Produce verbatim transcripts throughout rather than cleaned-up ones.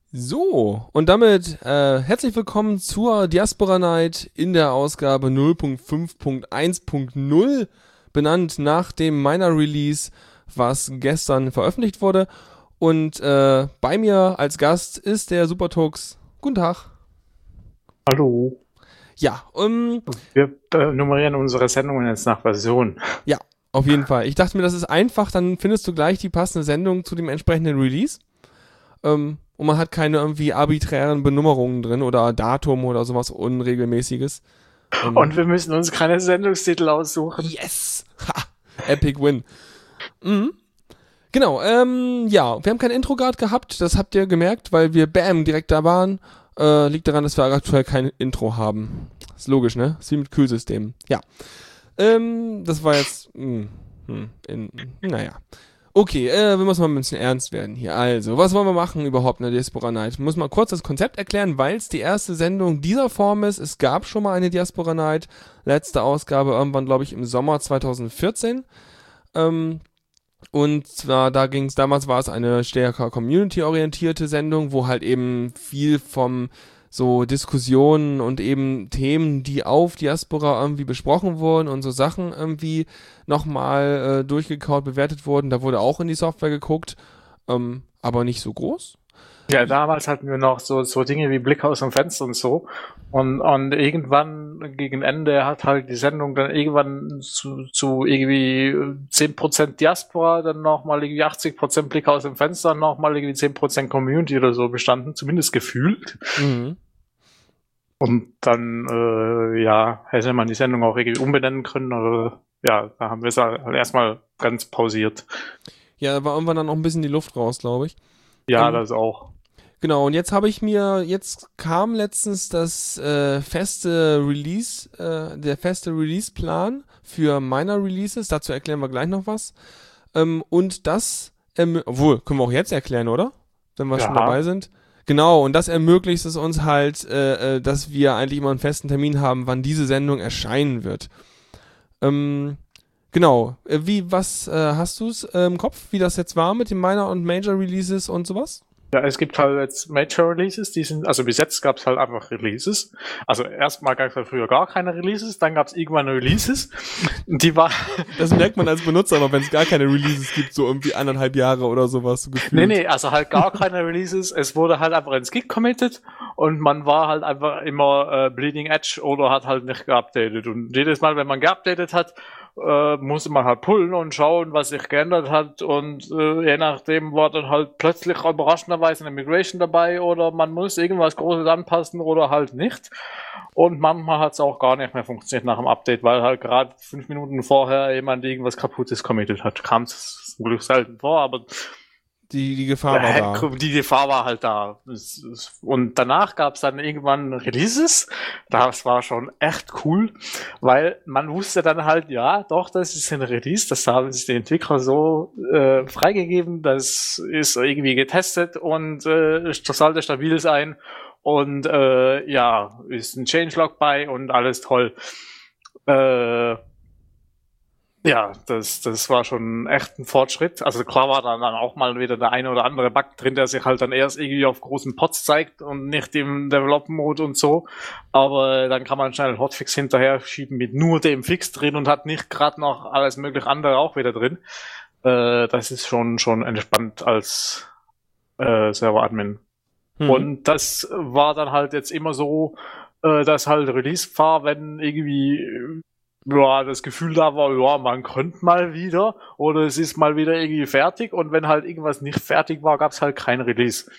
So, und damit äh, herzlich willkommen zur Diaspora Night in der Ausgabe null Punkt fünf Punkt eins Punkt null, benannt nach dem Miner-Release, was gestern veröffentlicht wurde. Und äh, bei mir als Gast ist der Supertux. Guten Tag. Hallo. Ja, um, wir äh, nummerieren unsere Sendungen jetzt nach Version. Ja, auf jeden Fall. Ich dachte mir, das ist einfach, dann findest du gleich die passende Sendung zu dem entsprechenden Release. Ähm, und man hat keine irgendwie arbiträren Benummerungen drin oder Datum oder sowas Unregelmäßiges. Ähm, und wir müssen uns keine Sendungstitel aussuchen. Yes! Ha! Epic Win. Mhm. Genau, ähm, ja, wir haben kein Intro gerade gehabt, das habt ihr gemerkt, weil wir bam direkt da waren. Äh, liegt daran, dass wir aktuell kein Intro haben. Ist logisch, ne? Ist wie mit Kühlsystemen. Ja. Ähm, das war jetzt, mh, hm, in, naja. Okay, äh, wir müssen mal ein bisschen ernst werden hier. Also, was wollen wir machen überhaupt in der Diaspora Night? Ich muss mal kurz das Konzept erklären, weil es die erste Sendung dieser Form ist. Es gab schon mal eine Diaspora Night. Letzte Ausgabe irgendwann, glaube ich, im Sommer zwanzig vierzehn. Ähm, und zwar, da ging es, damals war es eine stärker community-orientierte Sendung, wo halt eben viel vom so Diskussionen und eben Themen, die auf Diaspora irgendwie besprochen wurden und so Sachen irgendwie nochmal äh, durchgekaut, bewertet wurden. Da wurde auch in die Software geguckt, ähm, aber nicht so groß. Ja, damals hatten wir noch so, so Dinge wie Blick aus dem Fenster und so. Und, und irgendwann gegen Ende hat halt die Sendung dann irgendwann zu, zu irgendwie zehn Prozent Diaspora, dann nochmal irgendwie achtzig Prozent Blick aus dem Fenster, nochmal irgendwie zehn Prozent Community oder so bestanden, zumindest gefühlt. Mhm. Und dann, äh, ja, hätte man die Sendung auch irgendwie umbenennen können, oder ja, da haben wir es halt erstmal ganz pausiert. Ja, da war irgendwann dann auch ein bisschen die Luft raus, glaube ich. Ja, ähm, das auch. Genau, und jetzt habe ich mir, jetzt kam letztens das äh, feste Release, äh, der feste Release-Plan für Miner-Releases, dazu erklären wir gleich noch was. Ähm, und das, ähm, obwohl, können wir auch jetzt erklären, oder? Wenn wir Ja. schon dabei sind. Genau, und das ermöglicht es uns halt, äh, äh, dass wir eigentlich immer einen festen Termin haben, wann diese Sendung erscheinen wird. Ähm, genau, äh, wie, was äh, hast du es äh, im Kopf, wie das jetzt war mit den Minor- und Major-Releases und sowas? Ja, es gibt halt jetzt Major-Releases, die sind, also bis jetzt gab es halt einfach Releases. Also erstmal gab es halt früher gar keine Releases, dann gab es irgendwann Releases. Die war. Das merkt man als Benutzer aber wenn es gar keine Releases gibt, so irgendwie anderthalb Jahre oder sowas so gefühlt. Nee, nee, also halt gar keine Releases. Es wurde halt einfach ins Git committed und man war halt einfach immer äh, Bleeding Edge oder hat halt nicht geupdatet. Und jedes Mal, wenn man geupdatet hat, äh, musste man halt pullen und schauen, was sich geändert hat, und äh, je nachdem war dann halt plötzlich überraschenderweise eine Migration dabei oder man muss irgendwas Großes anpassen oder halt nicht. Und manchmal hat es auch gar nicht mehr funktioniert nach dem Update, weil halt gerade fünf Minuten vorher jemand irgendwas Kaputtes committed hat. Kam es zum Glück selten vor, aber Die, die Gefahr war da. Die Gefahr war halt da. Und danach gab es dann irgendwann Releases. Das war schon echt cool, weil man wusste dann halt, ja, doch, das ist ein Release. Das haben sich die Entwickler so äh, freigegeben. Das ist irgendwie getestet und äh, sollte stabil sein. Und äh, ja, ist ein Changelog bei und alles toll. Äh, Ja, das, das war schon echt ein Fortschritt. Also klar war dann auch mal wieder der eine oder andere Bug drin, der sich halt dann erst irgendwie auf großen Pots zeigt und nicht im Develop-Mode und so. Aber dann kann man schnell einen Hotfix hinterher schieben mit nur dem Fix drin und hat nicht gerade noch alles mögliche andere auch wieder drin. Äh, das ist schon, schon entspannt als äh, Server-Admin. Hm. Und das war dann halt jetzt immer so, äh, dass halt Release war, wenn irgendwie ja, das Gefühl da war, ja, man könnte mal wieder oder es ist mal wieder irgendwie fertig, und wenn halt irgendwas nicht fertig war, gab es halt kein Release.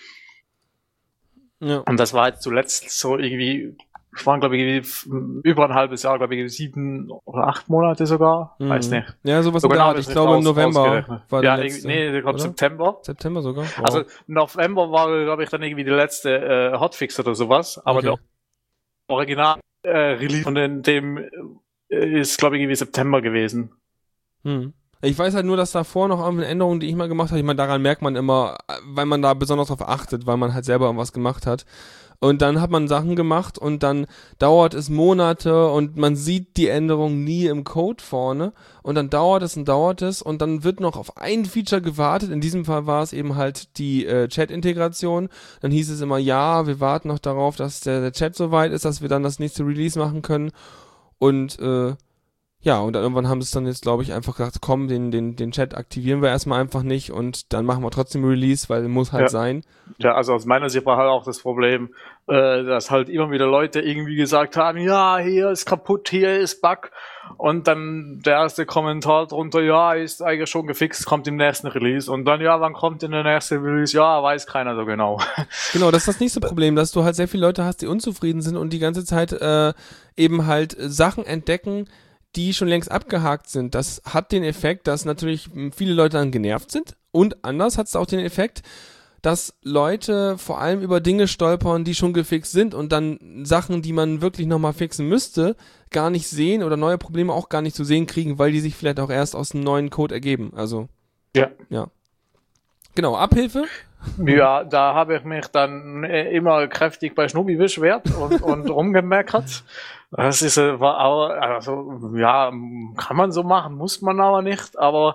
Ja. Und das war halt zuletzt so irgendwie, es waren glaube ich über ein halbes Jahr, glaube ich sieben oder acht Monate sogar, mhm. Weiß nicht. Ja, sowas so genau, ich glaube im November war ja, der letzte, nee, ich glaube September. September sogar? Wow. Also November war, glaube ich, dann irgendwie die letzte äh, Hotfix oder sowas, aber okay. Der Original äh, Release von den, dem ist, glaube ich, irgendwie September gewesen. Hm. Ich weiß halt nur, dass davor noch irgendeine Änderungen, die ich mal gemacht habe, ich meine, daran merkt man immer, weil man da besonders drauf achtet, weil man halt selber irgendwas gemacht hat. Und dann hat man Sachen gemacht und dann dauert es Monate und man sieht die Änderung nie im Code vorne und dann dauert es und dauert es und dann wird noch auf ein Feature gewartet. In diesem Fall war es eben halt die äh, Chat-Integration. Dann hieß es immer, ja, wir warten noch darauf, dass der, der Chat so weit ist, dass wir dann das nächste Release machen können. Und äh, ja, und dann irgendwann haben sie es dann jetzt, glaube ich, einfach gesagt, komm, den, den, den Chat aktivieren wir erstmal einfach nicht und dann machen wir trotzdem Release, weil muss halt ja. sein. Ja, also aus meiner Sicht war halt auch das Problem, äh, dass halt immer wieder Leute irgendwie gesagt haben, ja, hier ist kaputt, hier ist Bug. Und dann der erste Kommentar drunter, ja, ist eigentlich schon gefixt, kommt im nächsten Release. Und dann, ja, wann kommt denn der nächste Release? Ja, weiß keiner so genau. Genau, das ist das nächste Problem, dass du halt sehr viele Leute hast, die unzufrieden sind und die ganze Zeit äh, eben halt Sachen entdecken, die schon längst abgehakt sind. Das hat den Effekt, dass natürlich viele Leute dann genervt sind und anders hat es auch den Effekt, dass Leute vor allem über Dinge stolpern, die schon gefixt sind und dann Sachen, die man wirklich nochmal fixen müsste, gar nicht sehen oder neue Probleme auch gar nicht zu sehen kriegen, weil die sich vielleicht auch erst aus dem neuen Code ergeben. Also, ja. ja. Genau, Abhilfe? Ja, da habe ich mich dann immer kräftig bei Schnubi beschwert und, und rumgemeckert. Das ist, war auch, also, ja, kann man so machen, muss man aber nicht, aber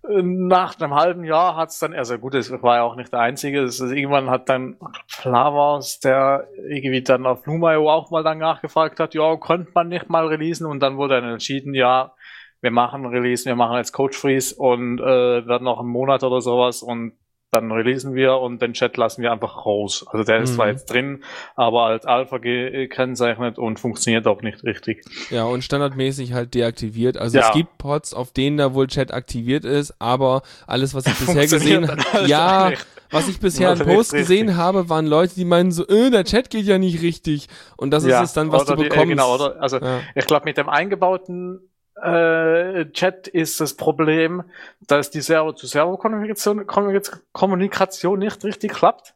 nach einem halben Jahr hat's dann, also gut, das war ja auch nicht der Einzige, das ist, irgendwann hat dann Flavors, der irgendwie dann auf Lumio auch mal dann nachgefragt hat, ja, konnte man nicht mal releasen und dann wurde dann entschieden, ja, wir machen Release, wir machen jetzt Code Freeze und äh, werden noch einen Monat oder sowas und dann releasen wir und den Chat lassen wir einfach raus. Also der ist Mhm. zwar jetzt drin, aber als Alpha gekennzeichnet und funktioniert auch nicht richtig. Ja, und standardmäßig halt deaktiviert. Also Ja. es gibt Pods, auf denen da wohl Chat aktiviert ist, aber alles, was ich bisher gesehen Funktioniert habe, dann halt ja, auch nicht. was ich bisher Also an nicht Posts gesehen richtig. habe, waren Leute, die meinen so, äh, der Chat geht ja nicht richtig. Und das Ja, ist es dann, was oder du die- äh, bekommst. Genau, oder? Also Ja. ich glaube, mit dem eingebauten äh, Chat ist das Problem, dass die Server-zu-Server-Kommunikation Kommunikation nicht richtig klappt.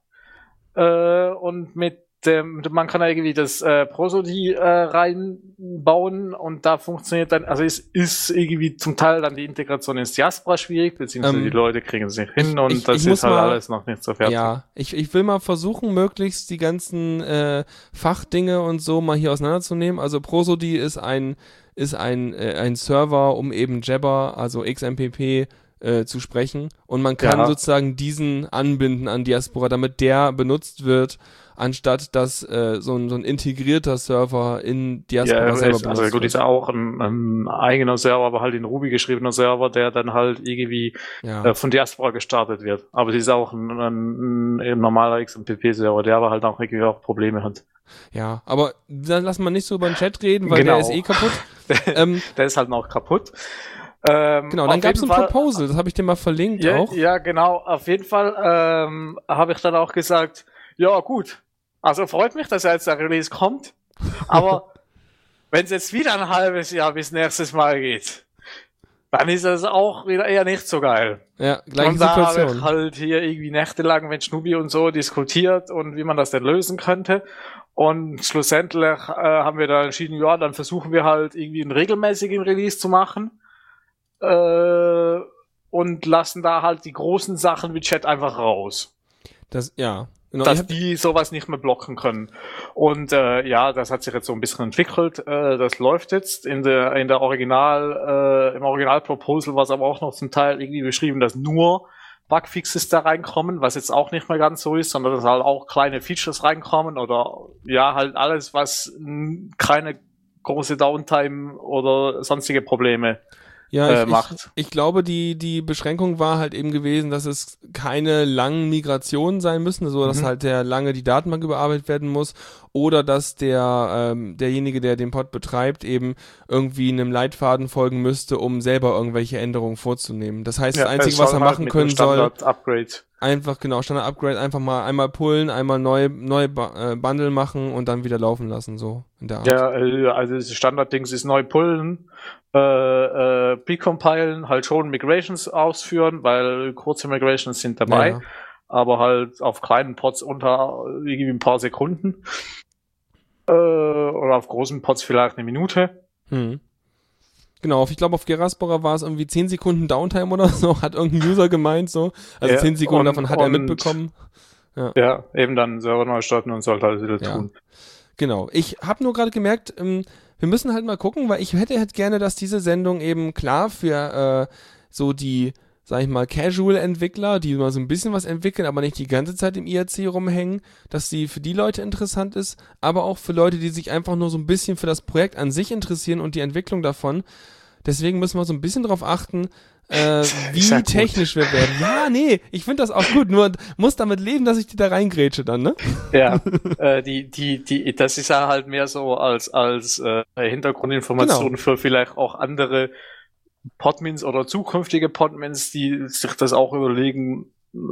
Äh, und mit dem, man kann irgendwie das äh, Prosody äh, reinbauen und da funktioniert dann, also es ist irgendwie zum Teil dann die Integration ins Diaspora schwierig, beziehungsweise Ähm, die Leute kriegen es nicht hin ich- und ich- das ich muss ist halt mal- alles noch nicht so fertig. Ja, ich, ich will mal versuchen, möglichst die ganzen äh, Fachdinge und so mal hier auseinanderzunehmen. Also Prosody ist ein ist ein äh, ein Server, um eben Jabber, also X M P P äh, zu sprechen und man kann Ja. sozusagen diesen anbinden an Diaspora, damit der benutzt wird, anstatt dass äh, so ein so ein integrierter Server in Diaspora Ja, selber ist, benutzt also gut, wird. ist auch ein, ein eigener Server, aber halt in Ruby geschriebener Server, der dann halt irgendwie Ja. äh, von Diaspora gestartet wird. Aber es ist auch ein, ein, ein normaler X M P P-Server, der aber halt auch irgendwie auch Probleme hat. Ja, aber dann lassen wir nicht so über den Chat reden, weil Genau. der ist eh kaputt. ähm, Der ist halt noch kaputt. Ähm, genau, dann auf gab es ein jeden Fall- Proposal, das habe ich dir mal verlinkt Ja, auch. ja, genau. Auf jeden Fall ähm, habe ich dann auch gesagt, ja gut, also freut mich, dass jetzt der Release kommt, aber wenn es jetzt wieder ein halbes Jahr bis nächstes Mal geht, dann ist das auch wieder eher nicht so geil. Ja, gleiche und da habe Situation. ich halt hier irgendwie nächtelang mit Schnubi und so diskutiert und wie man das denn lösen könnte. Und schlussendlich äh, haben wir dann entschieden, ja, dann versuchen wir halt irgendwie einen regelmäßigen Release zu machen. Äh, und lassen da halt die großen Sachen wie Chat einfach raus. Das, ja. Genau, ich Dass hab, die sowas nicht mehr blocken können. Und äh, ja, das hat sich jetzt so ein bisschen entwickelt. Äh, das läuft jetzt in der in der Original äh, im Original-Proposal war es aber auch noch zum Teil irgendwie beschrieben, dass nur Bugfixes da reinkommen, was jetzt auch nicht mehr ganz so ist, sondern dass halt auch kleine Features reinkommen oder ja, halt alles, was mh, keine große Downtime oder sonstige Probleme ja, äh, ich, macht. ich, ich glaube, die, die Beschränkung war halt eben gewesen, dass es keine langen Migrationen sein müssen, so dass Mhm. halt der lange die Datenbank überarbeitet werden muss oder dass der ähm, derjenige, der den Pod betreibt, eben irgendwie einem Leitfaden folgen müsste, um selber irgendwelche Änderungen vorzunehmen. Das heißt, das Einzige, es was soll er halt machen mit können dem soll, Standard-Upgrade. einfach genau Standard-Upgrade, einfach mal einmal pullen, einmal neu neu ba- äh, Bundle machen und dann wieder laufen lassen, so in der Art. Ja, äh, also das Standarddings ist neu pullen, äh, äh, precompilen, halt schon Migrations ausführen, weil kurze Migrations sind dabei, Ja, ja. aber halt auf kleinen Pods unter irgendwie ein paar Sekunden. Äh, oder auf großen Pods vielleicht eine Minute. Hm. Genau, ich glaube auf Geraspora war es irgendwie zehn Sekunden Downtime oder so, hat irgendein User gemeint so. Also ja, zehn Sekunden und, davon hat er mitbekommen. Ja. ja, eben dann Server neu starten und sollte halt wieder ja. tun. Genau, ich habe nur gerade gemerkt, ähm, wir müssen halt mal gucken, weil ich hätte halt gerne, dass diese Sendung eben klar für äh, so die, sag ich mal, Casual-Entwickler, die mal so ein bisschen was entwickeln, aber nicht die ganze Zeit im I R C rumhängen, dass sie für die Leute interessant ist, aber auch für Leute, die sich einfach nur so ein bisschen für das Projekt an sich interessieren und die Entwicklung davon. Deswegen müssen wir so ein bisschen drauf achten, äh, wie technisch wir werden. Ja, nee, ich finde das auch gut, nur muss damit leben, dass ich die da reingrätsche dann, ne? Ja, äh, die, die, die, das ist ja halt mehr so als, als äh, Hintergrundinformation genau. für vielleicht auch andere Podmins oder zukünftige Podmins, die sich das auch überlegen,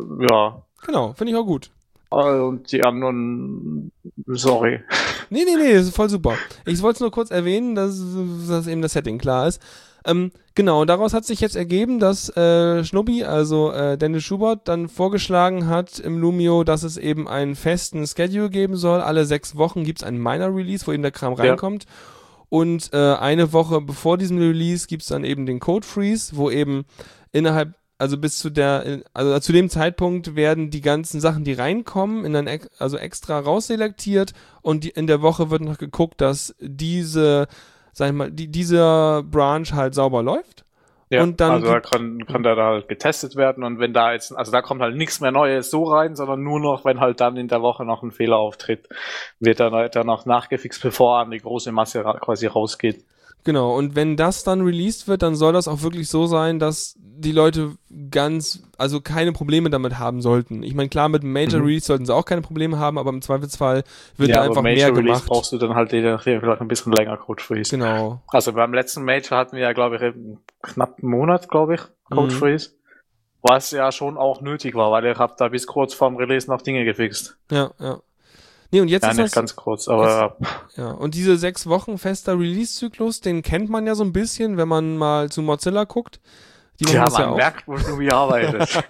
ja. Genau, finde ich auch gut. Und die anderen, sorry. Nee, nee, nee, das ist voll super. Ich wollte es nur kurz erwähnen, dass, dass eben das Setting klar ist. Ähm, genau, und daraus hat sich jetzt ergeben, dass äh, Schnubbi, also äh, Dennis Schubert, dann vorgeschlagen hat im Lumio, dass es eben einen festen Schedule geben soll. Alle sechs Wochen gibt's einen Minor-Release, wo eben der Kram reinkommt. Ja. Und äh, eine Woche bevor diesem Release gibt's dann eben den Code Freeze, wo eben innerhalb, also bis zu der, also zu dem Zeitpunkt werden die ganzen Sachen, die reinkommen, in ein, also extra rausselektiert und die, in der Woche wird noch geguckt, dass diese, sag ich mal, die, dieser Branch halt sauber läuft. Ja, und dann also da kann, kann der da halt getestet werden und wenn da jetzt, also da kommt halt nichts mehr Neues so rein, sondern nur noch, wenn halt dann in der Woche noch ein Fehler auftritt, wird dann halt dann noch nachgefixt, bevor an die große Masse ra- quasi rausgeht. Genau, und wenn das dann released wird, dann soll das auch wirklich so sein, dass die Leute ganz, also keine Probleme damit haben sollten. Ich meine, klar, mit einem Major Release sollten sie auch keine Probleme haben, aber im Zweifelsfall wird ja, da einfach Major mehr Release gemacht. Brauchst du dann halt vielleicht ein bisschen länger Code Freeze. Genau. Also beim letzten Major hatten wir ja, glaube ich, knapp einen Monat, glaube ich, Code mhm. Freeze. Was ja schon auch nötig war, weil ich habe da bis kurz vorm Release noch Dinge gefixt. Ja, ja. Nee, und jetzt ja, ist nicht das, ganz kurz, aber jetzt, ja. Und diese sechs Wochen fester Release-Zyklus, den kennt man ja so ein bisschen, wenn man mal zu Mozilla guckt. Die ja, man ja auch. merkt, wo du wie arbeitest.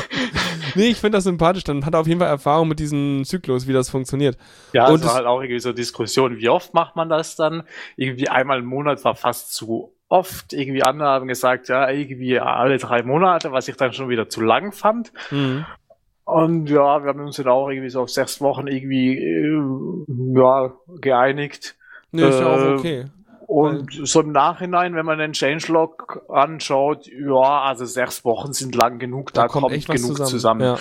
Nee, ich finde das sympathisch, dann hat er auf jeden Fall Erfahrung mit diesem Zyklus, wie das funktioniert. Ja, und es war halt auch irgendwie so Diskussion, wie oft macht man das dann? Irgendwie einmal im Monat war fast zu oft. Irgendwie andere haben gesagt, ja, irgendwie alle drei Monate, was ich dann schon wieder zu lang fand. Mhm. Und ja, wir haben uns dann auch irgendwie so auf sechs Wochen irgendwie äh, ja, geeinigt. Nee, ist ja auch okay. Und Weil so im Nachhinein, wenn man den Changelog anschaut, ja, also sechs Wochen sind lang genug, da, da kommt, kommt genug zusammen. zusammen. Ja.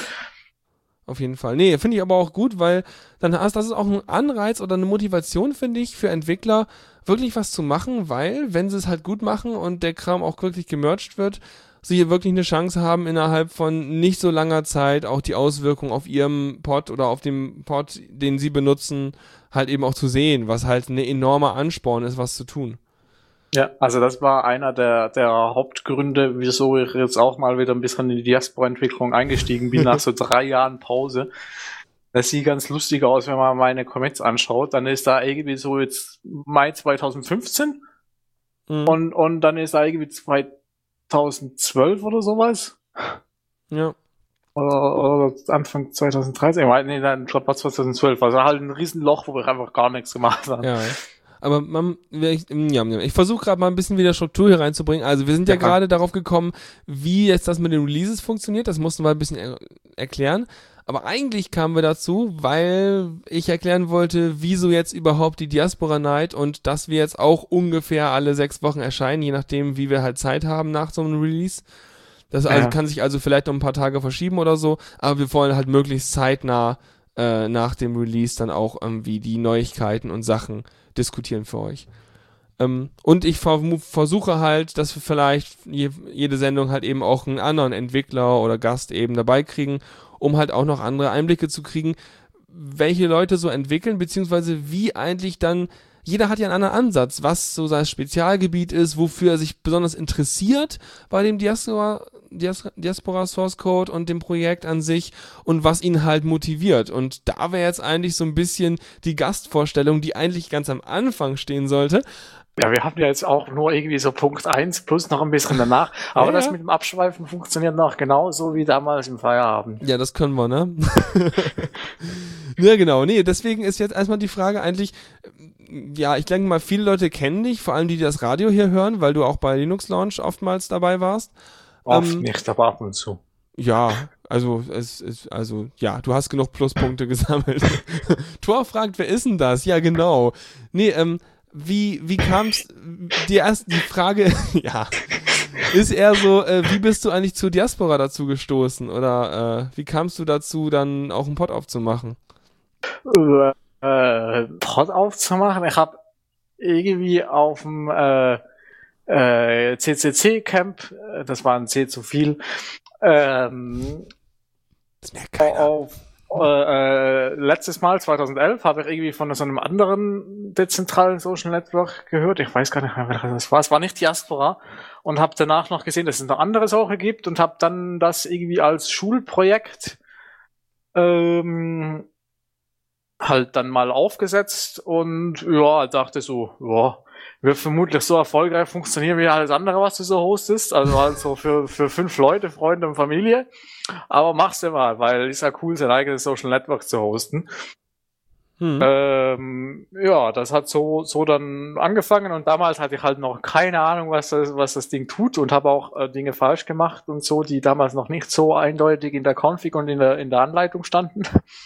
Auf jeden Fall. Nee, finde ich aber auch gut, weil dann hast das ist auch ein Anreiz oder eine Motivation, finde ich, für Entwickler, wirklich was zu machen, weil, wenn sie es halt gut machen und der Kram auch wirklich gemerged wird, sie hier wirklich eine Chance haben, innerhalb von nicht so langer Zeit auch die Auswirkungen auf ihrem Pod oder auf dem Pod, den sie benutzen, halt eben auch zu sehen, was halt eine enorme Ansporn ist, was zu tun. Ja, also das war einer der, der Hauptgründe, wieso ich jetzt auch mal wieder ein bisschen in die Diaspora-Entwicklung eingestiegen bin, nach so drei Jahren Pause. Das sieht ganz lustig aus, wenn man meine Commits anschaut. Dann ist da irgendwie so jetzt Mai zwanzig fünfzehn mhm. und, und dann ist da irgendwie zweitausendzwölf oder sowas. Ja. Oder, oder Anfang zwanzig dreizehn. Nee, dann, ich glaube, war zwanzig zwölf. Also halt ein Riesenloch, wo wir einfach gar nichts gemacht haben. Ja. Aber man, ich, ja, ich versuche gerade mal ein bisschen wieder Struktur hier reinzubringen. Also wir sind ja, ja gerade darauf gekommen, wie jetzt das mit den Releases funktioniert. Das mussten wir ein bisschen er- erklären. Aber eigentlich kamen wir dazu, weil ich erklären wollte, wieso jetzt überhaupt die Diaspora Night und dass wir jetzt auch ungefähr alle sechs Wochen erscheinen, je nachdem, wie wir halt Zeit haben nach so einem Release. Das also, ja. kann sich also vielleicht noch ein paar Tage verschieben oder so, aber wir wollen halt möglichst zeitnah äh, nach dem Release dann auch irgendwie die Neuigkeiten und Sachen diskutieren für euch. Ähm, und ich ver- versuche halt, dass wir vielleicht je- jede Sendung halt eben auch einen anderen Entwickler oder Gast eben dabei kriegen, um halt auch noch andere Einblicke zu kriegen, welche Leute so entwickeln, beziehungsweise wie eigentlich dann, jeder hat ja einen anderen Ansatz, was so sein Spezialgebiet ist, wofür er sich besonders interessiert bei dem Diaspora, Dias- Diaspora Source Code und dem Projekt an sich und was ihn halt motiviert. Und da wäre jetzt eigentlich so ein bisschen die Gastvorstellung, die eigentlich ganz am Anfang stehen sollte, Ja, wir haben ja jetzt auch nur irgendwie so Punkt eins plus noch ein bisschen danach. Aber Ja, das ja. mit dem Abschweifen funktioniert noch genauso wie damals im Feierabend. Ja, das können wir, ne? Ja, genau. Nee, deswegen ist jetzt erstmal die Frage eigentlich, ja, ich denke mal, viele Leute kennen dich, vor allem die, die das Radio hier hören, weil du auch bei Linux Launch oftmals dabei warst. Oft Ähm, nicht, aber ab und zu. Ja, also es ist, also ja, du hast genug Pluspunkte gesammelt. Thor fragt, wer ist denn das? Ja, genau. Nee, ähm, wie, wie kam's, die erste, die Frage, ja, ist eher so, äh, wie bist du eigentlich zu Diaspora dazu gestoßen? Oder äh, wie kamst du dazu, dann auch einen Pod aufzumachen? Äh, Pod aufzumachen. Ich habe irgendwie auf dem äh, äh, C C C-Camp, das war ein C zu viel, ähm, Das merkt keiner. auf äh, äh, letztes Mal, zweitausendelf, habe ich irgendwie von so einem anderen dezentralen Social Network gehört. Ich weiß gar nicht mehr, welches das war. Es war nicht Diaspora. Und habe danach noch gesehen, dass es eine andere Sache gibt und habe dann das irgendwie als Schulprojekt ähm, halt dann mal aufgesetzt und ja, dachte so, ja, wird vermutlich so erfolgreich funktionieren wie alles andere, was du so hostest. Also also für, für fünf Leute, Freunde und Familie. Aber mach's dir mal, weil ist ja cool, sein eigenes Social Network zu hosten. Hm. Ähm, ja, das hat so, so dann angefangen und damals hatte ich halt noch keine Ahnung, was das, was das Ding tut und habe auch äh, Dinge falsch gemacht und so, die damals noch nicht so eindeutig in der Config und in der, in der Anleitung standen.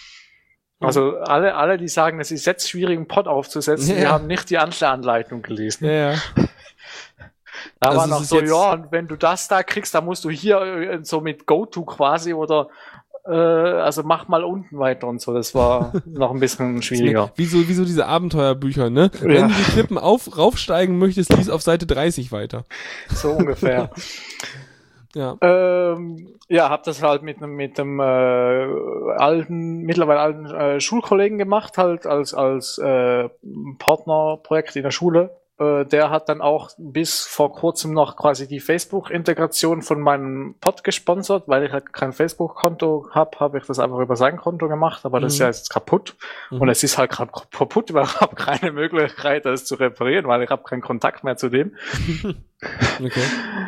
Also alle, alle, die sagen, es ist jetzt schwierig, einen Pod aufzusetzen, Ja. die haben nicht die Anleitung gelesen. Ja, ja. Da Also war es noch ist so, jetzt- ja, und wenn du das da kriegst, dann musst du hier äh, so mit GoTo quasi oder äh, also mach mal unten weiter und so. Das war noch ein bisschen schwieriger. Wie so, wie so diese Abenteuerbücher, ne? Ja. Wenn du die Klippen auf, raufsteigen möchtest, lies auf Seite dreißig weiter. So ungefähr. Ja. ähm, ja, hab das halt mit einem mit einem äh, alten, mittlerweile alten äh, Schulkollegen gemacht, halt als als äh, Partnerprojekt in der Schule. Äh, der hat dann auch bis vor kurzem noch quasi die Facebook-Integration von meinem Pod gesponsert, weil ich halt kein Facebook-Konto habe, habe ich das einfach über sein Konto gemacht, aber das ist Mhm. ja jetzt kaputt. Mhm. Und es ist halt gerade kaputt, weil ich habe keine Möglichkeit, das zu reparieren, weil ich habe keinen Kontakt mehr zu dem. Okay.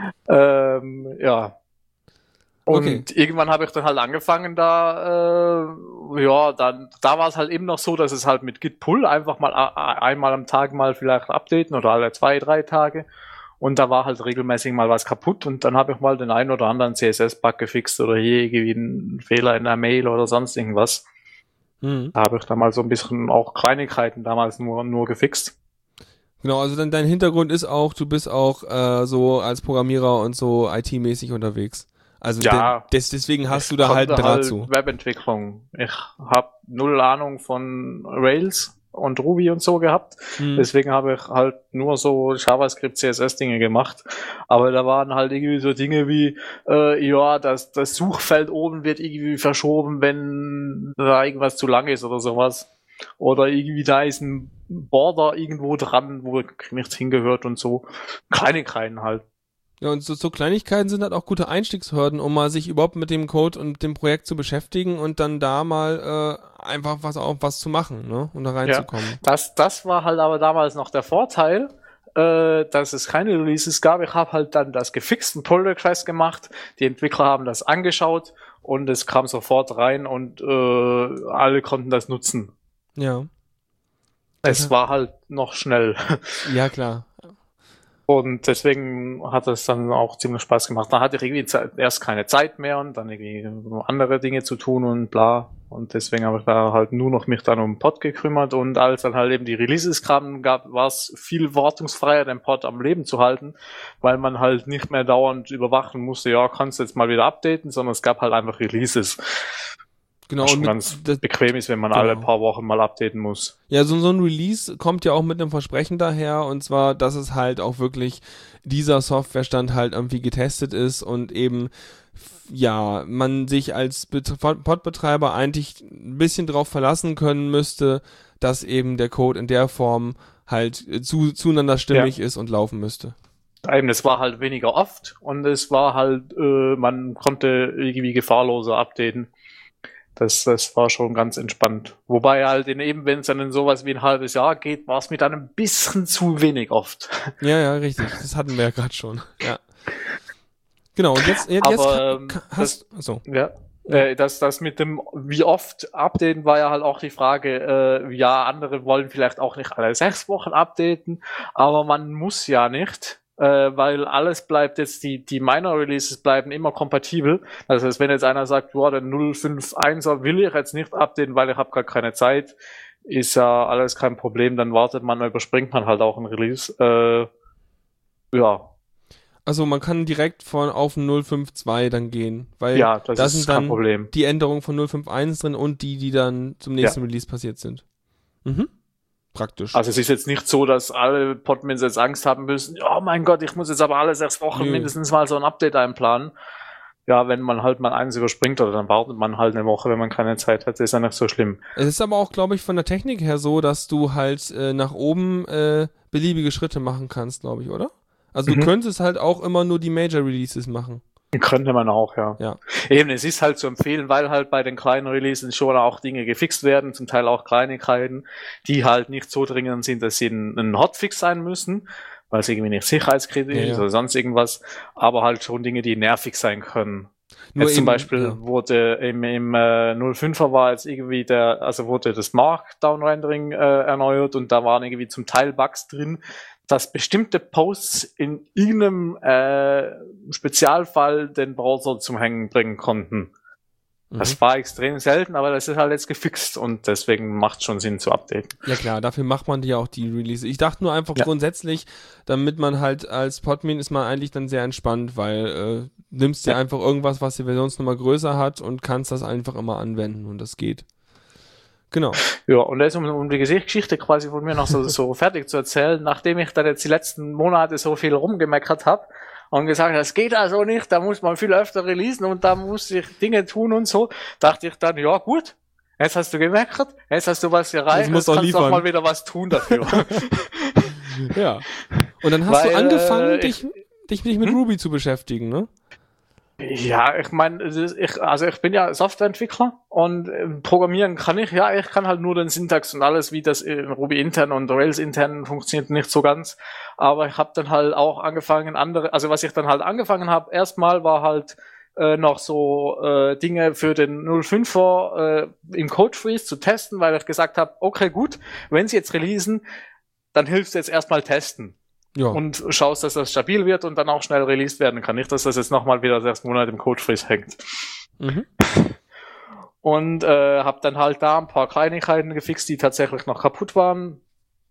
Ähm, ja. Und Okay. irgendwann habe ich dann halt angefangen, da, äh, ja, dann, da war es halt eben noch so, dass es halt mit Git Pull einfach mal a- a- einmal am Tag mal vielleicht updaten oder alle zwei, drei Tage. Und da war halt regelmäßig mal was kaputt und dann habe ich mal den einen oder anderen C S S-Bug gefixt oder hier irgendwie einen Fehler in der Mail oder sonst irgendwas. Mhm. Da habe ich dann mal so ein bisschen auch Kleinigkeiten damals nur, nur gefixt. Genau, also dann dein Hintergrund ist auch, du bist auch äh, so als Programmierer und so I T-mäßig unterwegs. Also Ja. de- des, deswegen hast Ich du da halt einen konnte Draht halt zu. Webentwicklung. Ich habe null Ahnung von Rails und Ruby und so gehabt. Mhm. Deswegen habe ich halt nur so JavaScript, C S S-Dinge gemacht. Aber da waren halt irgendwie so Dinge wie, äh, ja, das, das Suchfeld oben wird irgendwie verschoben, wenn da irgendwas zu lang ist oder sowas. Oder irgendwie da ist ein Border irgendwo dran, wo nichts hingehört und so. Kleinigkeiten halt. Ja, und so, so Kleinigkeiten sind halt auch gute Einstiegshürden, um mal sich überhaupt mit dem Code und dem Projekt zu beschäftigen und dann da mal äh, einfach was auch was zu machen, ne? Und da reinzukommen. Das, das war halt aber damals noch der Vorteil, äh, dass es keine Releases gab. Ich habe halt dann das gefixten Pull-Request gemacht. Die Entwickler haben das angeschaut und es kam sofort rein und äh, alle konnten das nutzen. Ja. Es Mhm. war halt noch schnell. Ja, klar. Und deswegen hat es dann auch ziemlich Spaß gemacht. Da hatte ich irgendwie Zeit, erst keine Zeit mehr und dann irgendwie andere Dinge zu tun und bla. Und deswegen habe ich da halt nur noch mich dann um den Pod gekümmert. Und als dann halt eben die Releases kamen, gab, war es viel wartungsfreier, den Pod am Leben zu halten, weil man halt nicht mehr dauernd überwachen musste, ja, kannst du jetzt mal wieder updaten, sondern es gab halt einfach Releases. Genau. Was Und schon mit, ganz das, bequem ist, wenn man genau. alle paar Wochen mal updaten muss. ja, so, so ein Release kommt ja auch mit einem Versprechen daher, und zwar, dass es halt auch wirklich dieser Softwarestand halt irgendwie getestet ist und eben, f- ja, man sich als Bet- Pod-Betreiber eigentlich ein bisschen drauf verlassen können müsste, dass eben der Code in der Form halt äh, zu, zueinander stimmig ist und laufen müsste. Eben, es war halt weniger oft und es war halt, äh, man konnte irgendwie gefahrloser updaten. Das, das war schon ganz entspannt. Wobei halt in eben, wenn es dann in sowas wie ein halbes Jahr geht, war es mir dann ein bisschen zu wenig oft. Ja, ja, richtig. Das hatten wir ja gerade schon. Ja. Genau, und jetzt, jetzt, jetzt Aber, kann, kann, hast das, so. Ja. Äh, das, das mit dem, wie oft updaten, war ja halt auch die Frage, äh, ja, andere wollen vielleicht auch nicht alle sechs Wochen updaten, aber man muss ja nicht, äh, weil alles bleibt jetzt, die, die Minor-Releases bleiben immer kompatibel. Das heißt, wenn jetzt einer sagt, boah, der null fünf eins er will ich jetzt nicht updaten, weil ich habe gar keine Zeit, ist ja alles kein Problem, dann wartet man, überspringt man halt auch ein Release. Äh, ja. Also man kann direkt von auf null fünf zwei dann gehen, weil ja, das da ist sind kein dann Problem. die Änderungen von null fünf eins drin und die, die dann zum nächsten ja. Release passiert sind. Mhm. Praktisch. Also es ist jetzt nicht so, dass alle Podmins jetzt Angst haben müssen, oh mein Gott, ich muss jetzt aber alle sechs Wochen Nö. mindestens mal so ein Update einplanen. Ja, wenn man halt mal eins überspringt oder dann wartet man halt eine Woche, wenn man keine Zeit hat, ist ja nicht so schlimm. Es ist aber auch, glaube ich, von der Technik her so, dass du halt äh, nach oben äh, beliebige Schritte machen kannst, glaube ich, oder? Also mhm. du könntest halt auch immer nur die Major Releases machen. Könnte man auch, ja. ja. Eben, es ist halt zu empfehlen, weil halt bei den kleinen Releases schon auch Dinge gefixt werden, zum Teil auch Kleinigkeiten, die halt nicht so dringend sind, dass sie ein, ein Hotfix sein müssen, weil es irgendwie nicht sicherheitskritisch ja, ja. ist oder sonst irgendwas, aber halt schon Dinge, die nervig sein können. Nur jetzt eben, zum Beispiel ja. wurde im, im äh, null fünfer war jetzt irgendwie der, also wurde das Markdown-Rendering äh, erneuert und da waren irgendwie zum Teil Bugs drin, dass bestimmte Posts in irgendeinem äh, Spezialfall den Browser zum Hängen bringen konnten. Mhm. Das war extrem selten, aber das ist halt jetzt gefixt und deswegen macht es schon Sinn zu updaten. Ja klar, dafür macht man ja auch die Release. Ich dachte nur einfach ja. grundsätzlich, damit man halt als Podmin ist man eigentlich dann sehr entspannt, weil äh, nimmst dir ja. einfach irgendwas, was die Versionsnummer größer hat und kannst das einfach immer anwenden und das geht. Genau. Ja, und jetzt, um, um die Geschichte quasi von mir noch so, so fertig zu erzählen, nachdem ich dann jetzt die letzten Monate so viel rumgemeckert habe und gesagt, das geht also nicht, da muss man viel öfter releasen und da muss ich Dinge tun und so, dachte ich dann, ja gut, jetzt hast du gemeckert, jetzt hast du was erreicht, jetzt kannst du auch mal wieder was tun dafür. Ja. Und dann hast Weil, du angefangen, äh, dich, dich, dich mit hm? Ruby zu beschäftigen, ne? Ja, ich meine, ich, also ich bin ja Softwareentwickler und äh, programmieren kann ich, ja, ich kann halt nur den Syntax und alles, wie das in Ruby intern und Rails intern funktioniert, nicht so ganz. Aber ich habe dann halt auch angefangen, andere, also was ich dann halt angefangen habe, erstmal war halt äh, noch so äh, Dinge für den null fünfer äh, im Codefreeze zu testen, weil ich gesagt habe, okay, gut, wenn sie jetzt releasen, dann hilft es jetzt erstmal testen. Ja. Und schaust, dass das stabil wird und dann auch schnell released werden kann. Nicht, dass das jetzt nochmal wieder sechs Monate im Codefreeze hängt. Mhm. Und äh, habe dann halt da ein paar Kleinigkeiten gefixt, die tatsächlich noch kaputt waren.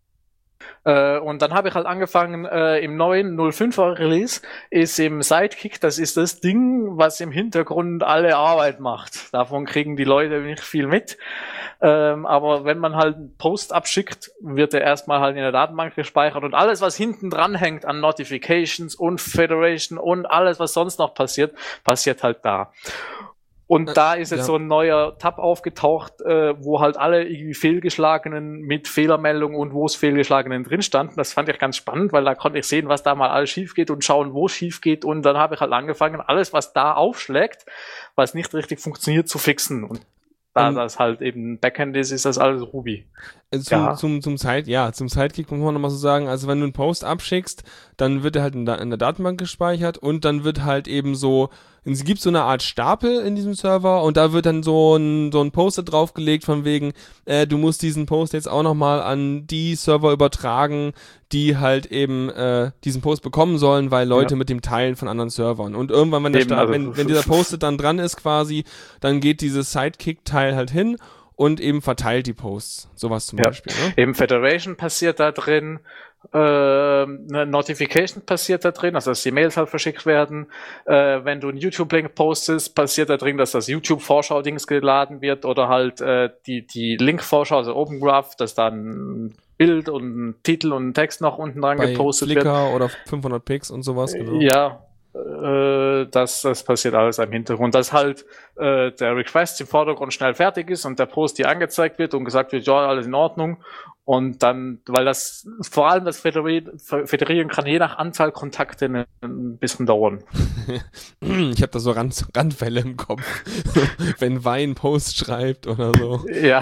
Äh, und dann habe ich halt angefangen, äh, im neuen null fünfer Release ist im Sidekick, das ist das Ding, was im Hintergrund alle Arbeit macht. Davon kriegen die Leute nicht viel mit. Ähm, aber wenn man halt einen Post abschickt, wird er erstmal halt in der Datenbank gespeichert und alles, was hinten dran hängt an Notifications und Federation und alles, was sonst noch passiert, passiert halt da. Und da ist jetzt ja. so ein neuer Tab aufgetaucht, äh, wo halt alle irgendwie fehlgeschlagenen mit Fehlermeldungen und wo es fehlgeschlagenen drin standen. Das fand ich ganz spannend, weil da konnte ich sehen, was da mal alles schief geht und schauen, wo es schief geht. Und dann habe ich halt angefangen, alles, was da aufschlägt, was nicht richtig funktioniert, zu fixen. Und da um, das halt eben Backend ist, ist das alles Ruby. Zum, ja. zum, zum Side, ja, zum Sidekick muss man nochmal so sagen, also wenn du einen Post abschickst, dann wird er halt in, da, in der Datenbank gespeichert und dann wird halt eben so, es gibt so eine Art Stapel in diesem Server und da wird dann so ein, so ein Post-it draufgelegt von wegen, äh, du musst diesen Post jetzt auch nochmal an die Server übertragen, die halt eben äh, diesen Post bekommen sollen, weil Leute ja. mit dem teilen von anderen Servern. Und irgendwann, wenn, der Sta- also, wenn, wenn dieser Post-it dann dran ist quasi, dann geht dieses Sidekick-Teil halt hin und eben verteilt die Posts. Sowas zum ja. Beispiel. Ne? Eben Federation passiert da drin, äh, eine Notification passiert da drin, also dass die Mails halt verschickt werden. Äh, wenn du einen YouTube-Link postest, passiert da drin, dass das YouTube-Vorschau-Dings geladen wird oder halt äh, die, die Link-Vorschau, also Open Graph, dass dann ein Bild und ein Titel und ein Text noch unten dran Bei gepostet Flickr wird. Flickr oder fünfhundert Pix und sowas. Genau. Ja. Das, das passiert alles im Hintergrund, dass halt äh, der Request im Vordergrund schnell fertig ist und der Post dir angezeigt wird und gesagt wird, ja, alles in Ordnung Und dann, weil das, vor allem das Federieren kann je nach Anzahl Kontakte ein bisschen dauern. Ich habe da so Rand, Randfälle im Kopf, wenn Wein Post schreibt oder so. Ja.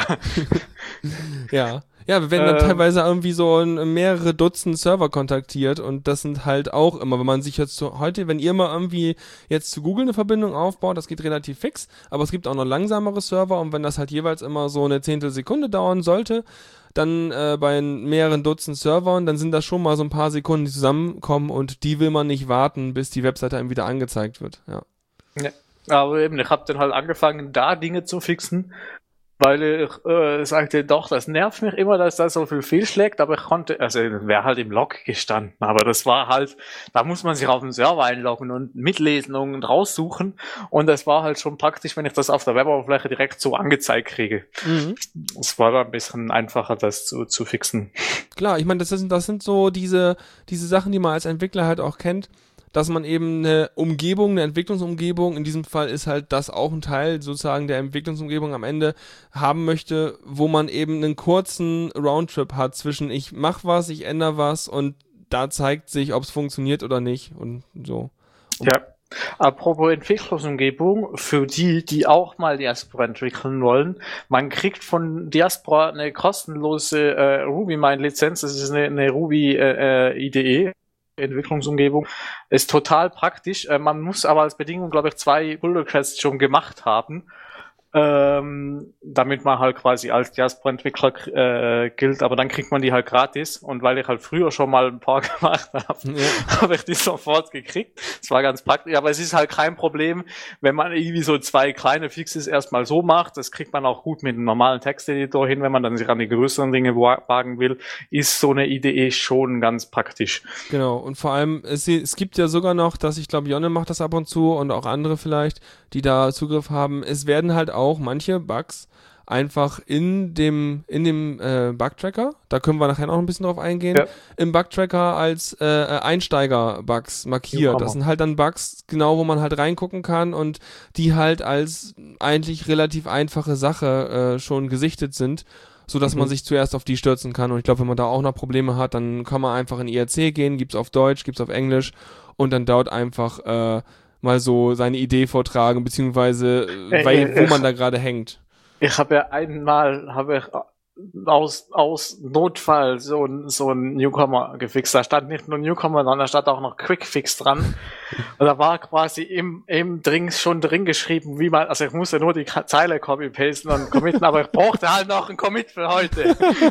Ja. Ja, wir werden dann ähm, teilweise irgendwie so ein, mehrere Dutzend Server kontaktiert und das sind halt auch immer, wenn man sich jetzt so heute, wenn ihr mal irgendwie jetzt zu Google eine Verbindung aufbaut, das geht relativ fix, aber es gibt auch noch langsamere Server und wenn das halt jeweils immer so eine Zehntelsekunde dauern sollte, dann äh, bei mehreren Dutzend Servern, dann sind das schon mal so ein paar Sekunden, die zusammenkommen und die will man nicht warten, bis die Webseite einem wieder angezeigt wird, ja. Ja, aber eben, ich habe dann halt angefangen, da Dinge zu fixen, weil ich äh, sagte, doch, das nervt mich immer, dass da so viel fehlschlägt, aber ich konnte, also wäre halt im Log gestanden, aber das war halt, da muss man sich auf den Server einloggen und mitlesen und raussuchen und das war halt schon praktisch, wenn ich das auf der Weboberfläche direkt so angezeigt kriege. Mhm. Es war da ein bisschen einfacher, das zu, zu fixen. Klar, ich meine, das sind, das sind so diese, diese Sachen, die man als Entwickler halt auch kennt, dass man eben eine Umgebung, eine Entwicklungsumgebung, in diesem Fall ist halt das auch ein Teil sozusagen der Entwicklungsumgebung am Ende haben möchte, wo man eben einen kurzen Roundtrip hat zwischen ich mach was, ich ändere was und da zeigt sich, ob es funktioniert oder nicht und so. Und ja, apropos Entwicklungsumgebung, für die, die auch mal Diaspora entwickeln wollen, man kriegt von Diaspora eine kostenlose äh, RubyMine-Lizenz, das ist eine, eine Ruby-I D E. Äh, Entwicklungsumgebung ist total praktisch. Äh, man muss aber als Bedingung, glaube ich, zwei Pull-Requests schon gemacht haben, ähm, damit man halt quasi als Diaspora-Entwickler äh, gilt, aber dann kriegt man die halt gratis und weil ich halt früher schon mal ein paar gemacht habe, ja. habe ich die sofort gekriegt. Das war ganz praktisch, aber es ist halt kein Problem, wenn man irgendwie so zwei kleine Fixes erstmal so macht, das kriegt man auch gut mit einem normalen Texteditor hin, wenn man dann sich an die größeren Dinge wagen will, ist so eine I D E schon ganz praktisch. Genau, und vor allem, es, es gibt ja sogar noch, dass ich glaube, Jonne macht das ab und zu und auch andere vielleicht, die da Zugriff haben, es werden halt auch manche Bugs einfach in dem in dem äh, Bugtracker, da können wir nachher noch ein bisschen drauf eingehen, ja. im Bugtracker als äh, Einsteiger-Bugs markiert. Das sind halt dann Bugs, genau, wo man halt reingucken kann und die halt als eigentlich relativ einfache Sache äh, schon gesichtet sind, so dass mhm. man sich zuerst auf die stürzen kann. Und ich glaube, wenn man da auch noch Probleme hat, dann kann man einfach in I R C gehen, gibt's auf Deutsch, gibt's auf Englisch und dann dort einfach äh, mal so seine Idee vortragen, beziehungsweise äh, weil, wo man da gerade hängt. Ich habe ja einmal, habe ich aus, aus Notfall so ein, so ein Newcomer gefixt. Da stand nicht nur Newcomer, sondern da stand auch noch Quickfix dran. Und da war quasi im, im Ding schon drin geschrieben, wie man, also ich musste nur die Zeile copy-pasten und committen, aber ich brauchte halt noch einen Commit für heute.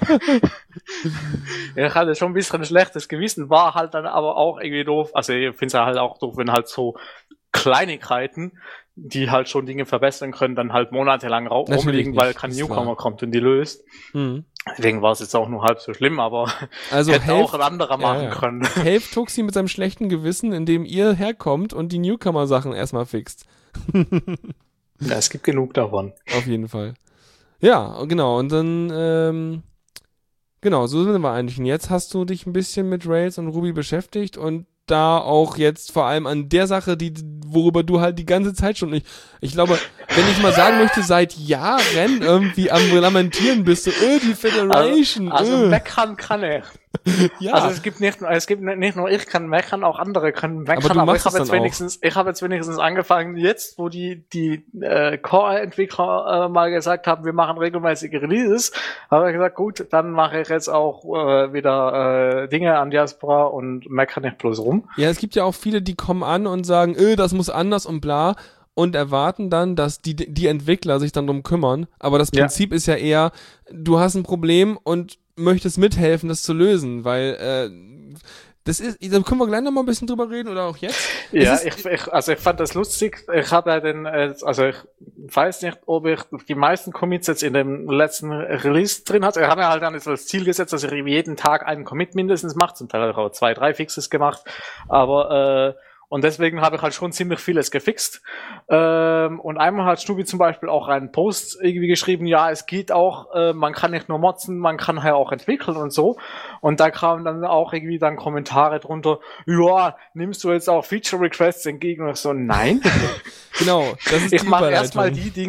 Ich hatte schon ein bisschen ein schlechtes Gewissen, war halt dann aber auch irgendwie doof. Also ich finde es halt auch doof, wenn halt so Kleinigkeiten, die halt schon Dinge verbessern können, dann halt monatelang rumliegen, weil kein Newcomer klar. kommt und die löst. Mhm. Deswegen war es jetzt auch nur halb so schlimm, aber also hätte helft, auch ein anderer machen ja, ja. können. Helft Tuxi mit seinem schlechten Gewissen, indem ihr herkommt und die Newcomer-Sachen erstmal fixt. Ja, es gibt genug davon. Auf jeden Fall. Ja, genau. Und dann, ähm, genau, so sind wir eigentlich. Und jetzt hast du dich ein bisschen mit Rails und Ruby beschäftigt und da auch jetzt vor allem an der Sache, die, worüber du halt die ganze Zeit schon, ich, ich glaube, wenn ich mal sagen möchte, seit Jahren irgendwie am Lamentieren bist du, öh, die Federation, Also, also öh. meckern kann ich. Ja. Also es gibt nicht, es gibt nicht nur ich kann meckern, auch andere können meckern, aber, aber ich habe jetzt wenigstens, auch. ich habe jetzt wenigstens angefangen, jetzt, wo die, die, äh, Core-Entwickler, äh, mal gesagt haben, wir machen regelmäßige Releases, habe ich gesagt, gut, dann mache ich jetzt auch, äh, wieder, äh, Dinge an Diaspora und meckern nicht bloß rum. Ja, es gibt ja auch viele, die kommen an und sagen, öh, das muss anders und bla, und erwarten dann, dass die, die Entwickler sich dann drum kümmern, aber das Prinzip ja. ist ja eher, du hast ein Problem und möchtest mithelfen, das zu lösen, weil äh, das ist, da können wir gleich noch mal ein bisschen drüber reden oder auch jetzt. Ja, ich, ich, also ich fand das lustig. Ich habe ja den, also ich weiß nicht, ob ich die meisten Commits jetzt in dem letzten Release drin hatte. Ich habe mir halt dann jetzt als Ziel gesetzt, dass ich jeden Tag einen Commit mindestens mache, zum Teil auch zwei, drei Fixes gemacht, aber äh, und deswegen habe ich halt schon ziemlich vieles gefixt. Ähm, und einmal hat Stubi zum Beispiel auch einen Post irgendwie geschrieben, ja, es geht auch, äh, man kann nicht nur motzen, man kann halt auch entwickeln und so. Und da kamen dann auch irgendwie dann Kommentare drunter, ja, nimmst du jetzt auch Feature Requests entgegen? Und ich so, nein. Genau, das ist ich mache erstmal die Dinge,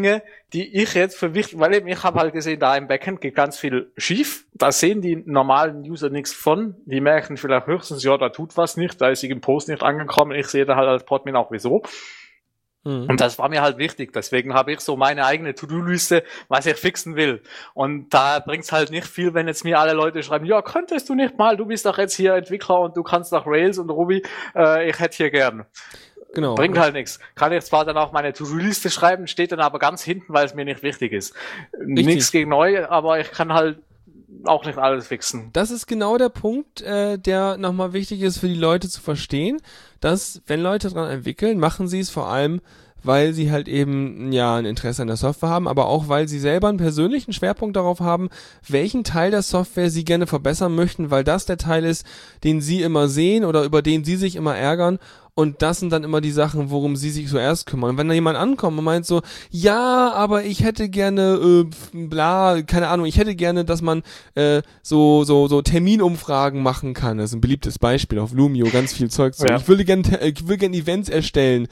die ich jetzt für wichtig, weil eben ich habe halt gesehen, da im Backend geht ganz viel schief. Da sehen die normalen User nichts von. Die merken vielleicht höchstens, ja, da tut was nicht, da ist irgendein Post nicht angekommen. Ich sehe da halt als Podmin auch wieso. Mhm. Und das war mir halt wichtig. Deswegen habe ich so meine eigene To-Do-Liste, was ich fixen will. Und da bringt's halt nicht viel, wenn jetzt mir alle Leute schreiben, ja, könntest du nicht mal, du bist doch jetzt hier Entwickler und du kannst doch Rails und Ruby, äh, ich hätte hier gern. Genau. Bringt halt nichts. Kann ich zwar dann auch meine To-Do-Liste schreiben, steht dann aber ganz hinten, weil es mir nicht wichtig ist. Nichts gegen neu, aber ich kann halt auch nicht alles fixen. Das ist genau der Punkt, äh, der nochmal wichtig ist für die Leute zu verstehen, dass, wenn Leute dran entwickeln, machen sie es vor allem, weil sie halt eben, ja, ein Interesse an der Software haben, aber auch, weil sie selber einen persönlichen Schwerpunkt darauf haben, welchen Teil der Software sie gerne verbessern möchten, weil das der Teil ist, den sie immer sehen oder über den sie sich immer ärgern. Und das sind dann immer die Sachen, worum sie sich zuerst kümmern. Und wenn da jemand ankommt und meint so, ja, aber ich hätte gerne, äh, bla, keine Ahnung, ich hätte gerne, dass man äh, so so so Terminumfragen machen kann. Das ist ein beliebtes Beispiel auf Loomio, ganz viel Zeug zu. Ja. Ich würde gerne, ich will gerne Events erstellen.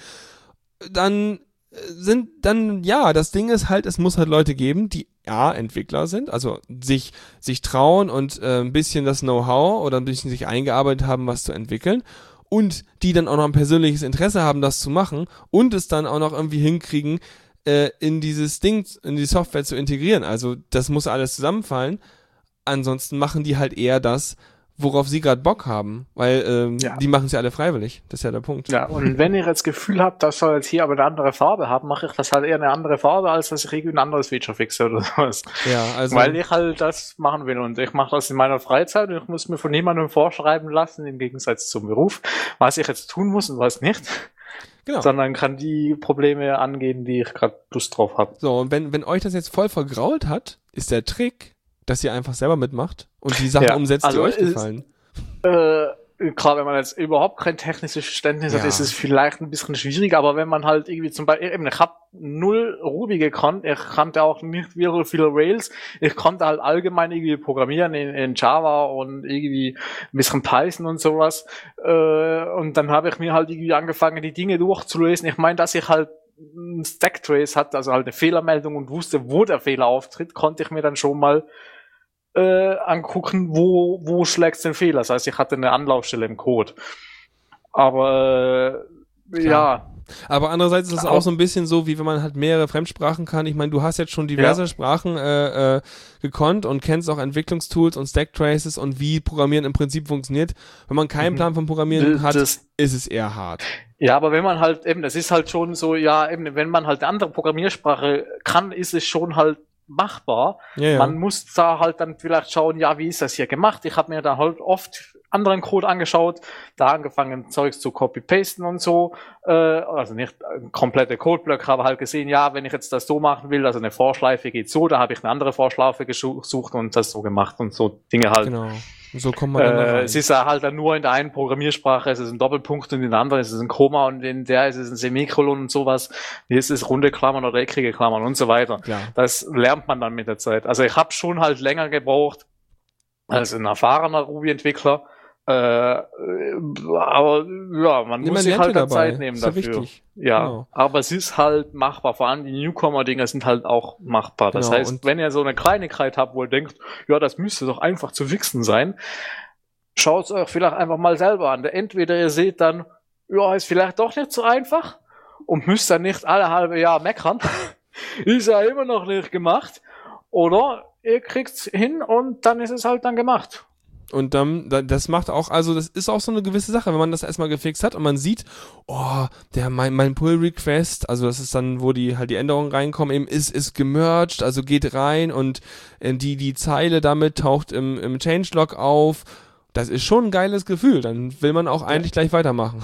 Dann sind, dann, ja, das Ding ist halt, es muss halt Leute geben, die ja Entwickler sind, also sich sich trauen und äh, ein bisschen das Know-how oder ein bisschen sich eingearbeitet haben, was zu entwickeln. Und die dann auch noch ein persönliches Interesse haben, das zu machen und es dann auch noch irgendwie hinkriegen, äh, in dieses Ding, in die Software zu integrieren. Also das muss alles zusammenfallen. Ansonsten machen die halt eher das, worauf sie gerade Bock haben, weil ähm, ja. die machen es ja alle freiwillig. Das ist ja der Punkt. Ja, und wenn ihr jetzt das Gefühl habt, das soll jetzt hier aber eine andere Farbe haben, mache ich das halt eher eine andere Farbe, als dass ich irgendwie ein anderes Feature fixe oder sowas. Ja, also weil ich halt das machen will und ich mache das in meiner Freizeit und ich muss mir von niemandem vorschreiben lassen, im Gegensatz zum Beruf, was ich jetzt tun muss und was nicht. Genau. Sondern kann die Probleme angehen, die ich gerade Lust drauf habe. So, und wenn, wenn euch das jetzt voll vergrault hat, ist der Trick, dass ihr einfach selber mitmacht und die Sachen ja, umsetzt, die also euch gefallen. Äh, Gerade wenn man jetzt überhaupt kein technisches Verständnis ja. hat, ist es vielleicht ein bisschen schwierig, aber wenn man halt irgendwie zum Beispiel, eben, ich habe null Ruby gekonnt, ich kannte auch nicht wirklich viele Rails, ich konnte halt allgemein irgendwie programmieren in, in Java und irgendwie ein bisschen Python und sowas, äh, und dann habe ich mir halt irgendwie angefangen, die Dinge durchzulesen. Ich meine, dass ich halt ein Stacktrace hatte, also halt eine Fehlermeldung und wusste, wo der Fehler auftritt, konnte ich mir dann schon mal Äh, angucken, wo wo schlägt's den Fehler. Das heißt, ich hatte eine Anlaufstelle im Code. Aber äh, ja. Aber andererseits ist es auch so ein bisschen so, wie wenn man halt mehrere Fremdsprachen kann. Ich meine, du hast jetzt schon diverse ja. Sprachen äh, äh, gekonnt und kennst auch Entwicklungstools und Stacktraces und wie Programmieren im Prinzip funktioniert. Wenn man keinen mhm. Plan von Programmieren hat, das, ist es eher hart. Ja, aber wenn man halt eben, das ist halt schon so, ja, eben, wenn man halt eine andere Programmiersprache kann, ist es schon halt machbar. Ja, ja. Man muss da halt dann vielleicht schauen, ja, wie ist das hier gemacht? Ich habe mir da halt oft anderen Code angeschaut, da angefangen Zeugs zu copy-pasten und so, äh, also nicht komplette Codeblöcke, aber halt gesehen, ja, wenn ich jetzt das so machen will, also eine Vorschleife geht so, da habe ich eine andere Vorschleife gesucht und das so gemacht und so Dinge halt. Genau. So kommt man dann äh, es ist ja halt dann nur in der einen Programmiersprache, es ist ein Doppelpunkt und in der anderen ist es ein Komma und in der ist es ein Semikolon und sowas. Hier ist es runde Klammern oder eckige Klammern und so weiter. Ja. Das lernt man dann mit der Zeit. Also ich habe schon halt länger gebraucht als ein erfahrener Ruby-Entwickler. Äh, aber ja, man nee, muss man sich halt dabei. Zeit nehmen ist ja dafür. Wichtig. Ja, genau. Aber es ist halt machbar. Vor allem die Newcomer-Dinger sind halt auch machbar. Das genau. heißt, und wenn ihr so eine Kleinigkeit habt, wo ihr denkt, ja, das müsste doch einfach zu fixen sein, schaut es euch vielleicht einfach mal selber an. Entweder ihr seht dann, ja, ist vielleicht doch nicht so einfach und müsst dann nicht alle halbe Jahr meckern. Ist ja immer noch nicht gemacht. Oder ihr kriegt's hin und dann ist es halt dann gemacht. Und dann, das macht auch, also das ist auch so eine gewisse Sache, wenn man das erstmal gefixt hat und man sieht, oh, der, mein, mein Pull-Request, also das ist dann, wo die halt die Änderungen reinkommen, eben ist, ist gemerged, also geht rein und die, die Zeile damit taucht im, im Changelog auf. Das ist schon ein geiles Gefühl, dann will man auch eigentlich gleich weitermachen.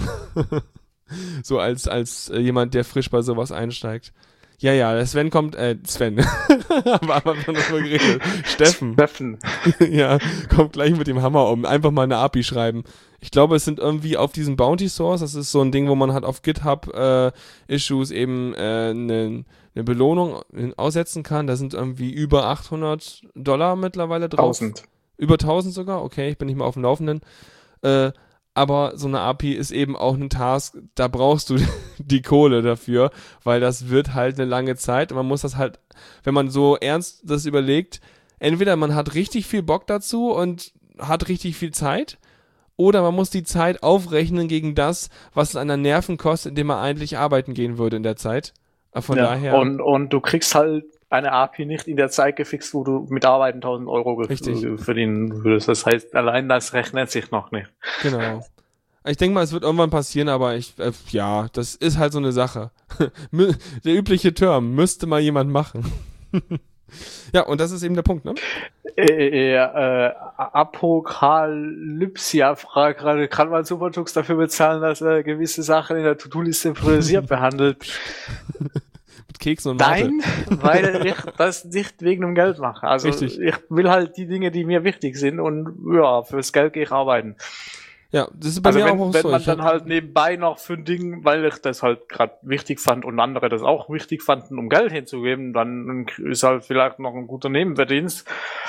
So als, als äh, jemand, der frisch bei sowas einsteigt. Ja, ja, der Sven kommt, äh, Sven. Aber einfach noch mal geredet. Steffen. Steffen. Ja, kommt gleich mit dem Hammer um. Einfach mal eine A P I schreiben. Ich glaube, es sind irgendwie auf diesem Bounty Source, das ist so ein Ding, wo man halt auf GitHub äh, Issues eben eine äh, ne, ne Belohnung aussetzen kann. Da sind irgendwie über achthundert Dollar mittlerweile drauf. tausend. Über tausend sogar? Okay, ich bin nicht mehr auf dem Laufenden. Äh, aber so eine A P I ist eben auch ein Task, da brauchst du die Kohle dafür, weil das wird halt eine lange Zeit und man muss das halt, wenn man so ernst das überlegt, entweder man hat richtig viel Bock dazu und hat richtig viel Zeit, oder man muss die Zeit aufrechnen gegen das, was es an der Nerven kostet, indem man eigentlich arbeiten gehen würde in der Zeit. Von ja, daher. Und, und du kriegst halt eine A P I nicht in der Zeit gefixt, wo du mit Arbeiten tausend Euro ge- verdienen würdest. Das heißt, allein das rechnet sich noch nicht. Genau. Ich denke mal, es wird irgendwann passieren, aber ich, äh, ja, das ist halt so eine Sache. Der übliche Term, müsste mal jemand machen. Ja, und das ist eben der Punkt, ne? Äh, äh, Apokalypsia fragt gerade, kann man Supertux dafür bezahlen, dass er gewisse Sachen in der To-Do-Liste priorisiert behandelt? Mit Keksen und Mate. Nein, weil ich das nicht wegen dem Geld mache. Also Richtig. Ich will halt die Dinge, die mir wichtig sind und ja, fürs Geld gehe ich arbeiten. Ja, das ist bei also mir wenn, auch wenn so. man Ich dann hab, halt nebenbei noch für ein Ding, weil ich das halt gerade wichtig fand und andere das auch wichtig fanden, um Geld hinzugeben, dann ist halt vielleicht noch ein guter Nebenverdienst.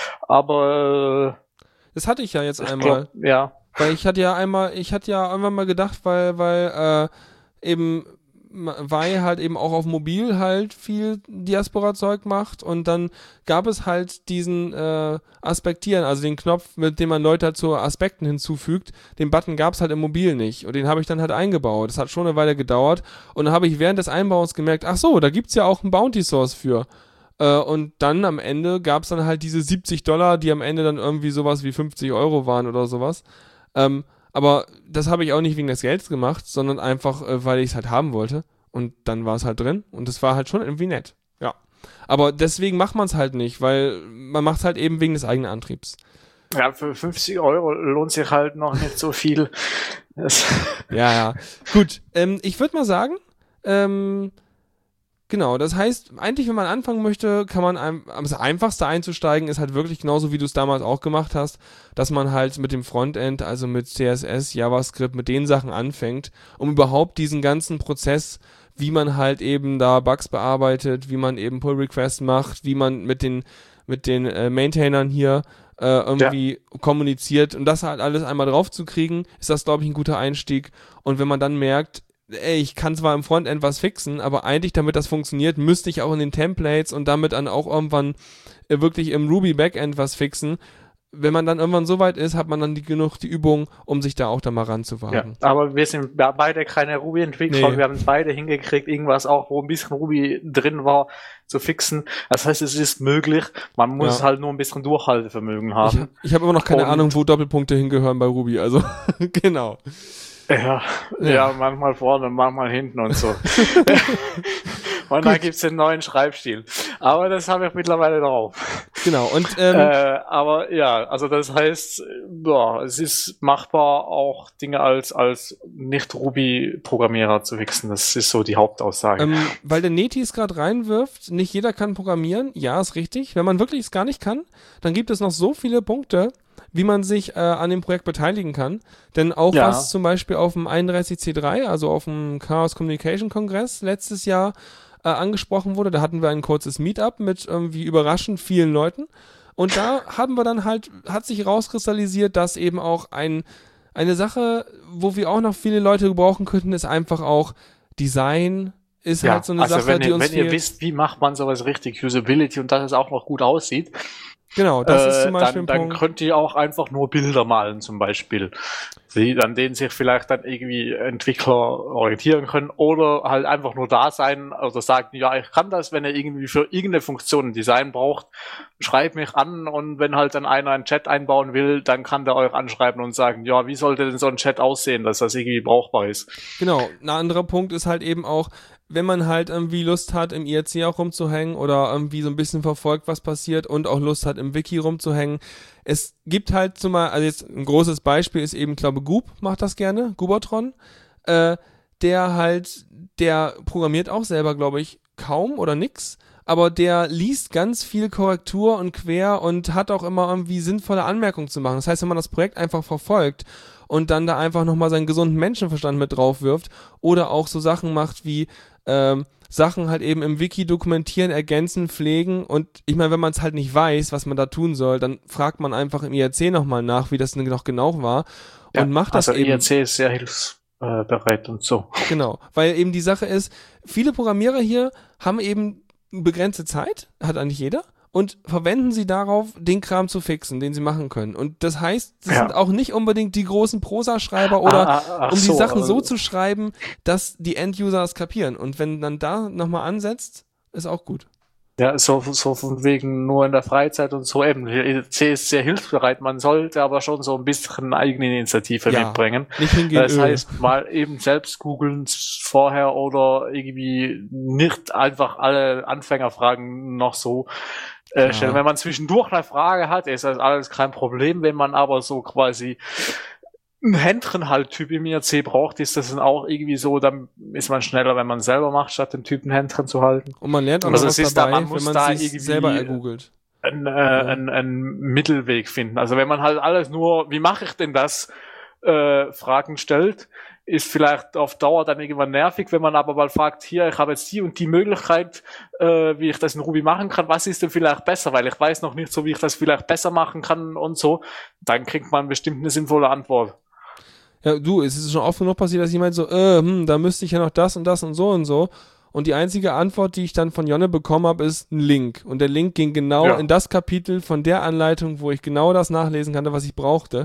Aber das hatte ich ja jetzt ich einmal. glaub, ja. Weil ich hatte ja einmal, ich hatte ja irgendwann mal gedacht, weil, weil äh, eben weil halt eben auch auf Mobil halt viel Diaspora-Zeug macht und dann gab es halt diesen äh, Aspektieren, also den Knopf, mit dem man Leute halt zu Aspekten hinzufügt, den Button gab es halt im Mobil nicht und den habe ich dann halt eingebaut. Das hat schon eine Weile gedauert und dann habe ich während des Einbauens gemerkt, ach so, da gibt's ja auch einen Bounty-Source für. Äh, und dann am Ende gab's dann halt diese siebzig Dollar, die am Ende dann irgendwie sowas wie fünfzig Euro waren oder sowas. Ähm, Aber das habe ich auch nicht wegen des Gelds gemacht, sondern einfach, äh, weil ich es halt haben wollte. Und dann war es halt drin. Und das war halt schon irgendwie nett. Ja. Aber deswegen macht man es halt nicht, weil man macht es halt eben wegen des eigenen Antriebs. Ja, für fünfzig Euro lohnt sich halt noch nicht so viel. Das ja, ja. Gut, ähm, ich würde mal sagen, ähm, genau, das heißt, eigentlich, wenn man anfangen möchte, kann man, ein, das Einfachste einzusteigen ist halt wirklich genauso, wie du es damals auch gemacht hast, dass man halt mit dem Frontend, also mit C S S, JavaScript, mit den Sachen anfängt, um überhaupt diesen ganzen Prozess, wie man halt eben da Bugs bearbeitet, wie man eben Pull-Requests macht, wie man mit den, mit den äh, Maintainern hier äh, irgendwie ja. kommuniziert und das halt alles einmal drauf zu kriegen, ist das, glaube ich, ein guter Einstieg. Und wenn man dann merkt, ey, ich kann zwar im Frontend was fixen, aber eigentlich, damit das funktioniert, müsste ich auch in den Templates und damit dann auch irgendwann äh, wirklich im Ruby Backend was fixen. Wenn man dann irgendwann so weit ist, hat man dann die, genug die Übung, um sich da auch da mal ranzuwagen. Ja, aber wir sind beide keine Ruby-Entwickler. Nee. Wir haben es beide hingekriegt, irgendwas auch, wo ein bisschen Ruby drin war, zu fixen. Das heißt, es ist möglich. Man muss Ja. halt nur ein bisschen Durchhaltevermögen haben. Ich, ich habe immer noch keine Und- Ahnung, wo Doppelpunkte hingehören bei Ruby. Also, genau. Ja, ja, Ja. manchmal vorne, manchmal hinten und so. Und dann gibt's den neuen Schreibstil. Aber das habe ich mittlerweile drauf. Genau. Und ähm, Äh, aber ja, also das heißt, ja, es ist machbar, auch Dinge als als Nicht-Ruby-Programmierer zu fixen. Das ist so die Hauptaussage. Ähm, weil der Neti es gerade reinwirft, nicht jeder kann programmieren. Ja, ist richtig. Wenn man wirklich es gar nicht kann, dann gibt es noch so viele Punkte, wie man sich äh, an dem Projekt beteiligen kann. Denn auch Ja. was zum Beispiel auf dem einunddreißig C drei, also auf dem Chaos Communication Kongress letztes Jahr äh, angesprochen wurde, da hatten wir ein kurzes Meetup mit irgendwie überraschend vielen Leuten. Und da haben wir dann halt, hat sich rauskristallisiert, dass eben auch ein, eine Sache, wo wir auch noch viele Leute gebrauchen könnten, ist einfach auch Design, ist Ja, halt so eine also Sache, wenn die ihr, uns wenn ihr fehlt. wisst, wie macht man sowas richtig, Usability und dass es auch noch gut aussieht, Genau, das äh, ist zum Beispiel dann, dann ein Punkt. könnt ihr auch einfach nur Bilder malen zum Beispiel, die, an denen sich vielleicht dann irgendwie Entwickler orientieren können oder halt einfach nur da sein oder sagen, ja, ich kann das, wenn ihr irgendwie für irgendeine Funktion ein Design braucht, schreibt mich an und wenn halt dann einer einen Chat einbauen will, dann kann der euch anschreiben und sagen, ja, wie sollte denn so ein Chat aussehen, dass das irgendwie brauchbar ist. Genau, ein anderer Punkt ist halt eben auch, wenn man halt irgendwie Lust hat, im I R C auch rumzuhängen oder irgendwie so ein bisschen verfolgt, was passiert und auch Lust hat, im Wiki rumzuhängen. Es gibt halt zumal, also jetzt ein großes Beispiel ist eben, glaube Goop macht das gerne, Goobertron, äh, der halt, der programmiert auch selber, glaube ich, kaum oder nix, aber der liest ganz viel Korrektur und quer und hat auch immer irgendwie sinnvolle Anmerkungen zu machen. Das heißt, wenn man das Projekt einfach verfolgt und dann da einfach nochmal seinen gesunden Menschenverstand mit drauf wirft oder auch so Sachen macht wie ähm, Sachen halt eben im Wiki dokumentieren, ergänzen, pflegen und ich meine, wenn man es halt nicht weiß, was man da tun soll, dann fragt man einfach im I R C nochmal nach, wie das denn noch genau war und macht das also eben. I R C ist sehr hilfsbereit und so. Genau, weil eben die Sache ist, viele Programmierer hier haben eben begrenzte Zeit, hat eigentlich jeder, und verwenden sie darauf, den Kram zu fixen, den sie machen können. Und das heißt, das Ja. sind auch nicht unbedingt die großen Prosa-Schreiber oder Ah, ah, ach um die so, Sachen so also- zu schreiben, dass die End-User das kapieren. Und wenn dann da nochmal ansetzt, ist auch gut. Ja, so, so von wegen nur in der Freizeit und so eben. I R C ist sehr hilfsbereit, man sollte aber schon so ein bisschen eigene Initiative Ja, mitbringen. Nicht hingehen, Das öh. heißt, mal eben selbst googeln vorher oder irgendwie nicht einfach alle Anfängerfragen noch so äh, Ja. stellen. Wenn man zwischendurch eine Frage hat, ist das alles kein Problem. Wenn man aber so quasi ein Händchen halt Typ im I R C braucht, ist das dann auch irgendwie so, dann ist man schneller, wenn man selber macht, statt den Typen Händchen zu halten. Und man lernt auch Also noch es was ist da- dabei, man muss wenn man da sich irgendwie- selber ergoogelt. Ein, äh, ein, ein Mittelweg finden. Also wenn man halt alles nur, wie mache ich denn das, äh, Fragen stellt, ist vielleicht auf Dauer dann irgendwann nervig, wenn man aber mal fragt, hier, ich habe jetzt die und die Möglichkeit, äh, wie ich das in Ruby machen kann, was ist denn vielleicht besser, weil ich weiß noch nicht so, wie ich das vielleicht besser machen kann und so, dann kriegt man bestimmt eine sinnvolle Antwort. Ja, du, es ist schon oft genug passiert, dass jemand so, äh, hm, da müsste ich ja noch das und das und so und so. Und die einzige Antwort, die ich dann von Jonne bekommen habe, ist ein Link. Und der Link ging genau Ja. in das Kapitel von der Anleitung, wo ich genau das nachlesen konnte, was ich brauchte.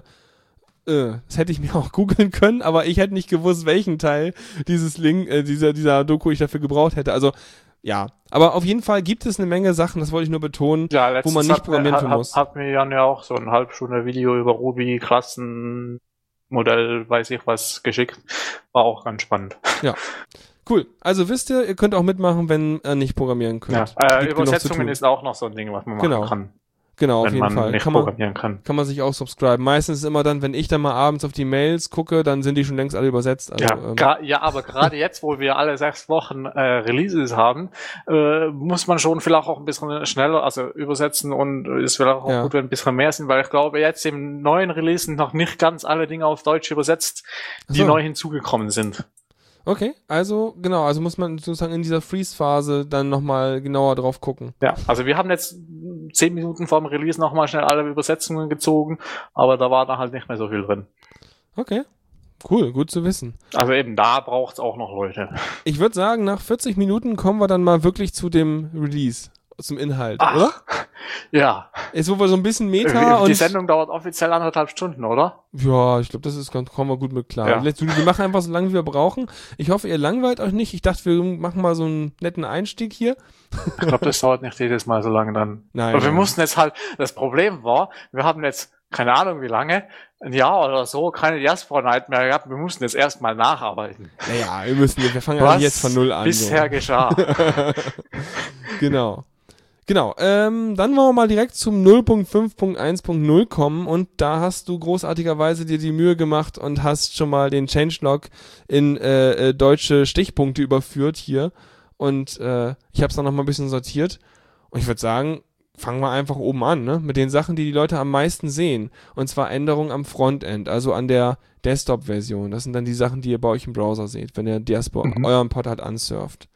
Äh, das hätte ich mir auch googeln können, aber ich hätte nicht gewusst, welchen Teil dieses Link, äh, dieser, dieser Doku ich dafür gebraucht hätte. Also, ja. Aber auf jeden Fall gibt es eine Menge Sachen, das wollte ich nur betonen, Ja, wo letztens man nicht hat, programmieren hat, für hat, muss. hat mir Jan ja auch so ein halb Stunde Video über Ruby, Klassen, Modell, weiß ich was, geschickt. War auch ganz spannend. Cool. Also wisst ihr, ihr könnt auch mitmachen, wenn ihr nicht programmieren könnt. Ja, Gibt äh, genug zu Übersetzungen tun. ist auch noch so ein Ding, was man Genau. machen kann, Genau, auf wenn jeden man Fall. nicht Kann man, programmieren kann. kann man sich auch subscriben. Meistens ist immer dann, wenn ich dann mal abends auf die Mails gucke, dann sind die schon längst alle übersetzt. Also, Ja, ähm, gra- ja, aber gerade jetzt, wo wir alle sechs Wochen äh, Releases haben, äh, muss man schon vielleicht auch ein bisschen schneller, also übersetzen und ist vielleicht auch Ja. gut, wenn ein bisschen mehr sind, weil ich glaube, jetzt im neuen Release sind noch nicht ganz alle Dinge auf Deutsch übersetzt, die Ach so. neu hinzugekommen sind. Okay, also genau, also muss man sozusagen in dieser Freeze-Phase dann nochmal genauer drauf gucken. Ja, also wir haben jetzt zehn Minuten vorm Release nochmal schnell alle Übersetzungen gezogen, aber da war dann halt nicht mehr so viel drin. Okay, cool, gut zu wissen. Also eben, da braucht's auch noch Leute. Ich würde sagen, nach vierzig Minuten kommen wir dann mal wirklich zu dem Release, zum Inhalt, Ach, oder? Ja, Jetzt, wo wir so ein bisschen Meta die und... Sendung dauert offiziell anderthalb Stunden, oder? Ja, ich glaube, das ist ganz, kommen wir gut mit klar. Ja. Letzt- Wir machen einfach so lange, wie wir brauchen. Ich hoffe, ihr langweilt euch nicht. Ich dachte, wir machen mal so einen netten Einstieg hier. Ich glaube, das dauert nicht jedes Mal so lange dann. Nein. Aber wir nein. mussten jetzt halt, das Problem war, wir haben jetzt, keine Ahnung wie lange, ein Jahr oder so, keine Diaspora Night mehr gehabt. Wir mussten jetzt erstmal nacharbeiten. Naja, wir müssen, wir fangen ja Was jetzt von Null an. bisher So. geschah. Genau. Genau, ähm, dann wollen wir mal direkt zum null Punkt fünf Punkt eins Punkt null kommen und da hast du großartigerweise dir die Mühe gemacht und hast schon mal den Changelog in äh, äh, deutsche Stichpunkte überführt hier und äh, ich habe es dann noch mal ein bisschen sortiert und ich würde sagen, fangen wir einfach oben an, ne? Mit den Sachen, die die Leute am meisten sehen und zwar Änderungen am Frontend, also an der Desktop-Version. Das sind dann die Sachen, die ihr bei euch im Browser seht, wenn ihr Diaspora Mhm. euren Pod halt ansurft.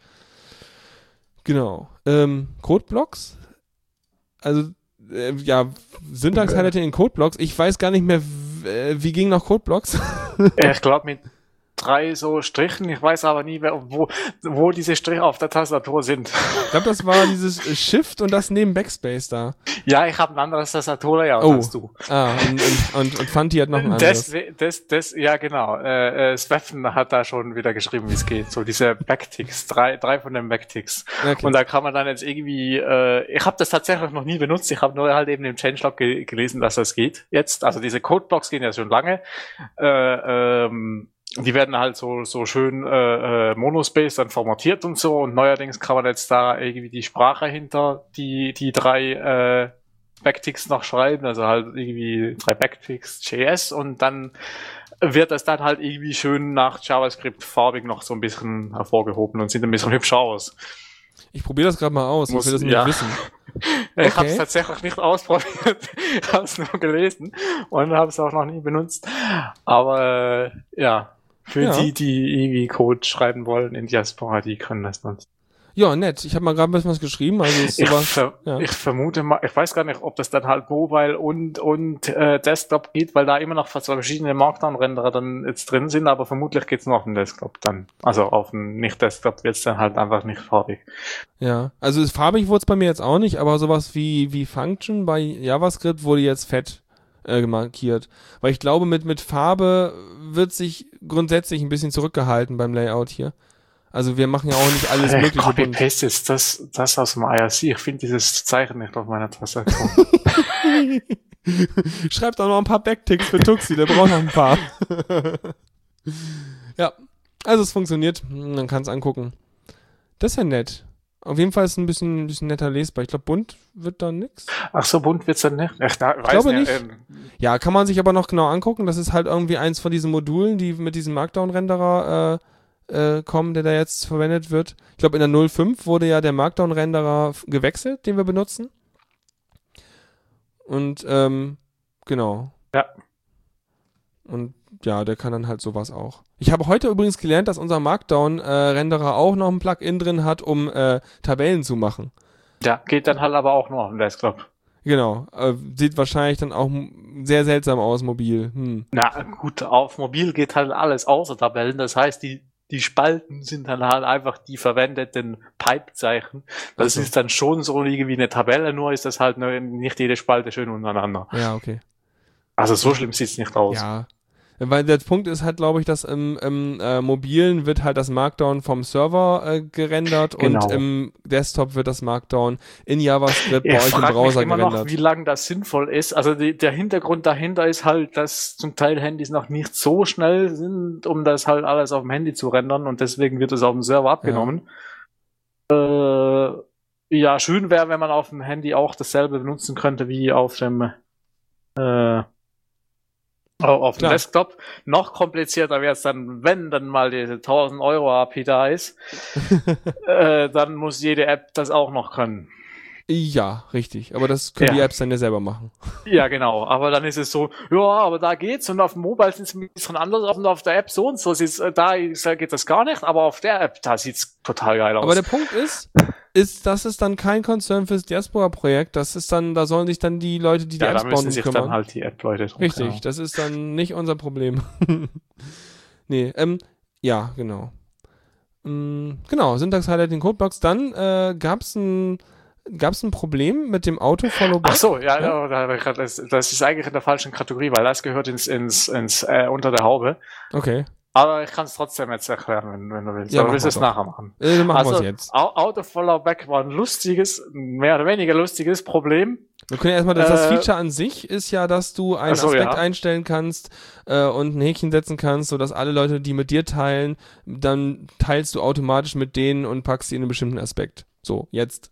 Genau. Ähm, Codeblocks? Also, äh, ja, Syntax-Highlighting in Codeblocks. Ich weiß gar nicht mehr, w- äh, wie ging noch Codeblocks? Ich glaube mit drei so Strichen, ich weiß aber nie, wer- wo, wo diese Striche auf der Tastatur sind. Ich glaube, das war dieses äh, Shift und das neben Backspace da. Ja, ich habe ein anderes Tastaturlayout Oh. als du. Ah, und, und, und, und Fanti hat noch ein anderes. Das, das, das, ja genau. Äh, äh, Sveffen hat da schon wieder geschrieben, wie es geht. So diese Backticks, drei, drei von den Backticks. Okay. Und da kann man dann jetzt irgendwie, äh, ich habe das tatsächlich noch nie benutzt, ich habe nur halt eben im Changelog ge gelesen, dass das geht jetzt. Also diese Codeblocks gehen ja schon lange. Äh, ähm, die werden halt so, so schön äh, äh, Monospace dann formatiert und so. Und neuerdings kann man jetzt da irgendwie die Sprache hinter die, die drei äh, Backticks noch schreiben. Also halt irgendwie drei Backticks J S und dann wird das dann halt irgendwie schön nach JavaScript farbig noch so ein bisschen hervorgehoben und sieht ein bisschen hübscher aus. Ich probiere das gerade mal aus. Muss- ich will das nicht ja. wissen. Ich Okay. habe es tatsächlich nicht ausprobiert, ich habe es nur gelesen und habe es auch noch nie benutzt. Aber äh, ja, für Ja. die, die irgendwie Code schreiben wollen in Diaspora, die können das nutzen. Ja, nett. Ich habe mal gerade ein bisschen was geschrieben. Also ist Ich, sowas, ver ja. ich vermute mal, ich weiß gar nicht, ob das dann halt Mobile und und äh, Desktop geht, weil da immer noch zwei verschiedene Markdown-Renderer dann jetzt drin sind, aber vermutlich geht's nur auf dem Desktop dann. Also auf dem Nicht-Desktop wird's dann halt einfach nicht farbig. Ja, also ist farbig wurde es bei mir jetzt auch nicht, aber sowas wie wie Function bei JavaScript wurde jetzt fett äh, markiert. Weil ich glaube, mit mit Farbe wird sich grundsätzlich ein bisschen zurückgehalten beim Layout hier. Also wir machen ja auch nicht alles Hey, mögliche bunt. Copy-Paste ist das, das aus dem I R C. Ich finde dieses Zeichen nicht auf meiner Tastatur. Schreibt auch noch ein paar Backticks für Tuxi, der braucht noch ein paar. Ja, also es funktioniert. Man kann es angucken. Das ist ja nett. Auf jeden Fall ist es ein bisschen, ein bisschen netter lesbar. Ich glaube, bunt wird da nix. Ach so, bunt wird's dann nicht? Ich, da, Ich weiß glaube nicht. nicht. Ähm, Ja, kann man sich aber noch genau angucken. Das ist halt irgendwie eins von diesen Modulen, die mit diesem Markdown-Renderer äh, äh, kommen, der da jetzt verwendet wird. Ich glaube, in der null Punkt fünf wurde ja der Markdown-Renderer f- gewechselt, den wir benutzen. Und, ähm, genau. Ja. Und ja, der kann dann halt sowas auch. Ich habe heute übrigens gelernt, dass unser Markdown-Renderer auch noch ein Plugin drin hat, um äh, Tabellen zu machen. ja, geht dann halt aber auch nur auf dem Desktop. Genau. Äh, sieht wahrscheinlich dann auch m- sehr seltsam aus, mobil. Hm. Na gut, auf mobil geht halt alles außer Tabellen. Das heißt, die, die Spalten sind dann halt einfach die verwendeten Pipe-Zeichen. Das Ach so. ist dann schon so wie eine Tabelle, nur ist das halt nur nicht jede Spalte schön untereinander. Ja, okay. Also so schlimm sieht's nicht aus. Ja. Weil der Punkt ist halt, glaube ich, dass im, im äh, Mobilen wird halt das Markdown vom Server äh, gerendert Genau. und im Desktop wird das Markdown in JavaScript bei Ich euch im frage mich Browser immer gerendert. noch, wie lange das sinnvoll ist. Also die, der Hintergrund dahinter ist halt, dass zum Teil Handys noch nicht so schnell sind, um das halt alles auf dem Handy zu rendern und deswegen wird es auf dem Server abgenommen. Ja, äh, ja schön wäre, wenn man auf dem Handy auch dasselbe benutzen könnte wie auf dem äh, auf dem Klar. Desktop. Noch komplizierter wäre es dann, wenn dann mal diese tausend Euro A P I da ist, äh, dann muss jede App das auch noch können. Ja, richtig. Aber das können Ja. die Apps dann ja selber machen. Ja, genau. Aber dann ist es so, ja, aber da geht's und auf dem Mobile sieht's ein bisschen anders aus und auf der App so und so sieht's, äh, da geht das gar nicht, aber auf der App, da sieht's total geil aus. Aber der Punkt ist, ist, das ist dann kein Concern fürs Diaspora-Projekt. Das ist dann, da sollen sich dann die Leute, die die ja, Apps da bauen, müssen drum sich kümmern. dann halt die App-Leute drum Richtig, kümmern. das ist dann nicht unser Problem. Nee, ähm, ja, genau. Mm, genau, Syntax-Highlight in Codebox. Dann äh, gab's ein gab's ein Problem mit dem Auto-Follow-Back? Ach so, ja, Ja? ja. da hab ich grad- das, das ist eigentlich in der falschen Kategorie, weil das gehört ins, ins, ins äh, unter der Haube. Okay. Aber ich kann es trotzdem jetzt erklären, wenn, wenn du willst. Ja, Aber mach willst du mal es doch. nachher machen? Äh, dann machen also, wir's jetzt. Au- Auto-Follow-Back war ein lustiges, mehr oder weniger lustiges Problem. Wir können ja erstmal, das, das Äh, Feature an sich ist ja, dass du einen ach so, Aspekt ja. einstellen kannst äh, und ein Häkchen setzen kannst, sodass alle Leute, die mit dir teilen, dann teilst du automatisch mit denen und packst sie in einen bestimmten Aspekt. So, jetzt.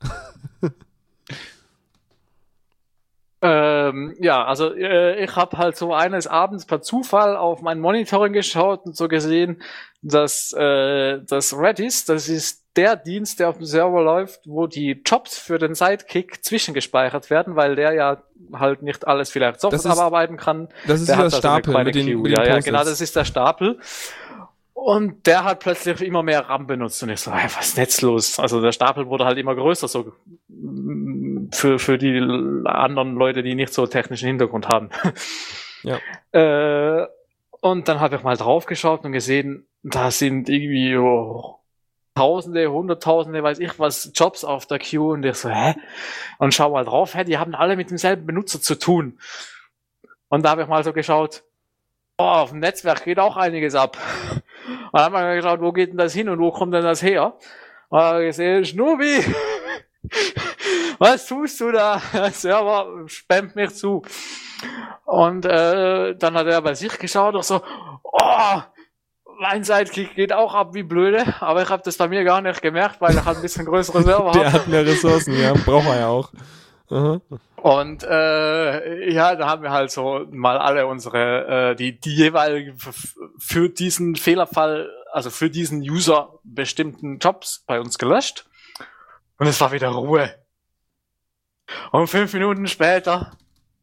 Ähm, ja, also äh, ich habe halt so eines Abends per Zufall auf mein Monitoring geschaut und so gesehen, dass äh, das Redis, das ist der Dienst, der auf dem Server läuft, wo die Jobs für den Sidekick zwischengespeichert werden, weil der ja halt nicht alles vielleicht sofort Das ist- abarbeiten kann. Das ist Der wieder hat das da so eine Stapel kleine mit den, Queue. mit den ja, ja, Post-its. genau, das ist der Stapel. Und der hat plötzlich immer mehr RAM benutzt und ich so, hey, was ist denn jetzt los? Also der Stapel wurde halt immer größer, so mm, für, für die anderen Leute, die nicht so technischen Hintergrund haben. Ja. Äh, und dann habe ich mal drauf geschaut und gesehen, da sind irgendwie oh, Tausende, Hunderttausende, weiß ich was, Jobs auf der Queue und ich so, hä? Und schau mal drauf, hä, die haben alle mit demselben Benutzer zu tun. Und da habe ich mal so geschaut, oh, auf dem Netzwerk geht auch einiges ab. Und dann haben wir geschaut, wo geht denn das hin und wo kommt denn das her? Und dann haben wir gesehen, Schnubi, was tust du da? Der Server spammt mich zu. Und äh, dann hat er bei sich geschaut und so, oh, mein Sidekick geht auch ab wie blöde, aber ich habe das bei mir gar nicht gemerkt, weil ich halt ein bisschen größere Server Der habe. hat mehr Ressourcen, ja, braucht er ja auch. Aha. Und äh, ja, da haben wir halt so mal alle unsere, äh, die, die jeweiligen f- für diesen Fehlerfall, also für diesen User bestimmten Jobs bei uns gelöscht. Und es war wieder Ruhe. Und fünf Minuten später,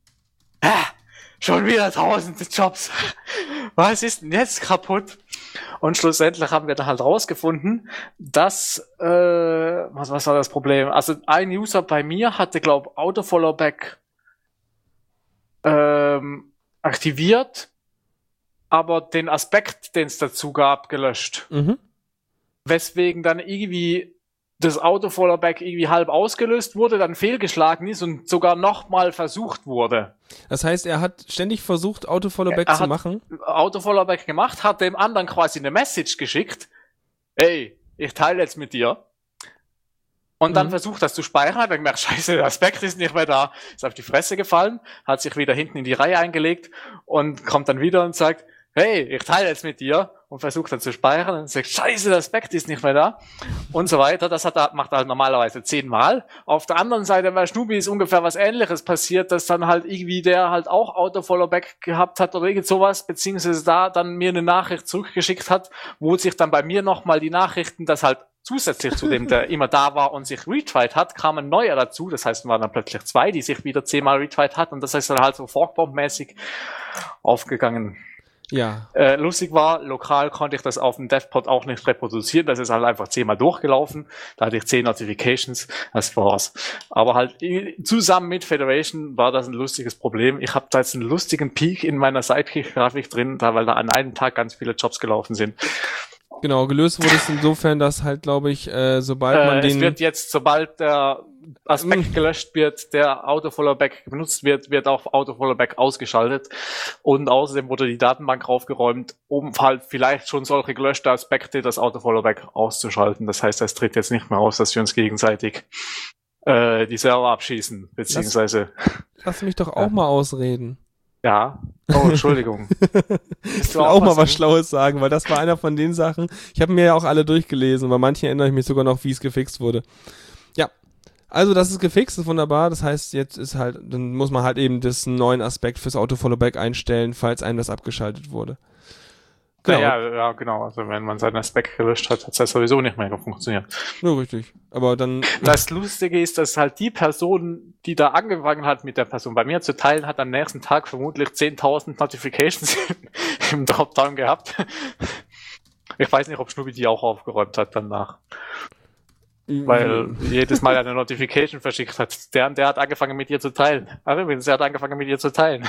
ah, schon wieder tausende Jobs. Was ist denn jetzt kaputt? Und schlussendlich haben wir dann halt rausgefunden, dass, äh, was, was war das Problem? Also ein User bei mir hatte, glaube ich, Autofollowback ähm, aktiviert, aber den Aspekt, den es dazu gab, gelöscht. Mhm. Weswegen dann irgendwie das Autofollowback irgendwie halb ausgelöst wurde, dann fehlgeschlagen ist und sogar nochmal versucht wurde. Das heißt, er hat ständig versucht, Autofollowback Er zu hat machen. Autofollowback gemacht, hat dem anderen quasi eine Message geschickt. Ey, ich teile jetzt mit dir. Und dann Mhm. versucht das zu speichern, hat dann gemerkt, scheiße, der Aspekt ist nicht mehr da, ist auf die Fresse gefallen, hat sich wieder hinten in die Reihe eingelegt und kommt dann wieder und sagt, hey, ich teile jetzt mit dir und versucht dann zu speichern und sagt, scheiße, der Aspekt ist nicht mehr da und so weiter. Das hat er, macht er halt normalerweise zehnmal. Auf der anderen Seite bei Schnubi ist ungefähr was Ähnliches passiert, dass dann halt irgendwie der halt auch Autofollowback gehabt hat oder irgend sowas, beziehungsweise da dann mir eine Nachricht zurückgeschickt hat, wo sich dann bei mir nochmal die Nachrichten, das halt zusätzlich zu dem, der immer da war und sich retried hat, kam ein neuer dazu. Das heißt, es waren dann plötzlich zwei, die sich wieder zehnmal retried hat und das ist dann halt so Forkbomb-mäßig aufgegangen. Ja. Äh, lustig war, lokal konnte ich das auf dem DevPod auch nicht reproduzieren, das ist halt einfach zehnmal durchgelaufen, da hatte ich zehn Notifications, das war's. Aber halt zusammen mit Federation war das ein lustiges Problem. Ich habe da jetzt einen lustigen Peak in meiner Sidekick-Grafik drin, da weil da an einem Tag ganz viele Jobs gelaufen sind. Genau, gelöst wurde es insofern, dass halt, glaube ich, äh, sobald man äh, den... Es wird jetzt, sobald der Aspekt gelöscht wird, der Autofollowback benutzt wird, wird auch Autofollowback ausgeschaltet. Und außerdem wurde die Datenbank raufgeräumt, um halt vielleicht schon solche gelöschte Aspekte, das Autofollowback auszuschalten. Das heißt, es tritt jetzt nicht mehr aus, dass wir uns gegenseitig äh, die Server abschießen, beziehungsweise... Lass, lass mich doch auch mal ausreden. Ja. Oh, Entschuldigung. Ich will auch mal was Schlaues sagen, weil das war einer von den Sachen, ich habe mir ja auch alle durchgelesen, bei manchen erinnere ich mich sogar noch, wie es gefixt wurde. Ja, also das ist gefixt, ist wunderbar, das heißt, jetzt ist halt, dann muss man halt eben das neuen Aspekt fürs Autofollowback einstellen, falls einem das abgeschaltet wurde. Genau. Ja, ja, ja, genau. Also wenn man seinen Aspekt gelöscht hat, hat das sowieso nicht mehr funktioniert. Ja, richtig. Aber dann... Das Lustige ist, dass halt die Person, die da angefangen hat, mit der Person bei mir zu teilen, hat am nächsten Tag vermutlich zehntausend Notifications im Dropdown gehabt. Ich weiß nicht, ob Schnubi die auch aufgeräumt hat danach. Weil jedes Mal eine Notification verschickt hat. Der, der hat angefangen mit dir zu teilen. Ach übrigens, der hat angefangen mit dir zu teilen.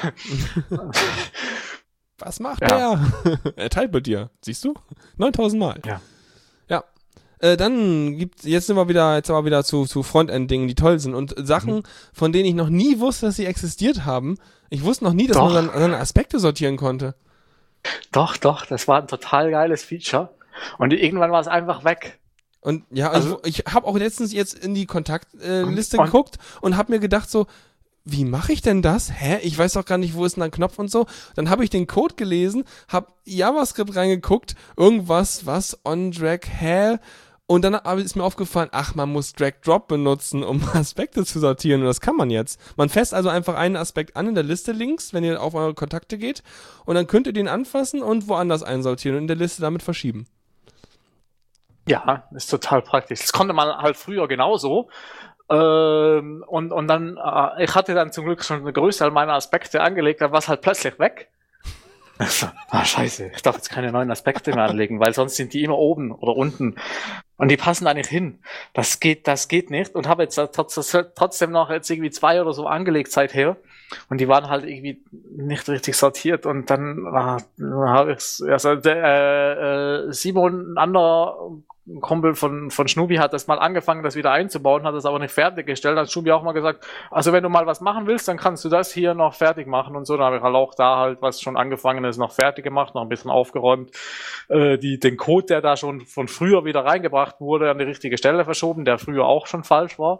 Was macht ja. der? Er teilt bei dir. Siehst du? neuntausend Mal. Ja. Ja. Äh, dann gibt's, jetzt sind wir wieder, jetzt aber wieder zu, zu Frontend-Dingen, die toll sind und Sachen, mhm. von denen ich noch nie wusste, dass sie existiert haben. Ich wusste noch nie, dass doch. man dann seine Aspekte sortieren konnte. Doch, doch, das war ein total geiles Feature. Und irgendwann war es einfach weg. Und ja, also, also ich habe auch letztens jetzt in die Kontaktliste äh, geguckt und habe mir gedacht so, wie mache ich denn das? Hä? Ich weiß doch gar nicht, wo ist denn ein Knopf und so. Dann habe ich den Code gelesen, habe JavaScript reingeguckt, irgendwas, was, on-drag, hä? Und dann ist mir aufgefallen, ach, man muss Drag-Drop benutzen, um Aspekte zu sortieren. Und das kann man jetzt. Man fasst also einfach einen Aspekt an in der Liste links, wenn ihr auf eure Kontakte geht. Und dann könnt ihr den anfassen und woanders einsortieren und in der Liste damit verschieben. Ja, ist total praktisch. Das konnte man halt früher genauso. Ähm, und, und dann, äh, ich hatte dann zum Glück schon eine Größe meiner Aspekte angelegt, dann war es halt plötzlich weg. Also, ah, scheiße, ich darf jetzt keine neuen Aspekte mehr anlegen, weil sonst sind die immer oben oder unten. Und die passen da nicht hin. Das geht, das geht nicht. Und habe jetzt trotzdem noch jetzt irgendwie zwei oder so angelegt seither. Und die waren halt irgendwie nicht richtig sortiert. Und dann ah, habe ich, also der, äh, Simon, ein anderer ein Kumpel von, von Schnubi hat das mal angefangen, das wieder einzubauen, hat das aber nicht fertiggestellt. Hat Schnubi auch mal gesagt, also wenn du mal was machen willst, dann kannst du das hier noch fertig machen und so. Da habe ich halt auch da halt, was schon angefangen ist, noch fertig gemacht, noch ein bisschen aufgeräumt. Äh, die, den Code, der da schon von früher wieder reingebracht wurde, an die richtige Stelle verschoben, der früher auch schon falsch war.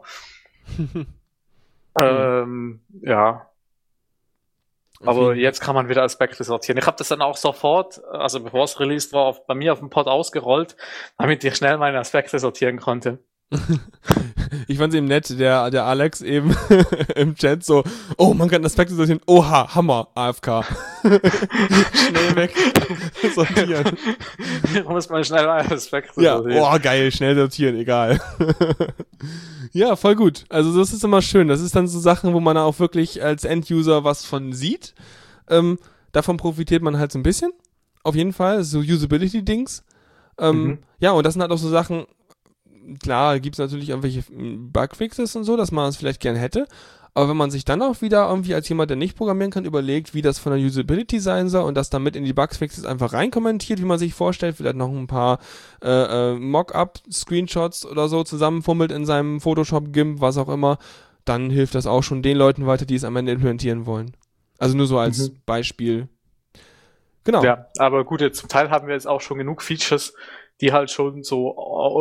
ähm, ja. Aber okay. Jetzt kann man wieder Aspekte sortieren. Ich habe das dann auch sofort, also bevor es released war, auf, bei mir auf dem Pod ausgerollt, damit ich schnell meine Aspekte sortieren konnte. Ich fand's eben nett, der, der Alex eben im Chat so, oh, man kann Aspekte sortieren, oha, Hammer, A F K. Schnell weg, sortieren. Ich muss mal schnell meine Aspekte ja, sortieren. Oh, geil, schnell sortieren, egal. Ja, voll gut. Also das ist immer schön. Das ist dann so Sachen, wo man auch wirklich als End-User was von sieht. Ähm, davon profitiert man halt so ein bisschen. auf jeden Fall, so Usability-Dings. Ähm, mhm. Ja, und das sind halt auch so Sachen, klar, gibt's natürlich irgendwelche Bugfixes und so, dass man es vielleicht gern hätte, aber wenn man sich dann auch wieder irgendwie als jemand, der nicht programmieren kann, überlegt, wie das von der Usability sein soll und das damit in die Bugfixes einfach reinkommentiert, wie man sich vorstellt, vielleicht noch ein paar äh, äh, Mock-up-Screenshots oder so zusammenfummelt in seinem Photoshop, GIMP, was auch immer, dann hilft das auch schon den Leuten weiter, die es am Ende implementieren wollen. Also nur so als mhm. Beispiel. Genau. Ja, aber gut, jetzt zum Teil haben wir jetzt auch schon genug Features, die halt schon so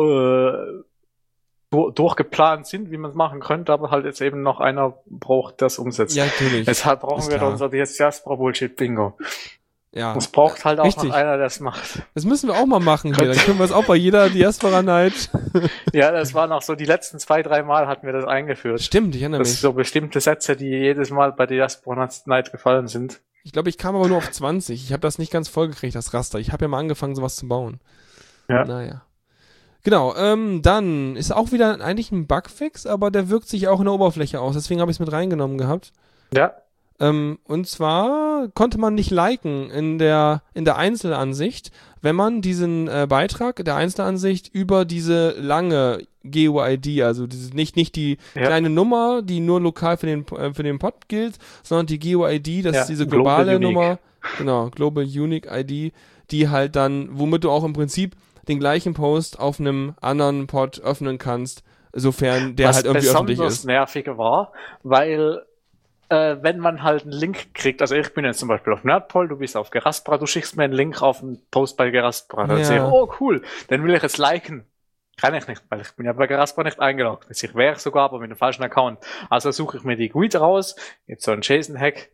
äh, durchgeplant sind, wie man es machen könnte, aber halt jetzt eben noch einer braucht, das umsetzt. Ja, natürlich. Deshalb brauchen Ist wir klar. unser Diaspora-Bullshit-Bingo. Ja. Es braucht halt auch Richtig. noch einer, der das macht. Das müssen wir auch mal machen hier. Dann können wir es auch bei jeder Diaspora-Night. Ja, das war noch so, die letzten zwei, drei Mal hatten wir das eingeführt. Stimmt, ich erinnere das mich. So bestimmte Sätze, die jedes Mal bei Diaspora-Night gefallen sind. Ich glaube, ich kam aber nur auf zwanzig. Ich habe das nicht ganz vollgekriegt, das Raster. Ich habe ja mal angefangen, sowas zu bauen. Ja. Naja. Genau, ähm, dann ist auch wieder eigentlich ein Bugfix, aber der wirkt sich auch in der Oberfläche aus. Deswegen habe ich es mit reingenommen gehabt. Ja. Ähm, und zwar konnte man nicht liken in der in der Einzelansicht, wenn man diesen äh, Beitrag der Einzelansicht über diese lange G U I D, also diese, nicht nicht die ja. kleine Nummer, die nur lokal für den äh, für den Pod gilt, sondern die G U I D, das ja, ist diese globale Global Nummer, genau, Global Unique I D, die halt dann, womit du auch im Prinzip den gleichen Post auf einem anderen Pod öffnen kannst, sofern der Was halt irgendwie öffentlich ist. Was besonders nervig war, weil Äh, wenn man halt einen Link kriegt, also ich bin jetzt zum Beispiel auf Nerdpoll, du bist auf Geraspra, du schickst mir einen Link auf einen Post bei Geraspra, dann ja. sehe ich, oh cool, den will ich jetzt liken. Kann ich nicht, weil ich bin ja bei Geraspra nicht eingeloggt. Ich wäre sogar, aber mit einem falschen Account. Also suche ich mir die G U I D raus, jetzt so einen JSON-Hack,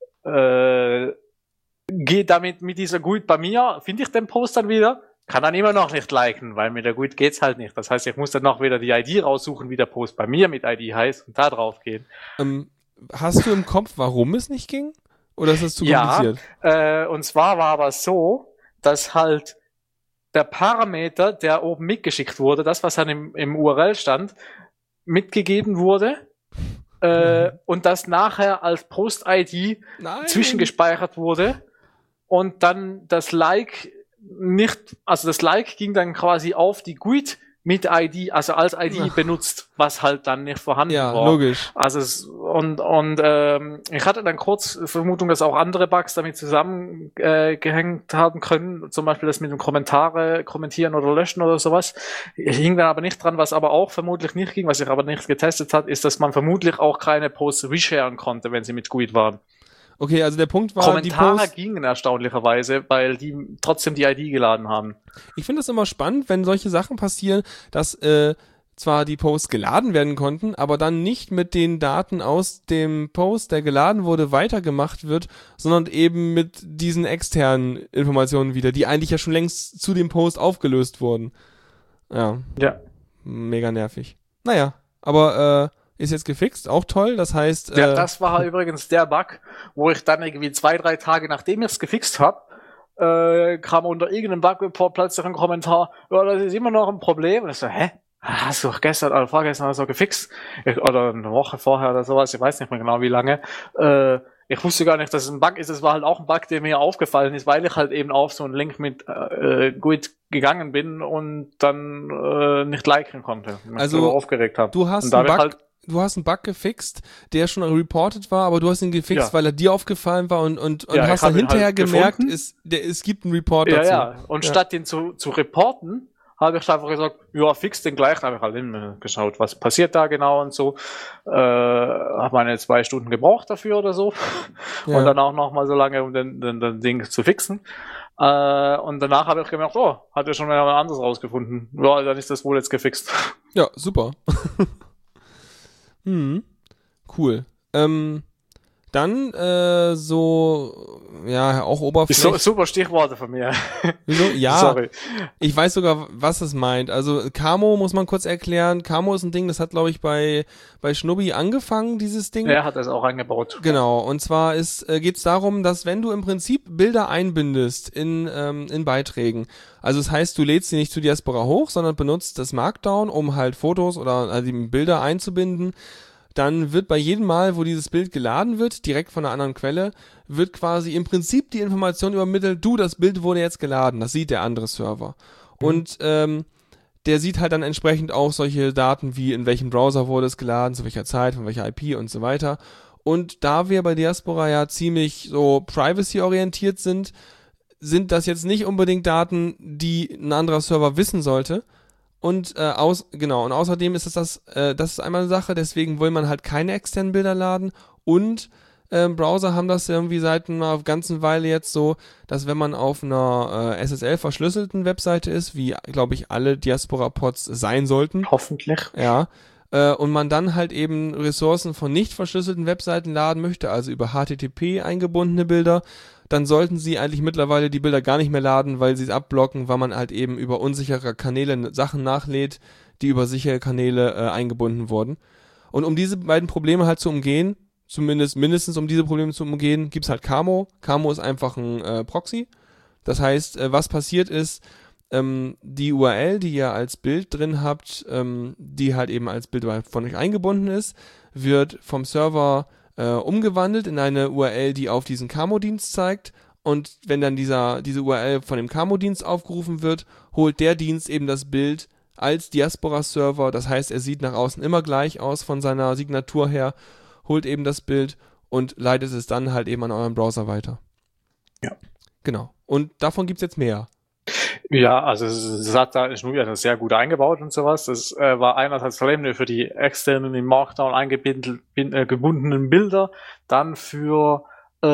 äh, gehe damit mit dieser G U I D bei mir, finde ich den Post dann wieder, kann dann immer noch nicht liken, weil mit der G U I D geht's halt nicht. Das heißt, ich muss dann noch wieder die I D raussuchen, wie der Post bei mir mit I D heißt und da drauf gehen. Ähm, Hast du im Kopf, warum es nicht ging? Oder ist das zu kompliziert? Ja, äh, und zwar war aber so, dass halt der Parameter, der oben mitgeschickt wurde, das, was dann im, im U R L stand, mitgegeben wurde äh, mhm. und das nachher als Post-I D Nein. zwischengespeichert wurde und dann das Like nicht, also das Like ging dann quasi auf die G U I D mit I D, also als I D ja. benutzt, was halt dann nicht vorhanden ja, war. Ja, logisch. Also es, und und ähm, ich hatte dann kurz Vermutung, dass auch andere Bugs damit zusammengehängt äh, haben können, zum Beispiel das mit dem Kommentare kommentieren oder löschen oder sowas. Ich hing dann aber nicht dran, was aber auch vermutlich nicht ging, was ich aber nicht getestet hat, ist, dass man vermutlich auch keine Posts resharen konnte, wenn sie mit G U I D waren. Okay, also der Punkt war, Kommentare die Post gingen erstaunlicherweise, weil die trotzdem die I D geladen haben. Ich finde das immer spannend, wenn solche Sachen passieren, dass äh, zwar die Posts geladen werden konnten, aber dann nicht mit den Daten aus dem Post, der geladen wurde, weitergemacht wird, sondern eben mit diesen externen Informationen wieder, die eigentlich ja schon längst zu dem Post aufgelöst wurden. Ja. Ja. Mega nervig. Naja, aber äh, ist jetzt gefixt, auch toll, das heißt... Ja, äh, das war übrigens der Bug, wo ich dann irgendwie zwei, drei Tage, nachdem ich es gefixt habe, äh, kam unter irgendeinem Bug-Report plötzlich ein Kommentar, ja, das ist immer noch ein Problem. Und ich so, hä? Hast du gestern oder vorgestern oder so gefixt? Ich, oder eine Woche vorher oder sowas, ich weiß nicht mehr genau wie lange. Äh, ich wusste gar nicht, dass es ein Bug ist. Es war halt auch ein Bug, der mir aufgefallen ist, weil ich halt eben auf so einen Link mit äh, G U I D gegangen bin und dann äh, nicht liken konnte. Also aufgeregt habe. Du hast einen Bug, halt du hast einen Bug gefixt, der schon reported war, aber du hast ihn gefixt, ja. weil er dir aufgefallen war und und, und ja, hast dann hinterher halt gemerkt, ist, der, es gibt einen Report ja, dazu. Ja, und ja. statt den zu zu reporten, habe ich einfach gesagt, ja, fix den gleich, habe ich halt hingeschaut, was passiert da genau und so. Äh, habe meine zwei Stunden gebraucht dafür oder so. Ja. Und dann auch noch mal so lange, um den, den, den Ding zu fixen. Äh, und danach habe ich gemerkt, oh, hat ja schon jemand anderes rausgefunden. Ja, dann ist das wohl jetzt gefixt. Ja, super. hm, cool. Ähm, dann äh, so, ja, auch Oberfläche. So, super Stichworte von mir. Wieso? Ja, sorry. Ich weiß sogar, was es meint. Also Camo muss man kurz erklären. Camo ist ein Ding, das hat, glaube ich, bei bei Schnubbi angefangen, dieses Ding. Er hat das auch eingebaut. Genau, und zwar ist äh, geht es darum, dass wenn du im Prinzip Bilder einbindest in ähm, in Beiträgen, also das heißt, du lädst sie nicht zu Diaspora hoch, sondern benutzt das Markdown, um halt Fotos oder also Bilder einzubinden, dann wird bei jedem Mal, wo dieses Bild geladen wird, direkt von einer anderen Quelle, wird quasi im Prinzip die Information übermittelt, du, das Bild wurde jetzt geladen, das sieht der andere Server. Mhm. Und ähm, der sieht halt dann entsprechend auch solche Daten wie in welchem Browser wurde es geladen, zu welcher Zeit, von welcher I P und so weiter. Und da wir bei Diaspora ja ziemlich so privacy-orientiert sind, sind das jetzt nicht unbedingt Daten, die ein anderer Server wissen sollte. Und äh, aus genau und außerdem ist es das, äh, das ist einmal eine Sache, deswegen will man halt keine externen Bilder laden. Und äh, Browser haben das irgendwie seit einer ganzen Weile jetzt so, dass wenn man auf einer äh, S S L-verschlüsselten Webseite ist, wie, glaube ich, alle Diaspora-Pods sein sollten. Hoffentlich. Ja. Äh, und man dann halt eben Ressourcen von nicht verschlüsselten Webseiten laden möchte, also über H T T P eingebundene Bilder, dann sollten sie eigentlich mittlerweile die Bilder gar nicht mehr laden, weil sie es abblocken, weil man halt eben über unsichere Kanäle Sachen nachlädt, die über sichere Kanäle äh, eingebunden wurden. Und um diese beiden Probleme halt zu umgehen, zumindest mindestens um diese Probleme zu umgehen, gibt's halt Camo. Camo ist einfach ein äh, Proxy. Das heißt, äh, was passiert ist, ähm, die U R L, die ihr als Bild drin habt, ähm, die halt eben als Bild von euch eingebunden ist, wird vom Server äh, umgewandelt in eine U R L, die auf diesen Camo-Dienst zeigt. Und wenn dann dieser diese U R L von dem Camo-Dienst aufgerufen wird, holt der Dienst eben das Bild als Diaspora-Server. Das heißt, er sieht nach außen immer gleich aus von seiner Signatur her, holt eben das Bild und leitet es dann halt eben an euren Browser weiter. Ja. Genau. Und davon gibt's jetzt mehr. Ja, also es hat da Schnuja sehr gut eingebaut und sowas. Das äh, war einerseits vor allem für die externen in Markdown eingebundenen Bilder, dann für äh,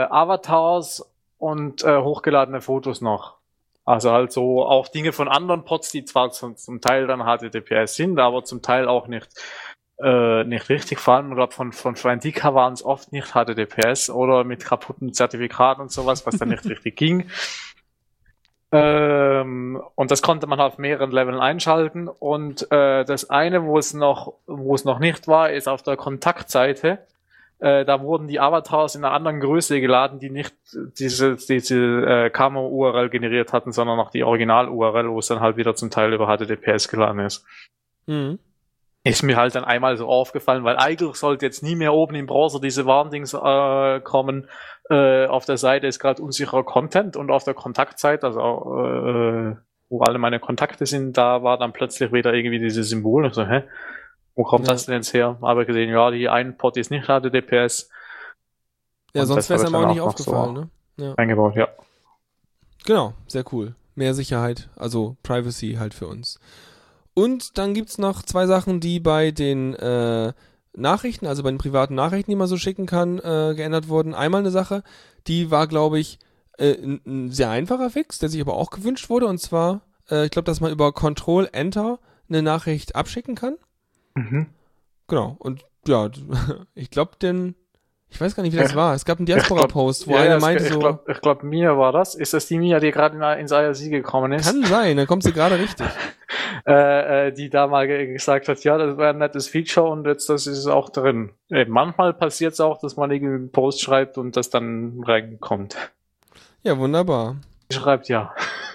Avatars und äh, hochgeladene Fotos noch. Also halt so auch Dinge von anderen Pods, die zwar zum, zum Teil dann H T T P S sind, aber zum Teil auch nicht äh, nicht richtig. Vor allem, ich glaube, von von Friendica waren es oft nicht H T T P S oder mit kaputten Zertifikaten und sowas, was dann nicht richtig ging. Ähm, und das konnte man auf mehreren Leveln einschalten. Und äh, das eine, wo es noch, wo es noch nicht war, ist auf der Kontaktseite. Äh, da wurden die Avatars in einer anderen Größe geladen, die nicht diese diese äh, Camo-U R L generiert hatten, sondern noch die Original-U R L, wo es dann halt wieder zum Teil über H T T P S geladen ist. Mhm. Ist mir halt dann einmal so aufgefallen, weil eigentlich sollte jetzt nie mehr oben im Browser diese Warndings äh, kommen. Äh, auf der Seite ist gerade unsicherer Content und auf der Kontaktseite, also äh, wo alle meine Kontakte sind, da war dann plötzlich wieder irgendwie dieses Symbol. So, hä? Wo kommt ja. das denn jetzt her? Aber gesehen, ja, die ein Pod ist nicht H T T P S. Ja, und sonst wäre es einem auch nicht aufgefallen, so ne? Ja. Eingebaut, ja. Genau, sehr cool. Mehr Sicherheit, also Privacy halt für uns. Und dann gibt's noch zwei Sachen, die bei den äh, Nachrichten, also bei den privaten Nachrichten, die man so schicken kann, äh, geändert wurden. Einmal eine Sache, die war, glaube ich, äh, ein, ein sehr einfacher Fix, der sich aber auch gewünscht wurde. Und zwar, äh, ich glaube, dass man über Control-Enter eine Nachricht abschicken kann. Mhm. Genau. Und ja, ich glaube, den... Ich weiß gar nicht, wie das ja. war. Es gab einen Diaspora-Post, wo ja, einer ja, meinte ich so... Glaub, ich glaube, Mia war das. Ist das die Mia, die gerade in, ins I R C gekommen ist? Kann sein, dann kommt sie gerade richtig. äh, äh, die da mal ge- gesagt hat, ja, das wäre ein nettes Feature und jetzt das ist auch drin. Äh, manchmal passiert es auch, dass man einen Post schreibt und das dann reinkommt. Ja, wunderbar. Schreibt ja.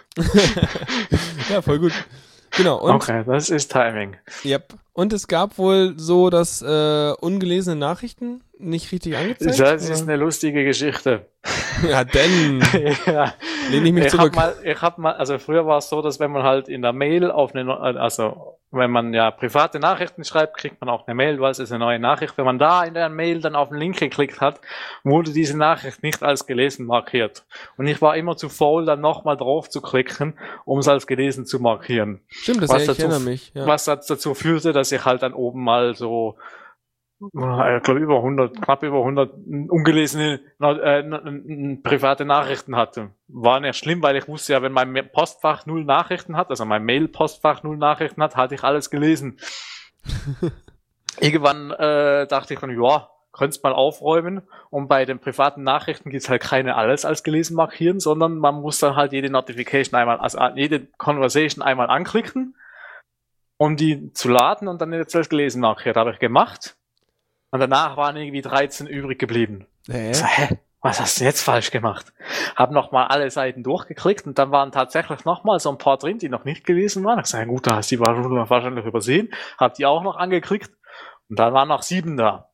Ja, voll gut. Genau. Und, okay, das ist Timing. Yep. Und es gab wohl so, dass äh, ungelesene Nachrichten nicht richtig angezeigt Das oder? Ist eine lustige Geschichte. Ja, denn ja. lehne ich mich ich zurück. Hab mal, ich hab mal, also früher war es so, dass wenn man halt in der Mail auf eine, also wenn man ja private Nachrichten schreibt, kriegt man auch eine Mail, was ist eine neue Nachricht. Wenn man da in der Mail dann auf den Link geklickt hat, wurde diese Nachricht nicht als gelesen markiert. Und ich war immer zu faul, dann nochmal drauf zu klicken, um es als gelesen zu markieren. Stimmt, das was ja, ich dazu, erinnere mich. Ja. Was dazu führte, dass ich halt dann oben mal so ich glaube über hundert, knapp über hundert ungelesene äh, private Nachrichten hatte. War nicht schlimm, weil ich wusste ja, wenn mein Postfach null Nachrichten hat, also mein Mail-Postfach null Nachrichten hat, hatte ich alles gelesen. Irgendwann äh, dachte ich dann, ja, könnt's mal aufräumen. Und bei den privaten Nachrichten gibt's halt keine alles als gelesen markieren, sondern man muss dann halt jede Notification einmal, also jede Conversation einmal anklicken, um die zu laden und dann jetzt als gelesen markiert. Habe ich gemacht. Und danach waren irgendwie dreizehn übrig geblieben. Hä? So, hä? Was hast du jetzt falsch gemacht? Hab nochmal alle Seiten durchgeklickt und dann waren tatsächlich nochmal so ein paar drin, die noch nicht gelesen waren. Ich sage, gut, da hast du die wahrscheinlich übersehen. Hab die auch noch angeklickt Und dann waren noch sieben da.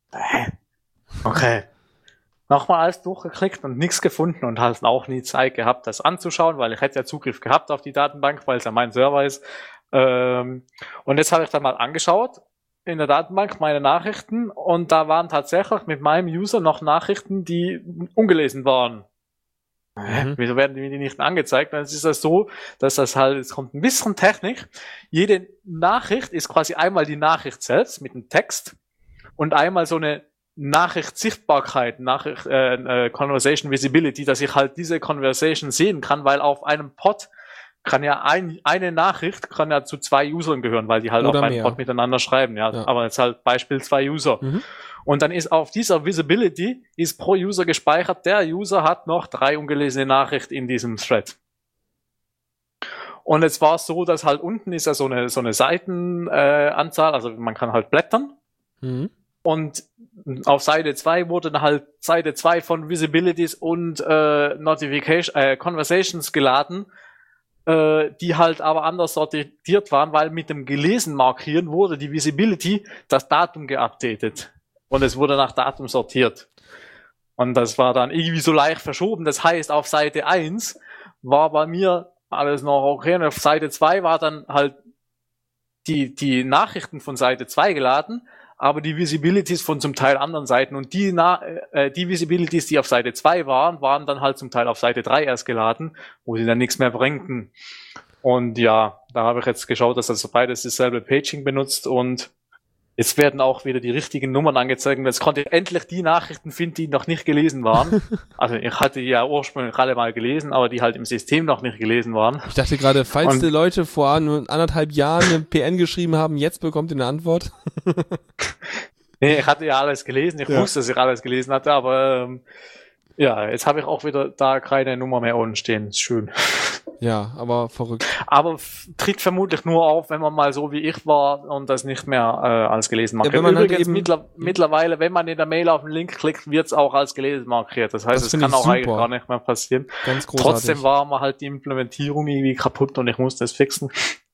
Okay. Nochmal alles durchgeklickt und nichts gefunden und halt auch nie Zeit gehabt, das anzuschauen, weil ich hätte ja Zugriff gehabt auf die Datenbank, weil es ja mein Server ist. Ähm, und jetzt habe ich dann mal angeschaut in der Datenbank meine Nachrichten und da waren tatsächlich mit meinem User noch Nachrichten, die ungelesen waren. Mhm. Wieso werden die nicht angezeigt? Dann ist das so, dass das halt, es kommt ein bisschen Technik. Jede Nachricht ist quasi einmal die Nachricht selbst mit dem Text und einmal so eine Nachricht-Sichtbarkeit, Nachricht, äh, äh, Conversation Visibility, dass ich halt diese Conversation sehen kann, weil auf einem Pod kann ja ein, eine Nachricht kann ja zu zwei Usern gehören, weil die halt Oder auf einem mehr. Pod miteinander schreiben, ja. Ja. Aber jetzt halt Beispiel zwei User. Mhm. Und dann ist auf dieser Visibility ist pro User gespeichert, der User hat noch drei ungelesene Nachrichten in diesem Thread. Und jetzt war es so, dass halt unten ist ja so eine, so eine Seitenanzahl, äh, Anzahl, also man kann halt blättern. Mhm. Und auf Seite zwei wurde dann halt Seite zwei von Visibilities und äh, Notification, äh, Conversations geladen, äh, die halt aber anders sortiert waren, weil mit dem gelesen markieren wurde die Visibility das Datum geupdatet. Und es wurde nach Datum sortiert. Und das war dann irgendwie so leicht verschoben. Das heißt, auf Seite eins war bei mir alles noch okay. Und auf Seite zwei war dann halt die, die Nachrichten von Seite zwei geladen, aber die Visibilities von zum Teil anderen Seiten. Und die, Na- äh, die Visibilities, die auf Seite zwei waren, waren dann halt zum Teil auf Seite drei erst geladen, wo sie dann nichts mehr bringten. Und ja, da habe ich jetzt geschaut, dass das beides dasselbe Paging benutzt und jetzt werden auch wieder die richtigen Nummern angezeigt und jetzt konnte ich endlich die Nachrichten finden, die noch nicht gelesen waren. Also ich hatte die ja ursprünglich alle mal gelesen, aber die halt im System noch nicht gelesen waren. Ich dachte gerade, falls Und- die Leute vor nur anderthalb Jahren eine P N geschrieben haben, jetzt bekommt ihr eine Antwort. Nee, ich hatte ja alles gelesen, ich Ja. wusste, dass ich alles gelesen hatte, aber ähm, ja, jetzt habe ich auch wieder da keine Nummer mehr unten stehen. Ist schön. Ja, aber verrückt. Aber f- tritt vermutlich nur auf, wenn man mal so wie ich war und das nicht mehr äh, als gelesen markiert. Ja, wenn man halt Übrigens eben- mittler- mittlerweile, wenn man in der Mail auf den Link klickt, wird es auch als gelesen markiert. Das heißt, Das es finde kann ich auch super. eigentlich gar nicht mehr passieren. Ganz großartig. Trotzdem war mal halt die Implementierung irgendwie kaputt und ich musste es fixen.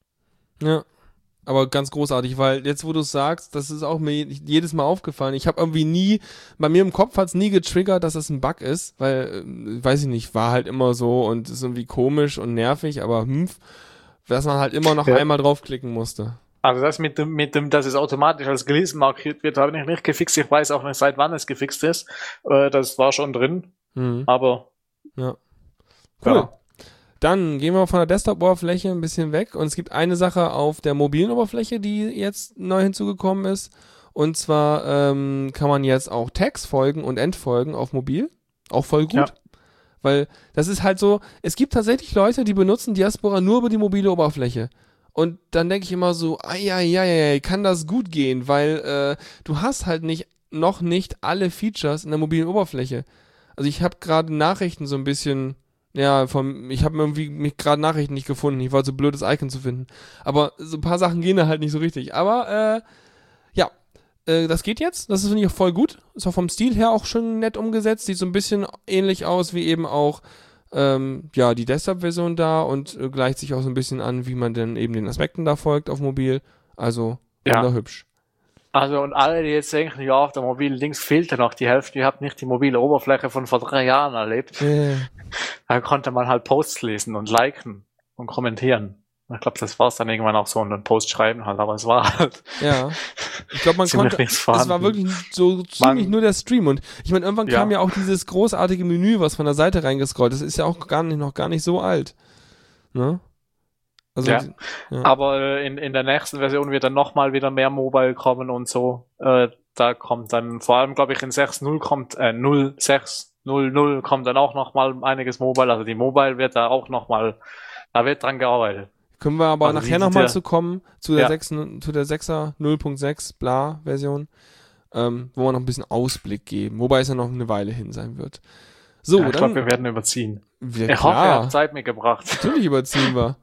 Ja, aber ganz großartig, weil jetzt, wo du es sagst, das ist auch mir jedes Mal aufgefallen. Ich habe irgendwie nie, bei mir im Kopf hat es nie getriggert, dass das ein Bug ist, weil, äh, weiß ich nicht, war halt immer so und ist irgendwie komisch und nervig, aber hm, dass man halt immer noch Ja. einmal draufklicken musste. Also das mit dem, mit dem, dass es automatisch als gelesen markiert wird, habe ich nicht gefixt. Ich weiß auch nicht, seit wann es gefixt ist. Äh, das war schon drin, Mhm. aber Ja. Cool. Ja. Dann gehen wir von der Desktop-Oberfläche ein bisschen weg und es gibt eine Sache auf der mobilen Oberfläche, die jetzt neu hinzugekommen ist. Und zwar ähm, kann man jetzt auch Tags folgen und entfolgen auf mobil. Auch voll gut. Ja. Weil das ist halt so, es gibt tatsächlich Leute, die benutzen Diaspora nur über die mobile Oberfläche. Und dann denke ich immer so, ai, kann das gut gehen, weil äh, du hast halt nicht noch nicht alle Features in der mobilen Oberfläche. Also ich habe gerade Nachrichten so ein bisschen, ja, vom, ich habe irgendwie mich gerade Nachrichten nicht gefunden. Ich war so blöd, das Icon zu finden. Aber so ein paar Sachen gehen da halt nicht so richtig. Aber äh, ja, äh, das geht jetzt. Das finde ich auch voll gut. Ist auch vom Stil her auch schon nett umgesetzt. Sieht so ein bisschen ähnlich aus wie eben auch ähm, ja die Desktop-Version da und äh, gleicht sich auch so ein bisschen an, wie man denn eben den Aspekten da folgt auf mobil. Also Ja. wunderhübsch. Also und alle, die jetzt denken, ja, auf der mobilen Links fehlt ja noch die Hälfte, ihr habt nicht die mobile Oberfläche von vor drei Jahren erlebt. Äh, Da konnte man halt Posts lesen und liken und kommentieren. Ich glaube, das war es dann irgendwann auch so und einen Post schreiben halt, aber es war halt ja. Ich glaube, man ziemlich konnte. nichts Es war vorhanden. wirklich so ziemlich Man- nur der Stream und ich meine, irgendwann Ja. kam ja auch dieses großartige Menü, was von der Seite reingescrollt. Das ist ja auch gar nicht, noch gar nicht so alt. Ne? Also, Ja. die- ja. Aber äh, in, in der nächsten Version wird dann nochmal wieder mehr Mobile kommen und so. Äh, da kommt dann, vor allem glaube ich in sechs Punkt null kommt, äh, null sechs null null kommt dann auch nochmal einiges Mobile. Also die Mobile wird da auch nochmal, da wird dran gearbeitet. Können wir aber Also nachher die- nochmal der- zu kommen, zu der, Ja. sechs, zu der sechser null Punkt sechs bla Version, ähm, wo wir noch ein bisschen Ausblick geben, wobei es ja noch eine Weile hin sein wird. So, ja, ich glaube, dann, wir werden überziehen. ja, Ich hoffe, ihr klar, habt Zeit mitgebracht. natürlich überziehen wir.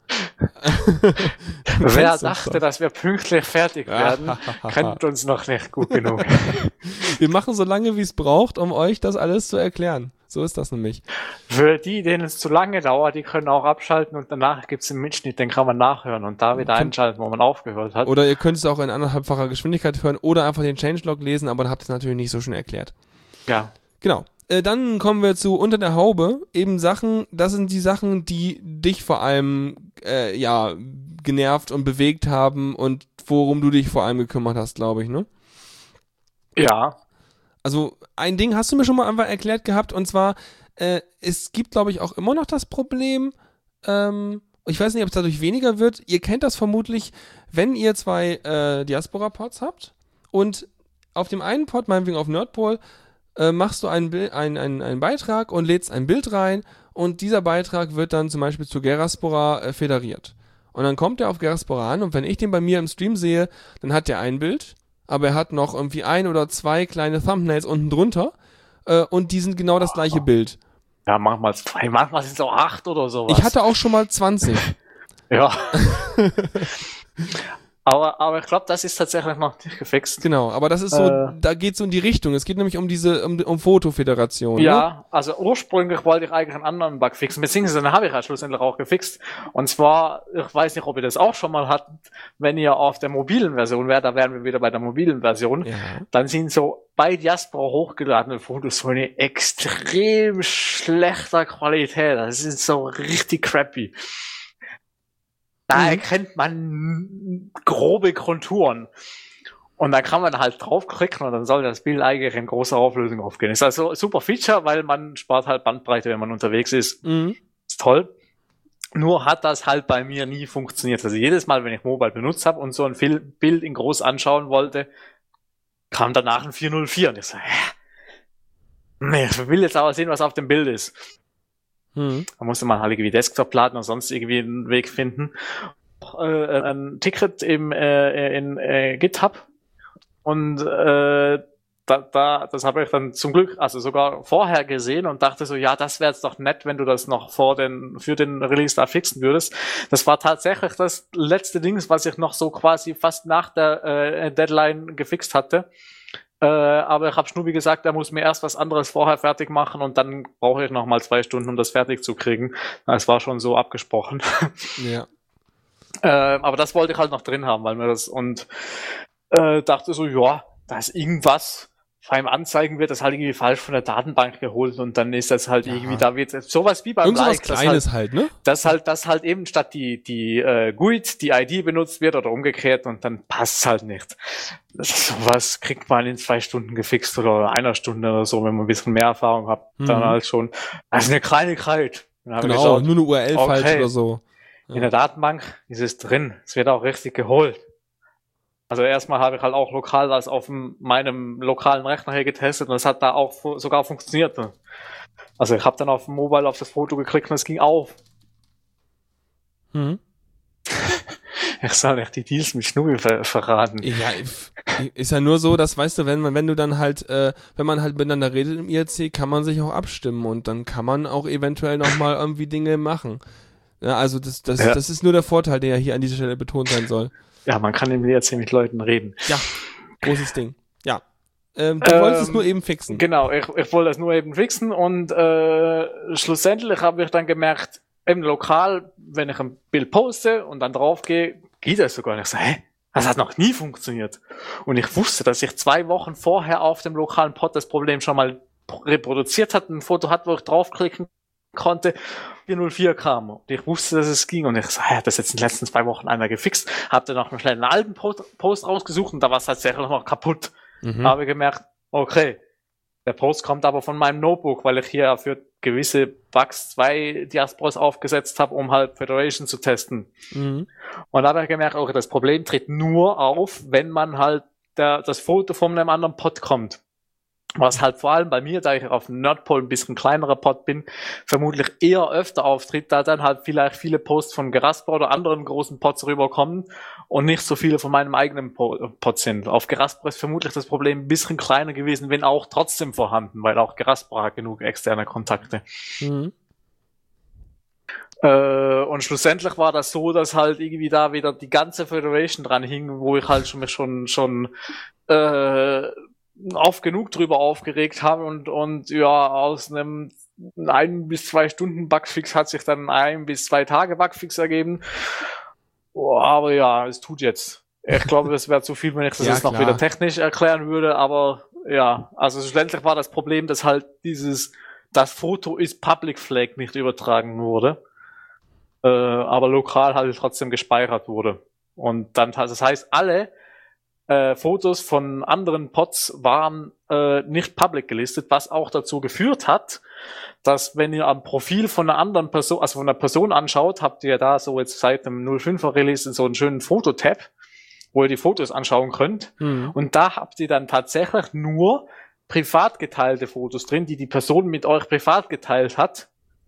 Wer Kennst uns dachte, doch. dass wir pünktlich fertig werden, kennt uns noch nicht gut genug. Wir machen so lange, wie es braucht, um euch das alles zu erklären. So ist das nämlich. Für die, denen es zu lange dauert, die können auch abschalten und danach gibt es einen Mitschnitt, den kann man nachhören und da wieder einschalten, wo man aufgehört hat. Oder ihr könnt es auch in anderthalbfacher Geschwindigkeit hören oder einfach den Changelog lesen, aber dann habt ihr es natürlich nicht so schön erklärt. Ja. Genau. Äh, dann kommen wir zu Unter der Haube. Eben Sachen, das sind die Sachen, die dich vor allem, äh, ja, genervt und bewegt haben und worum du dich vor allem gekümmert hast, glaube ich, ne? Ja. Also, ein Ding hast du mir schon mal einfach erklärt gehabt, und zwar, äh, es gibt, glaube ich, auch immer noch das Problem, ähm, ich weiß nicht, ob es dadurch weniger wird, ihr kennt das vermutlich, wenn ihr zwei äh, Diaspora-Pods habt und auf dem einen Pod, meinetwegen auf Nerdpol, äh, machst du einen, Bil- ein, ein, einen Beitrag und lädst ein Bild rein und dieser Beitrag wird dann zum Beispiel zu Geraspora äh, federiert. Und dann kommt er auf Geraspora an und wenn ich den bei mir im Stream sehe, dann hat der ein Bild, aber er hat noch irgendwie ein oder zwei kleine Thumbnails unten drunter äh, und die sind genau das gleiche Bild. Ja, manchmal zwei, manchmal sind es auch acht oder sowas. Ich hatte auch schon mal zwanzig. Ja. aber, aber ich glaube, das ist tatsächlich noch nicht gefixt. Genau, aber das ist so, Äh. da geht es so in die Richtung. Es geht nämlich um diese, um, um Fotoföderation. Ne? Ja, also ursprünglich wollte ich eigentlich einen anderen Bug fixen, beziehungsweise den habe ich ja schlussendlich auch gefixt. Und zwar, ich weiß nicht, ob ihr das auch schon mal hattet, wenn ihr auf der mobilen Version wärt, da wären wir wieder bei der mobilen Version, Ja. dann sind so bei Diaspora hochgeladene Fotos so eine extrem schlechter Qualität. Das ist so richtig crappy. Da Mhm. erkennt man grobe Konturen. Und dann kann man halt draufklicken und dann soll das Bild eigentlich in großer Auflösung aufgehen. Ist also ein super Feature, weil man spart halt Bandbreite, wenn man unterwegs ist. Mhm. Ist toll. Nur hat das halt bei mir nie funktioniert. Also jedes Mal, wenn ich Mobile benutzt habe und so ein Fil- Bild in groß anschauen wollte, kam danach ein vier null vier. Und ich so, hä? Nee, ich will jetzt aber sehen, was auf dem Bild ist. Mhm. Da musste man halt irgendwie Desktop laden oder sonst irgendwie einen Weg finden. Äh, ein Ticket im, äh, in äh, GitHub. Und äh, da, da, das habe ich dann zum Glück, also sogar vorher gesehen und dachte so, ja, das wäre jetzt doch nett, wenn du das noch vor den, für den Release da fixen würdest. Das war tatsächlich das letzte Ding, was ich noch so quasi fast nach der äh, Deadline gefixt hatte. Äh, aber ich habe Schnubi gesagt, er muss mir erst was anderes vorher fertig machen und dann brauche ich noch mal zwei Stunden, um das fertig zu kriegen. Das war schon so abgesprochen. Ja. äh, aber das wollte ich halt noch drin haben, weil mir das und äh, dachte so, ja, da ist irgendwas, vor allem anzeigen wird, das halt irgendwie falsch von der Datenbank geholt und dann ist das halt Ja. irgendwie, da wird sowas wie beim Irgendwas Like, das Kleines halt, halt, ne? dass halt, dass halt eben statt die, die äh, G U I D, die I D benutzt wird oder umgekehrt und dann passt's halt nicht. Das ist sowas kriegt man in zwei Stunden gefixt oder einer Stunde oder so, wenn man ein bisschen mehr Erfahrung hat, Mhm. dann halt schon. Das ist eine Kleinigkeit. Dann habe ich Genau, geschaut, nur eine U R L okay. falsch oder so. in der Datenbank ist es drin. Es wird auch richtig geholt. Also erstmal habe ich halt auch lokal das auf dem, meinem lokalen Rechner hier getestet und es hat da auch fu- sogar funktioniert. Also ich habe dann auf dem Mobile auf das Foto geklickt und es ging auf. Mhm. Ich soll nicht die Deals mit Schnubi ver verraten. Ja, if- ist ja nur so, dass, weißt du, wenn man, wenn du dann halt, äh, wenn man halt miteinander redet im I R C, kann man sich auch abstimmen und dann kann man auch eventuell nochmal irgendwie Dinge machen. Ja, also das, das, Ja. das ist nur der Vorteil, der ja hier an dieser Stelle betont sein soll. Ja, man kann im W R C mit Leuten reden. Ja, großes Ding. Ja. Ähm, du Ähm, wolltest es nur eben fixen. Genau, ich, ich wollte das nur eben fixen und äh, schlussendlich habe ich dann gemerkt, eben lokal, wenn ich ein Bild poste und dann draufgehe, geht das sogar nicht. Ich so, hä? Das hat noch nie funktioniert. Und ich wusste, dass ich zwei Wochen vorher auf dem lokalen Pod das Problem schon mal reproduziert hatte, ein Foto hat, wo ich draufklicken konnte, vier null vier kam. Und ich wusste, dass es ging. Und ich so, hä, das ist jetzt in den letzten zwei Wochen einmal gefixt. Hab dann noch einen schnellen alten Post, Post rausgesucht und da war es tatsächlich noch kaputt. Mhm. Habe gemerkt, okay, der Post kommt aber von meinem Notebook, weil ich hier für gewisse Bugs zwei Diasporas aufgesetzt habe, um halt Federation zu testen. Mhm. Und da habe ich gemerkt, okay, das Problem tritt nur auf, wenn man halt der, das Foto von einem anderen Pod kommt. Was halt vor allem bei mir, da ich auf dem Nerdpol ein bisschen kleinerer Pod bin, vermutlich eher öfter auftritt, da dann halt vielleicht viele Posts von Geraspora oder anderen großen Pods rüberkommen und nicht so viele von meinem eigenen Pod sind. Auf Geraspora ist vermutlich das Problem ein bisschen kleiner gewesen, wenn auch trotzdem vorhanden, weil auch Geraspora hat genug externe Kontakte. Mhm. Äh, und schlussendlich war das so, dass halt irgendwie da wieder die ganze Federation dran hing, wo ich halt schon mich schon, schon, äh, oft genug drüber aufgeregt haben und, und ja, aus einem ein bis zwei Stunden Bugfix hat sich dann ein bis zwei Tage Bugfix ergeben. Oh, aber ja, es tut jetzt. Ich glaube, das wäre zu viel, wenn ich das Ja, jetzt noch klar. wieder technisch erklären würde, aber ja, also schlussendlich war das Problem, dass halt dieses, das Foto ist Public Flag nicht übertragen wurde, äh, aber lokal halt trotzdem gespeichert wurde. Und dann, das heißt, alle äh, Fotos von anderen Pods waren äh, nicht public gelistet, was auch dazu geführt hat, dass wenn ihr am Profil von einer anderen Person, also von einer Person anschaut, habt ihr da so jetzt seit dem null fünfer Release so einen schönen Fototab, wo ihr die Fotos anschauen könnt. Mhm. Und da habt ihr dann tatsächlich nur privat geteilte Fotos drin, die die Person mit euch privat geteilt hat.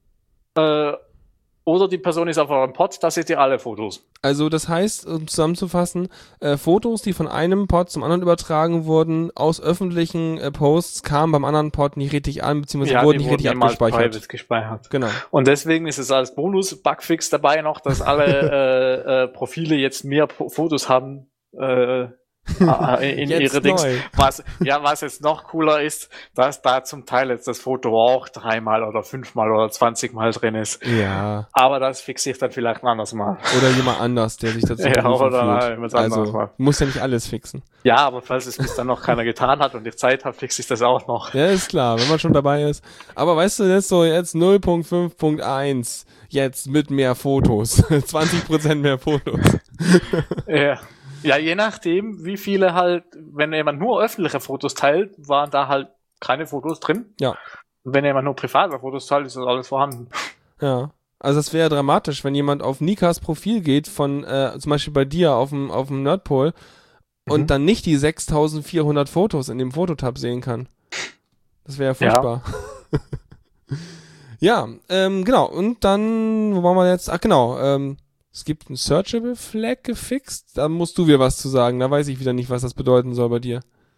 Äh, oder die Person ist auf eurem Pod, da seht ihr alle Fotos. Also das heißt, um zusammenzufassen, äh, Fotos, die von einem Pod zum anderen übertragen wurden, aus öffentlichen äh, Posts, kamen beim anderen Pod nicht richtig an, beziehungsweise Ja, wurden die nicht richtig eben als abgespeichert. private gespeichert. Genau. Und deswegen ist es als Bonus-Bugfix dabei noch, dass alle äh, äh, Profile jetzt mehr Pro- Fotos haben äh, in, in Jetzt ihre Dings. neu. Was, ja, was jetzt noch cooler ist, dass da zum Teil jetzt das Foto auch dreimal oder fünfmal oder zwanzigmal drin ist. Ja. Aber das fixiere ich dann vielleicht ein anderes Mal. Oder jemand anders, der sich dazu Ja, berufen oder fühlt. was anderes Also, mal. muss ja nicht alles fixen. Ja, aber falls es bis dann noch keiner getan hat und ich Zeit habe, fixe ich das auch noch. Ja, ist klar, wenn man schon dabei ist. Aber weißt du, jetzt so, jetzt null Punkt fünf Punkt eins, jetzt mit mehr Fotos. zwanzig Prozent mehr Fotos. Ja. Ja, je nachdem, wie viele halt, wenn jemand nur öffentliche Fotos teilt, waren da halt keine Fotos drin. Ja. Und wenn jemand nur private Fotos teilt, ist das alles vorhanden. Ja. Also das wäre dramatisch, wenn jemand auf Nikas Profil geht, von äh, zum Beispiel bei dir auf dem auf dem Nerdpol und Mhm. dann nicht die sechstausendvierhundert Fotos in dem Fototab sehen kann. Das wäre ja furchtbar. Ja, ähm, genau. Und dann, wo waren wir jetzt? Ach genau, ähm, es gibt ein Searchable Flag gefixt. Da musst du wieder was zu sagen. Da weiß ich wieder nicht, was das bedeuten soll bei dir.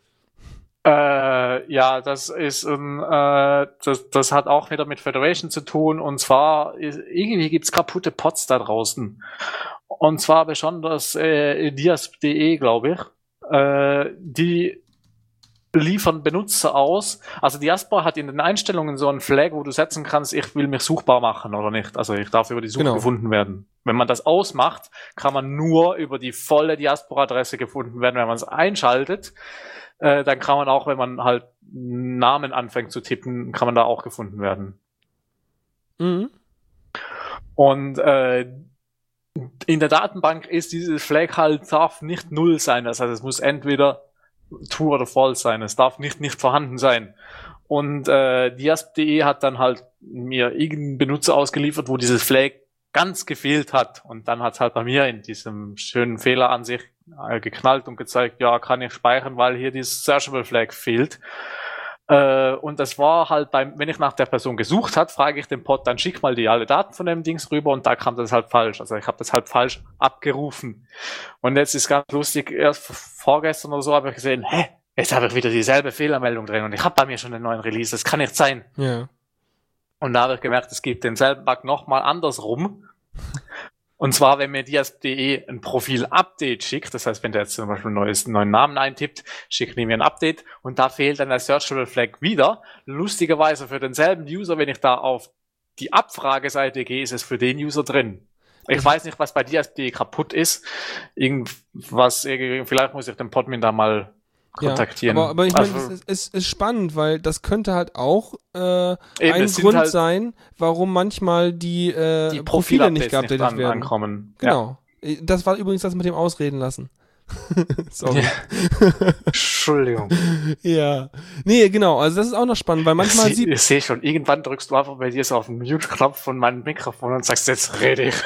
Äh, ja, das ist, ähm, äh, das, das hat auch wieder mit Federation zu tun. Und zwar, ist, irgendwie gibt's kaputte Pods da draußen. Und zwar besonders äh, Dias punkt de, glaube ich. Äh, die liefern Benutzer aus. Also Diaspora hat in den Einstellungen so einen Flag, wo du setzen kannst, ich will mich suchbar machen oder nicht. Also ich darf über die Suche Genau. gefunden werden. Wenn man das ausmacht, kann man nur über die volle Diaspora-Adresse gefunden werden. Wenn man es einschaltet, äh, dann kann man auch, wenn man halt Namen anfängt zu tippen, kann man da auch gefunden werden. Mhm. Und äh, in der Datenbank ist dieses Flag halt, darf nicht null sein. Das heißt, es muss entweder true oder false sein. Es darf nicht nicht vorhanden sein. Und äh, Dias punkt de hat dann halt mir irgendeinen Benutzer ausgeliefert, wo dieses Flag ganz gefehlt hat. Und dann hat es halt bei mir in diesem schönen Fehler an sich äh, geknallt und gezeigt, ja, kann ich speichern, weil hier dieses Searchable Flag fehlt. Äh, und das war halt beim, wenn ich nach der Person gesucht hat, frage ich den Pod, dann schick mal die alle Daten von dem Dings rüber und da kam das halt falsch. Also ich habe das halt falsch abgerufen. Und jetzt ist ganz lustig, erst vorgestern oder so habe ich gesehen, hä, jetzt habe ich wieder dieselbe Fehlermeldung drin und ich habe bei mir schon einen neuen Release, das kann nicht sein. Ja. Und da habe ich gemerkt, es gibt denselben Bug nochmal andersrum. Und zwar, wenn mir Dias punkt de ein Profil-Update schickt, das heißt, wenn der jetzt zum Beispiel ein neues, einen neuen Namen eintippt, schickt mir ein Update und da fehlt dann der Searchable Flag wieder. Lustigerweise für denselben User, wenn ich da auf die Abfrageseite gehe, ist es für den User drin. Ich weiß nicht, was bei Dias punkt de kaputt ist. Irgendwas, vielleicht muss ich den Podmin da mal kontaktieren. Ja, aber, aber ich meine, Also- es ist, ist, ist spannend, weil das könnte halt auch äh, Eben, ein es sind Grund halt sein, warum manchmal die, äh, die Profile nicht Profil-Updates geupdatet nicht an, werden. ankommen. Ja. Genau. Das war übrigens das mit dem Ausreden lassen. Sorry. Entschuldigung. Ja. Nee, genau. Also das ist auch noch spannend, weil manchmal ich sieht... ich sehe schon, irgendwann drückst du einfach bei dir so auf den Mute-Knopf von meinem Mikrofon und sagst, jetzt rede ich.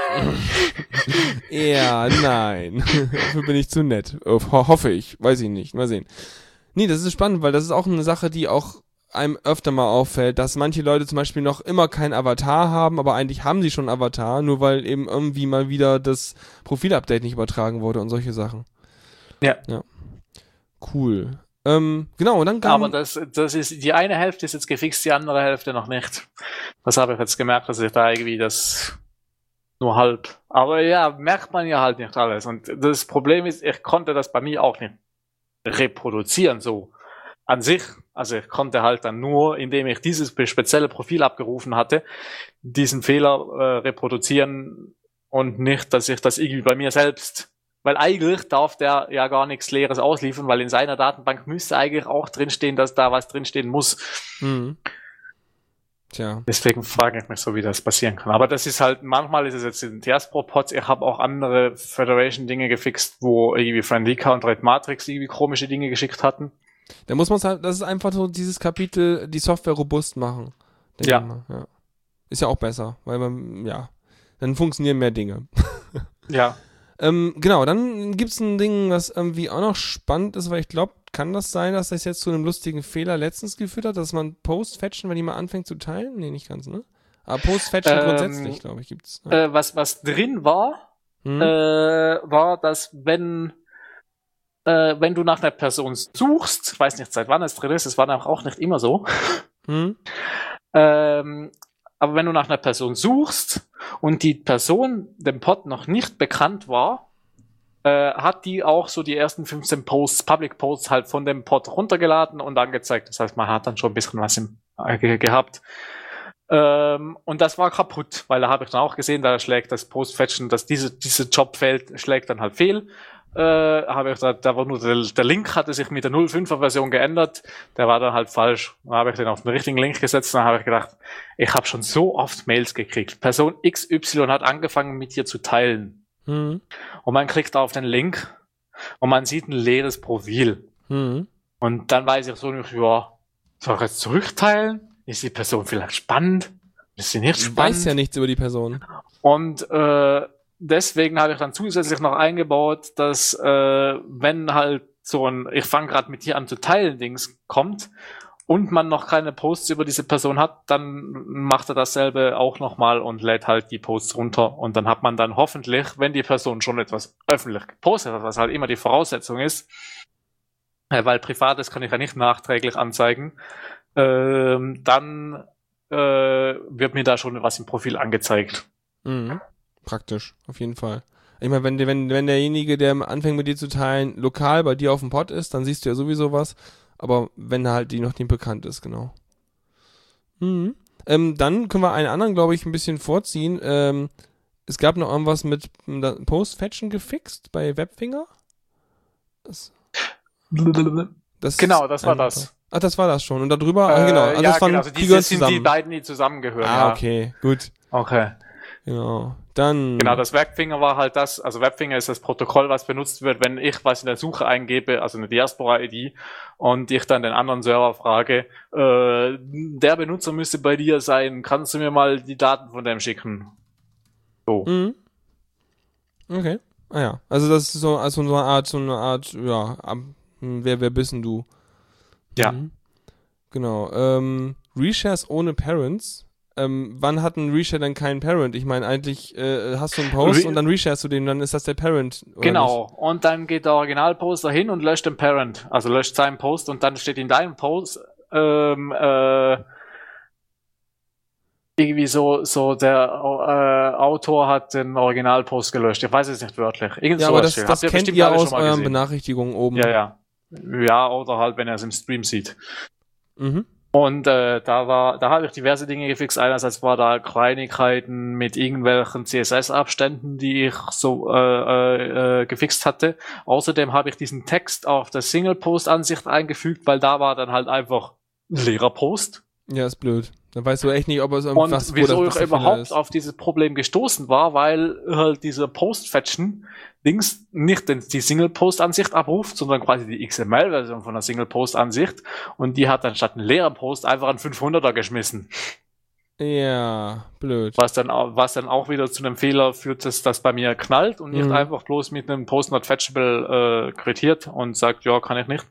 Ja, nein. Dafür bin ich zu nett. Ho hoffe ich. Weiß ich nicht. Mal sehen. Nee, das ist spannend, weil das ist auch eine Sache, die auch einem öfter mal auffällt, dass manche Leute zum Beispiel noch immer kein Avatar haben, aber eigentlich haben sie schon Avatar, nur weil eben irgendwie mal wieder das Profilupdate nicht übertragen wurde und solche Sachen. Ja. Ja. Cool. Ähm, genau, und dann kam... Aber das, das ist, die eine Hälfte ist jetzt gefixt, die andere Hälfte noch nicht. Das habe ich jetzt gemerkt, dass ich da irgendwie das nur halb. Aber ja, merkt man ja halt nicht alles. Und das Problem ist, ich konnte das bei mir auch nicht reproduzieren so. an sich, also ich konnte halt dann nur, indem ich dieses spezielle Profil abgerufen hatte, diesen Fehler äh, reproduzieren und nicht, dass ich das irgendwie bei mir selbst, weil eigentlich darf der ja gar nichts Leeres ausliefern, weil in seiner Datenbank müsste eigentlich auch drinstehen, dass da was drinstehen muss. Mhm. Tja. Deswegen frage ich mich so, wie das passieren kann. Aber das ist halt, manchmal ist es jetzt in Tiaspro-Pods, ich habe auch andere Federation-Dinge gefixt, wo irgendwie Friendlica und Red Matrix irgendwie komische Dinge geschickt hatten. Da muss man halt, das ist einfach so dieses Kapitel, die Software robust machen. Ja. ja. Ist ja auch besser, weil man, ja, dann funktionieren mehr Dinge. Ja. ähm, genau, dann gibt's ein Ding, was irgendwie auch noch spannend ist, weil ich glaube, kann das sein, dass das jetzt zu einem lustigen Fehler letztens geführt hat, dass man Post-Fetchen, wenn die mal anfängt zu teilen? Nee, nicht ganz, ne? Aber Post-Fetchen Ähm, grundsätzlich, glaube ich, gibt's. Ja. Äh, was, was drin war, Hm? äh, war, dass wenn, äh, wenn du nach einer Person suchst, ich weiß nicht, seit wann es drin ist, es war auch nicht immer so, Hm? ähm, aber wenn du nach einer Person suchst und die Person dem Pod noch nicht bekannt war, äh, hat die auch so die ersten fünfzehn Posts, Public Posts halt von dem Pod runtergeladen und angezeigt. Das heißt, man hat dann schon ein bisschen was im, äh, ge- gehabt. Ähm, und das war kaputt, weil da habe ich dann auch gesehen, da schlägt das Postfetchen, dass diese, diese Jobfeld schlägt dann halt fehl. Äh, habe ich da, da war nur der, der Link hatte sich mit der null Punkt fünfer Version geändert, der war dann halt falsch. Dann habe ich den auf den richtigen Link gesetzt und dann habe ich gedacht, ich habe schon so oft Mails gekriegt. Person X Y hat angefangen mit dir zu teilen. Hm? Und man klickt auf den Link und man sieht ein leeres Profil. Hm? Und dann weiß ich so nicht, ja, soll ich jetzt zurückteilen? Ist die Person vielleicht spannend? Ist sie nicht Ich spannend? weiß ja nichts über die Person. Und äh, deswegen habe ich dann zusätzlich noch eingebaut, dass äh, wenn halt so ein, ich fange gerade mit dir an zu teilen, Dings kommt und man noch keine Posts über diese Person hat, dann macht er dasselbe auch nochmal und lädt halt die Posts runter und dann hat man dann hoffentlich, wenn die Person schon etwas öffentlich gepostet hat, was halt immer die Voraussetzung ist, äh, weil Privates kann ich ja nicht nachträglich anzeigen, ähm, dann äh, wird mir da schon was im Profil angezeigt. Mhm. Praktisch, auf jeden Fall. Ich meine, wenn, wenn, wenn derjenige, der anfängt mit dir zu teilen, lokal bei dir auf dem Pod ist, dann siehst du ja sowieso was. Aber wenn halt die noch nicht bekannt ist, genau. Mhm. Ähm, dann können wir einen anderen, glaube ich, ein bisschen vorziehen. Ähm, es gab noch irgendwas mit Post-Fetchen gefixt bei Webfinger. Das, das Genau, das war ein- das. Ach, das war das schon. Und darüber, ah, genau. Also ja, das waren, genau. Also die die, gehören das sind zusammen. die beiden, die zusammengehören. Ah, ja. okay, gut. Okay. Genau. Dann. Genau, das Webfinger war halt das, also Webfinger ist das Protokoll, was benutzt wird, wenn ich was in der Suche eingebe, also eine Diaspora-I D, und ich dann den anderen Server frage, äh, der Benutzer müsste bei dir sein, kannst du mir mal die Daten von dem schicken? So. Mhm. Okay. Ah ja. Also das ist so, also so eine Art, so eine Art, ja, am- wer, wer bist denn du? Ja. Mhm. Genau. Ähm, Reshares ohne Parents. Ähm, wann hat ein Reshare dann keinen Parent? Ich meine, eigentlich äh, hast du einen Post Re- und dann resharest du den, dann ist das der Parent. Oder Genau. Und dann geht der Originalposter hin und löscht den Parent, also löscht seinen Post und dann steht in deinem Post, ähm, äh, irgendwie so, so der äh, Autor hat den Originalpost gelöscht. Ich weiß es nicht wörtlich. Irgend nicht? Ja, sowas aber das, steht. das Habt ihr kennt bestimmt ihr alle aus schon mal euren gesehen. Benachrichtigungen oben. Ja, ja. Ja, oder halt, wenn er es im Stream sieht. Mhm. Und äh, da war, da habe ich diverse Dinge gefixt. Einerseits war da Kleinigkeiten mit irgendwelchen C S S-Abständen, die ich so äh, äh, äh, gefixt hatte. Außerdem habe ich diesen Text auf der Single-Post-Ansicht eingefügt, weil da war dann halt einfach ein leerer Post. Ja, ist blöd. Dann weißt du echt nicht, ob es Und irgendwas wieso wo ich das, was der Fehler überhaupt ist. auf dieses Problem gestoßen war, weil halt dieser Post-Fetchen-Dings nicht den, die Single-Post-Ansicht abruft, sondern quasi die X M L-Version von der Single-Post-Ansicht. Und die hat dann statt einen leeren Post einfach einen fünfhunderter geschmissen. Ja, blöd. Was dann, au- was dann auch wieder zu einem Fehler führt, dass das bei mir knallt und nicht Mhm. einfach bloß mit einem Post-Not-Fetchable äh, quittiert und sagt, ja, kann ich nicht.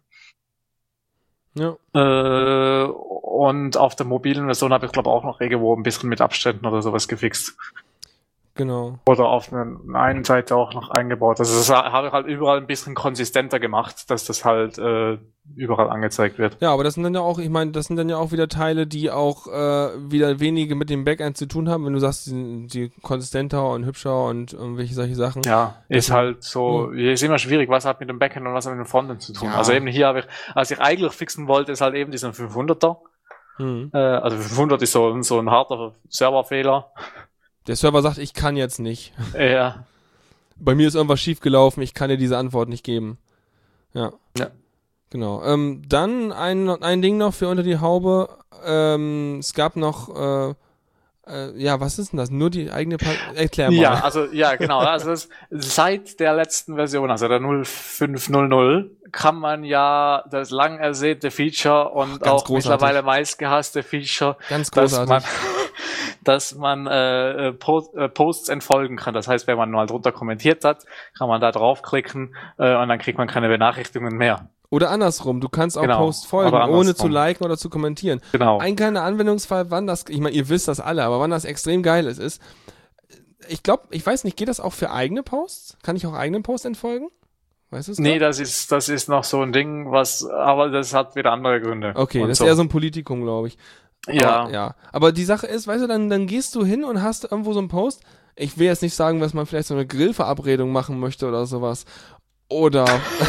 Ja. Äh, und auf der mobilen Version habe ich, glaube auch noch irgendwo ein bisschen mit Abständen oder sowas gefixt. genau. Oder auf einer einen Seite auch noch eingebaut. Also das habe ich halt überall ein bisschen konsistenter gemacht, dass das halt äh, überall angezeigt wird. Ja, aber das sind dann ja auch, ich meine, das sind dann ja auch wieder Teile, die auch äh, wieder wenige mit dem Backend zu tun haben, wenn du sagst, die, die konsistenter und hübscher und irgendwelche solche Sachen. Ja, ist das halt so, ja. Ist immer schwierig, was hat mit dem Backend und was hat mit dem Frontend zu tun. Ja. Also eben hier habe ich, als ich eigentlich fixen wollte, ist halt eben diesen fünfhunderter. Hm. Äh, also fünfhundert ist so, so ein harter Serverfehler. Der Server sagt, ich kann jetzt nicht. Ja. Bei mir ist irgendwas schief gelaufen, ich kann dir diese Antwort nicht geben. Ja. Ja. Genau. Ähm, dann ein, ein Ding noch für unter die Haube. Ähm, es gab noch, äh, äh, ja, was ist denn das? Nur die eigene pa- Erklär mal. Ja, also, ja, genau. Also das, seit der letzten Version, also der null fünf null null, kann man ja das lang ersehnte Feature und Ach, auch großartig. mittlerweile meistgehasste Feature, Ganz dass großartig. man, dass man äh, Post, äh, Posts entfolgen kann. Das heißt, wenn man mal drunter kommentiert hat, kann man da draufklicken äh, und dann kriegt man keine Benachrichtigungen mehr. Oder andersrum, du kannst auch Genau, Posts folgen, aber ohne zu andersrum. liken oder zu kommentieren. Genau. Ein kleiner Anwendungsfall, wann das, ich meine, ihr wisst das alle, aber wann das extrem geil ist, ist, ich glaube, ich weiß nicht, geht das auch für eigene Posts? Kann ich auch eigenen Posts entfolgen? Weißt du es? Nee, grad? das ist, das ist noch so ein Ding, was, aber das hat wieder andere Gründe. Okay, Und das so. ist eher so ein Politikum, glaube ich. Ja. Aber, ja. Aber die Sache ist, weißt du, dann, dann gehst du hin und hast irgendwo so einen Post. Ich will jetzt nicht sagen, dass man vielleicht so eine Grillverabredung machen möchte oder sowas. Oder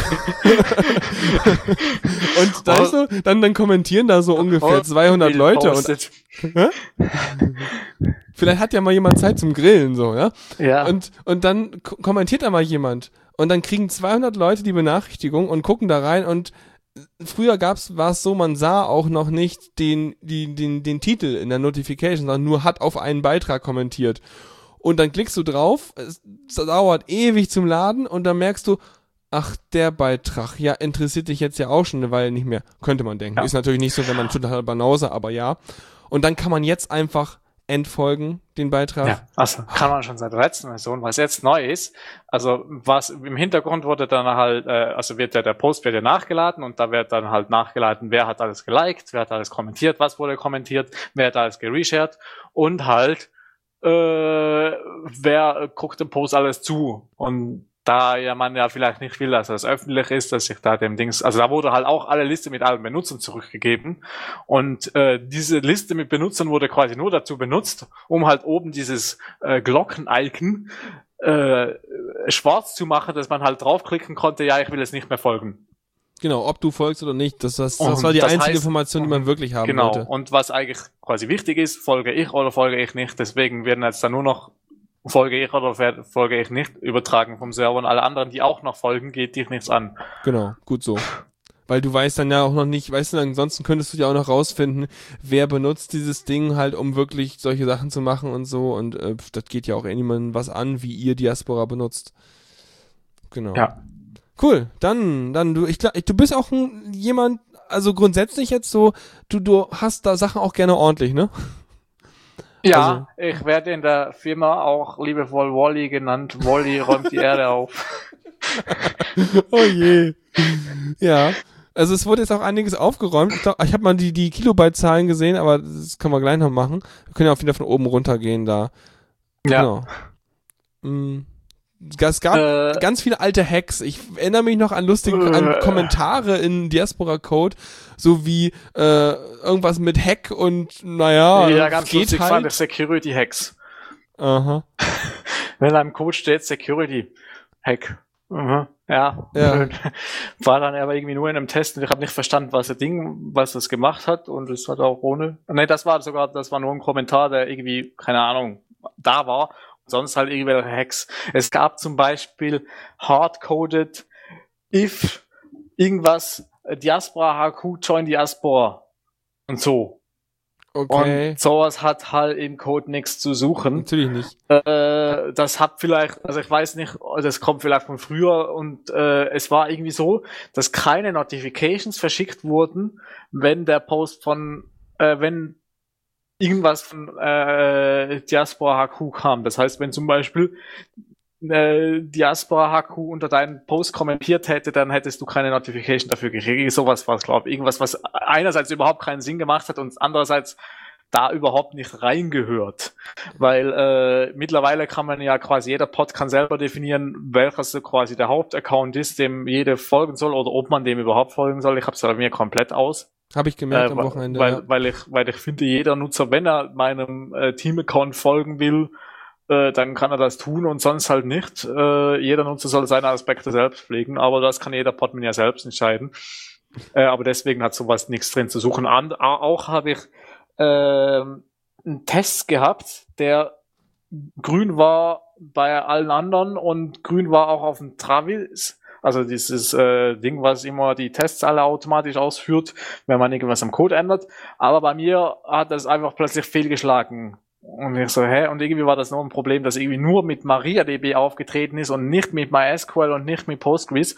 und da ist so, dann, dann kommentieren da so ungefähr zweihundert Leute und hä? Vielleicht hat ja mal jemand Zeit zum Grillen, so, ja? Ja. Und, und dann ko- kommentiert da mal jemand und dann kriegen zweihundert Leute die Benachrichtigung und gucken da rein und früher gab's, war es so, man sah auch noch nicht den, die, den, den Titel in der Notification, sondern nur hat auf einen Beitrag kommentiert. Und dann klickst du drauf, es dauert ewig zum Laden und dann merkst du, ach, der Beitrag, ja, interessiert dich jetzt ja auch schon eine Weile nicht mehr. Könnte man denken. Ja. Ist natürlich nicht so, wenn man total Banause, aber ja. Und dann kann man jetzt einfach entfolgen, den Beitrag. Ja, also kann man schon seit der letzten Version, was jetzt neu ist. Also was im Hintergrund wurde dann halt, äh, also wird ja der Post wird ja nachgeladen und da wird dann halt nachgeladen, wer hat alles geliked, wer hat alles kommentiert, was wurde kommentiert, wer hat alles gereshared und halt äh, wer guckt dem Post alles zu. Und da ja man ja vielleicht nicht will, dass das öffentlich ist, dass sich da dem Dings, also da wurde halt auch alle Liste mit allen Benutzern zurückgegeben und äh, diese Liste mit Benutzern wurde quasi nur dazu benutzt, um halt oben dieses äh, Glocken-Icon äh, schwarz zu machen, dass man halt draufklicken konnte, ja, ich will es nicht mehr folgen. Genau, ob du folgst oder nicht, das, das, das Und war die das einzige heißt- Information, die man wirklich haben Genau, wollte. und was eigentlich quasi wichtig ist, folge ich oder folge ich nicht, deswegen werden jetzt dann nur noch folge ich oder ver- folge ich nicht übertragen vom Server und alle anderen, die auch noch folgen, geht dich nichts an. Genau, gut so. Weil du weißt dann ja auch noch nicht, weißt du, ansonsten könntest du ja auch noch rausfinden, wer benutzt dieses Ding halt, um wirklich solche Sachen zu machen und so. Und äh, das geht ja auch niemandem was an, wie ihr Diaspora benutzt. Genau. Ja. Cool, dann, dann du, ich glaube, du bist auch ein, jemand, also grundsätzlich jetzt so, du, du hast da Sachen auch gerne ordentlich, ne? Ja, ich werde in der Firma auch liebevoll Wally genannt. Wally räumt die Erde auf. Oh je. Ja. Also es wurde jetzt auch einiges aufgeräumt. Ich, glaub, ich habe mal die, die Kilobyte-Zahlen gesehen, aber das können wir gleich noch machen. Wir können ja auch wieder von oben runter gehen da. Ja. Genau. Mm. Es gab Äh, ganz viele alte Hacks. Ich erinnere mich noch an lustige an Äh. Kommentare in Diaspora Code, so wie äh, irgendwas mit Hack und naja, ja, ganz geht lustig halt. fand ich Security Hacks. Aha. Wenn da im Code steht Security Hack. Mhm. Ja, Ja. schön. War dann aber irgendwie nur in einem Test und ich habe nicht verstanden, was das Ding, was das gemacht hat und es hat auch ohne. Ne, das war sogar, das war nur ein Kommentar, der irgendwie, keine Ahnung, da war. Sonst halt irgendwelche Hacks. Es gab zum Beispiel hardcoded if irgendwas Diaspora H Q join Diaspora und so. Okay. Und sowas hat halt im Code nichts zu suchen. Natürlich nicht. Äh, das hat vielleicht, also ich weiß nicht, das kommt vielleicht von früher und äh, es war irgendwie so, dass keine Notifications verschickt wurden, wenn der Post von, äh, wenn irgendwas von äh, Diaspora H Q kam. Das heißt, wenn zum Beispiel äh, Diaspora H Q unter deinen Post kommentiert hätte, dann hättest du keine Notification dafür gekriegt. Sowas war es, glaube ich. Irgendwas, was einerseits überhaupt keinen Sinn gemacht hat und andererseits da überhaupt nicht reingehört. Weil äh, mittlerweile kann man ja quasi, jeder Pod kann selber definieren, welcher so quasi der Hauptaccount ist, dem jede folgen soll oder ob man dem überhaupt folgen soll. Ich habe es bei mir komplett aus. Habe ich gemerkt äh, am Wochenende. Weil, ja. weil, ich, weil ich finde, jeder Nutzer, wenn er meinem äh, Team-Account folgen will, äh, dann kann er das tun und sonst halt nicht. Äh, jeder Nutzer soll seine Aspekte selbst pflegen, aber das kann jeder Podman ja selbst entscheiden. Äh, aber deswegen hat sowas nichts drin zu suchen. And, auch habe ich äh, einen Test gehabt, der grün war bei allen anderen und grün war auch auf dem Travis. Also dieses äh, Ding, was immer die Tests alle automatisch ausführt, wenn man irgendwas am Code ändert. Aber bei mir hat das einfach plötzlich fehlgeschlagen. Und ich so, hä? Und irgendwie war das noch ein Problem, das irgendwie nur mit MariaDB aufgetreten ist und nicht mit MySQL und nicht mit Postgres.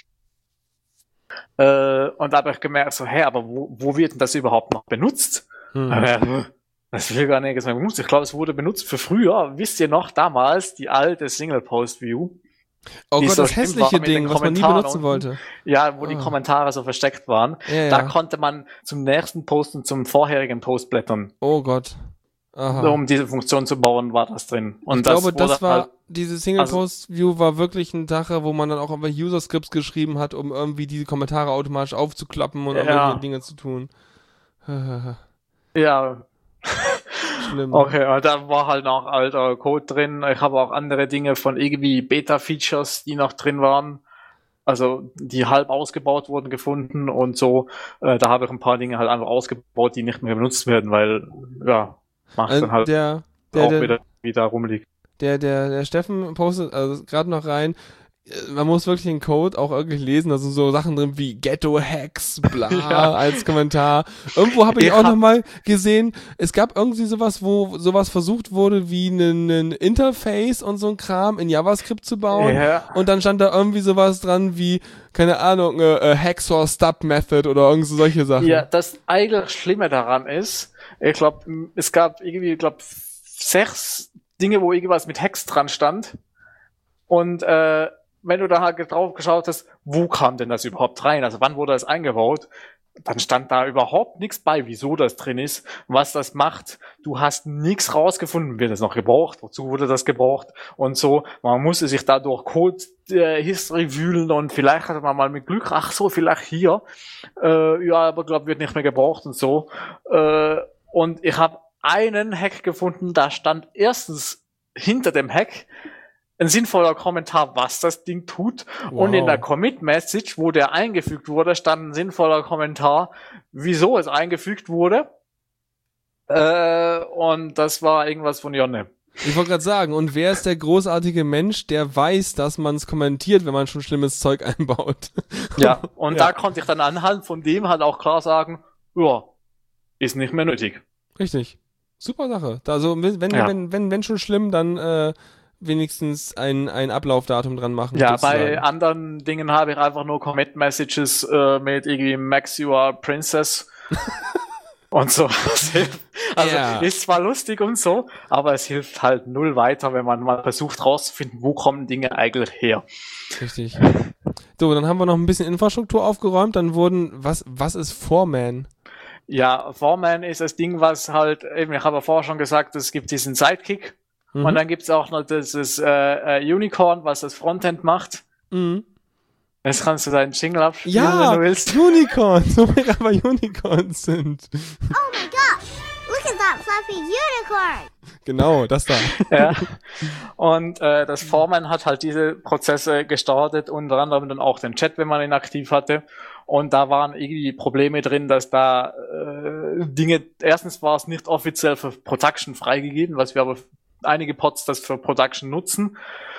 Äh, und da habe ich gemerkt, so, hä, aber wo, wo wird denn das überhaupt noch benutzt? Hm. Äh, das will gar nirgends mehr benutzt. Ich glaube, es wurde benutzt für früher. Wisst ihr noch, damals, die alte Single-Post-View? Oh Gott, so das hässliche Ding, was man nie benutzen unten, wollte. Ja, wo ah. die Kommentare so versteckt waren. Ja, da ja. konnte man zum nächsten Post und zum vorherigen Post blättern. Oh Gott. Aha. Um diese Funktion zu bauen, war das drin. Und ich das glaube, das war, halt, diese Single-Post-View also, war wirklich eine Sache, wo man dann auch irgendwelche User-Scripts geschrieben hat, um irgendwie diese Kommentare automatisch aufzuklappen und ja. irgendwelche Dinge zu tun. Ja. Schlimm. Okay, und da war halt noch alter Code drin. Ich habe auch andere Dinge von irgendwie Beta-Features, die noch drin waren. Also, die halb ausgebaut wurden, gefunden und so. Äh, da habe ich ein paar Dinge halt einfach ausgebaut, die nicht mehr benutzt werden, weil, ja, macht dann halt der, der, auch der, wieder, wie da rumliegt. Der, der, der Steffen postet also gerade noch rein, man muss wirklich den Code auch irgendwie lesen, da sind so Sachen drin wie Ghetto-Hacks, bla, ja. als Kommentar. Irgendwo habe ich, ich auch hab nochmal gesehen, es gab irgendwie sowas, wo sowas versucht wurde, wie ein Interface und so ein Kram in JavaScript zu bauen. Ja. Und dann stand da irgendwie sowas dran wie, keine Ahnung, äh, Hacksaw Stub Method oder irgend so solche Sachen. Ja, das eigentlich Schlimme daran ist, ich glaube, es gab irgendwie, ich glaube, sechs Dinge, wo irgendwas mit Hacks dran stand. Und äh, wenn du da halt drauf geschaut hast, wo kam denn das überhaupt rein? Also wann wurde das eingebaut? Dann stand da überhaupt nichts bei, wieso das drin ist, was das macht. Du hast nichts rausgefunden, wird das noch gebraucht, wozu wurde das gebraucht und so. Man musste sich da durch Code äh, History wühlen und vielleicht hatte man mal mit Glück, ach so, vielleicht hier. Äh, ja, aber glaube wird nicht mehr gebraucht und so. Äh, und ich habe einen Hack gefunden, da stand erstens hinter dem Hack ein sinnvoller Kommentar, was das Ding tut. Wow. Und in der Commit-Message, wo der eingefügt wurde, stand ein sinnvoller Kommentar, wieso es eingefügt wurde. Äh, und das war irgendwas von Jonne. Ich wollte gerade sagen, und wer ist der großartige Mensch, der weiß, dass man es kommentiert, wenn man schon schlimmes Zeug einbaut? Ja, und ja. da konnte ich dann anhand von dem halt auch klar sagen, ja, ist nicht mehr nötig. Richtig. Super Sache. Also wenn, ja. wenn, wenn, wenn schon schlimm, dann äh, wenigstens ein, ein Ablaufdatum dran machen. Ja, sozusagen. Bei anderen Dingen habe ich einfach nur Commit-Messages äh, mit irgendwie Max You Are Princess und so. Also ja. ist zwar lustig und so, aber es hilft halt null weiter, wenn man mal versucht rauszufinden, wo kommen Dinge eigentlich her. Richtig. So, dann haben wir noch ein bisschen Infrastruktur aufgeräumt, dann wurden, was, was ist Foreman? Ja, Foreman ist das Ding, was halt, eben, ich habe ja vorher schon gesagt, es gibt diesen Sidekick. Mhm. Und dann gibt's auch noch dieses äh, äh, Unicorn, was das Frontend macht. Mhm. Jetzt kannst du deinen Jingle abspielen, ja, wenn du willst. Unicorn, so wie aber Unicorns sind. Oh my gosh, look at that fluffy unicorn. Genau, das da. Ja. Und äh, das Foreman hat halt diese Prozesse gestartet, unter anderem dann auch den Chat, wenn man ihn aktiv hatte. Und da waren irgendwie Probleme drin, dass da äh, Dinge, erstens war es nicht offiziell für Production freigegeben, was wir aber einige Pods das für Production nutzen.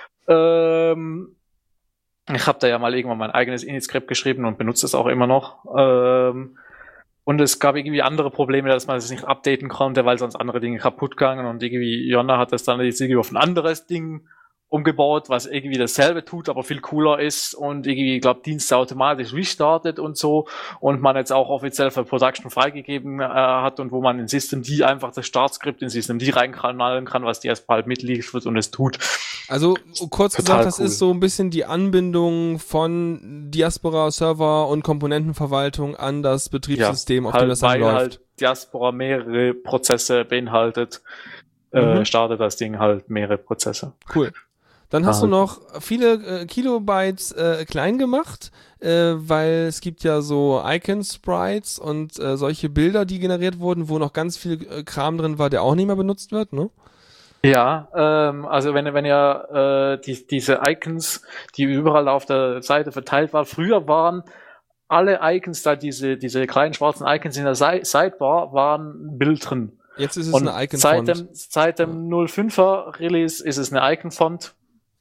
Ähm, ich habe da ja mal irgendwann mein eigenes Init-Skript geschrieben und benutze es auch immer noch. Ähm, und es gab irgendwie andere Probleme, dass man es nicht updaten konnte, weil sonst andere Dinge kaputt gegangen und irgendwie Jonna hat das dann jetzt irgendwie auf ein anderes Ding umgebaut, was irgendwie dasselbe tut, aber viel cooler ist und irgendwie, ich glaube, Dienste automatisch restartet und so und man jetzt auch offiziell für Production freigegeben äh, hat und wo man in Systemd einfach das Startskript in Systemd reinknallen kann, was die erstmal halt mitliefert und es tut. Also kurz Total gesagt, das cool. ist so ein bisschen die Anbindung von Diaspora-Server und Komponentenverwaltung an das Betriebssystem, auf dem halt, das dann weil läuft. halt Diaspora mehrere Prozesse beinhaltet, äh, Mhm. startet das Ding halt mehrere Prozesse. Cool. Dann hast Ah. du noch viele äh, Kilobytes äh, klein gemacht, äh, weil es gibt ja so Icon-Sprites und äh, solche Bilder, die generiert wurden, wo noch ganz viel äh, Kram drin war, der auch nicht mehr benutzt wird, ne? Ja, ähm, also wenn, wenn ihr äh, die, diese Icons, die überall auf der Seite verteilt waren, früher waren alle Icons da, diese, diese kleinen schwarzen Icons in der Si- Sidebar, waren ein Bild drin. Jetzt ist es Und eine seit Icon-Font. dem, seit dem null Punkt fünfer Release ist es eine Icon-Font.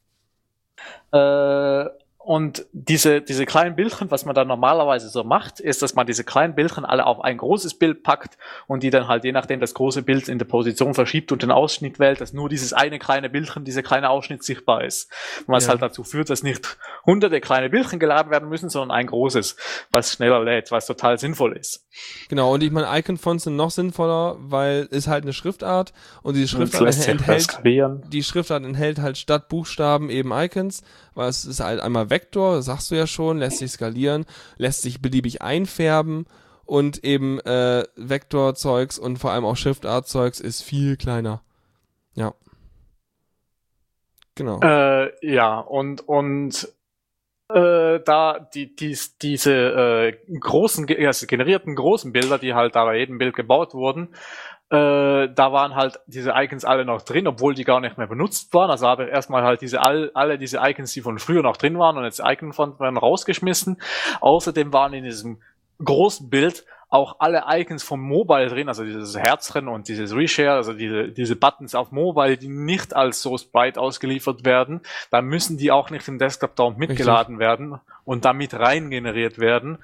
Äh, und diese, diese kleinen Bildchen, was man dann normalerweise so macht, ist, dass man diese kleinen Bildchen alle auf ein großes Bild packt und die dann halt je nachdem das große Bild in der Position verschiebt und den Ausschnitt wählt, dass nur dieses eine kleine Bildchen, dieser kleine Ausschnitt sichtbar ist. Was Ja. halt dazu führt, dass nicht hunderte kleine Bildchen geladen werden müssen, sondern ein großes, was schneller lädt, was total sinnvoll ist. Genau, und ich meine, Icon-Fonts sind noch sinnvoller, weil ist halt eine Schriftart und diese Das Schriftart lässt sich enthält skalieren. die Schriftart enthält halt statt Buchstaben eben Icons, weil es ist halt einmal Vektor, das sagst du ja schon, lässt sich skalieren, lässt sich beliebig einfärben und eben äh, Vektorzeugs und vor allem auch Schriftartzeugs ist viel kleiner. Ja. Genau. Äh, ja, und, und äh, da die, dies, diese äh, großen, ge- also generierten großen Bilder, die halt da bei jedem Bild gebaut wurden, äh, da waren halt diese Icons alle noch drin, obwohl die gar nicht mehr benutzt waren. Also habe ich erstmal halt diese all, alle diese Icons, die von früher noch drin waren und jetzt Icon-Font werden rausgeschmissen. Außerdem waren in diesem großen Bild auch alle Icons vom Mobile drin, also dieses Herz drin und dieses Reshare, also diese, diese Buttons auf Mobile, die nicht als so Sprite ausgeliefert werden, da müssen die auch nicht im Desktop-Daumen mitgeladen werden und damit rein generiert werden.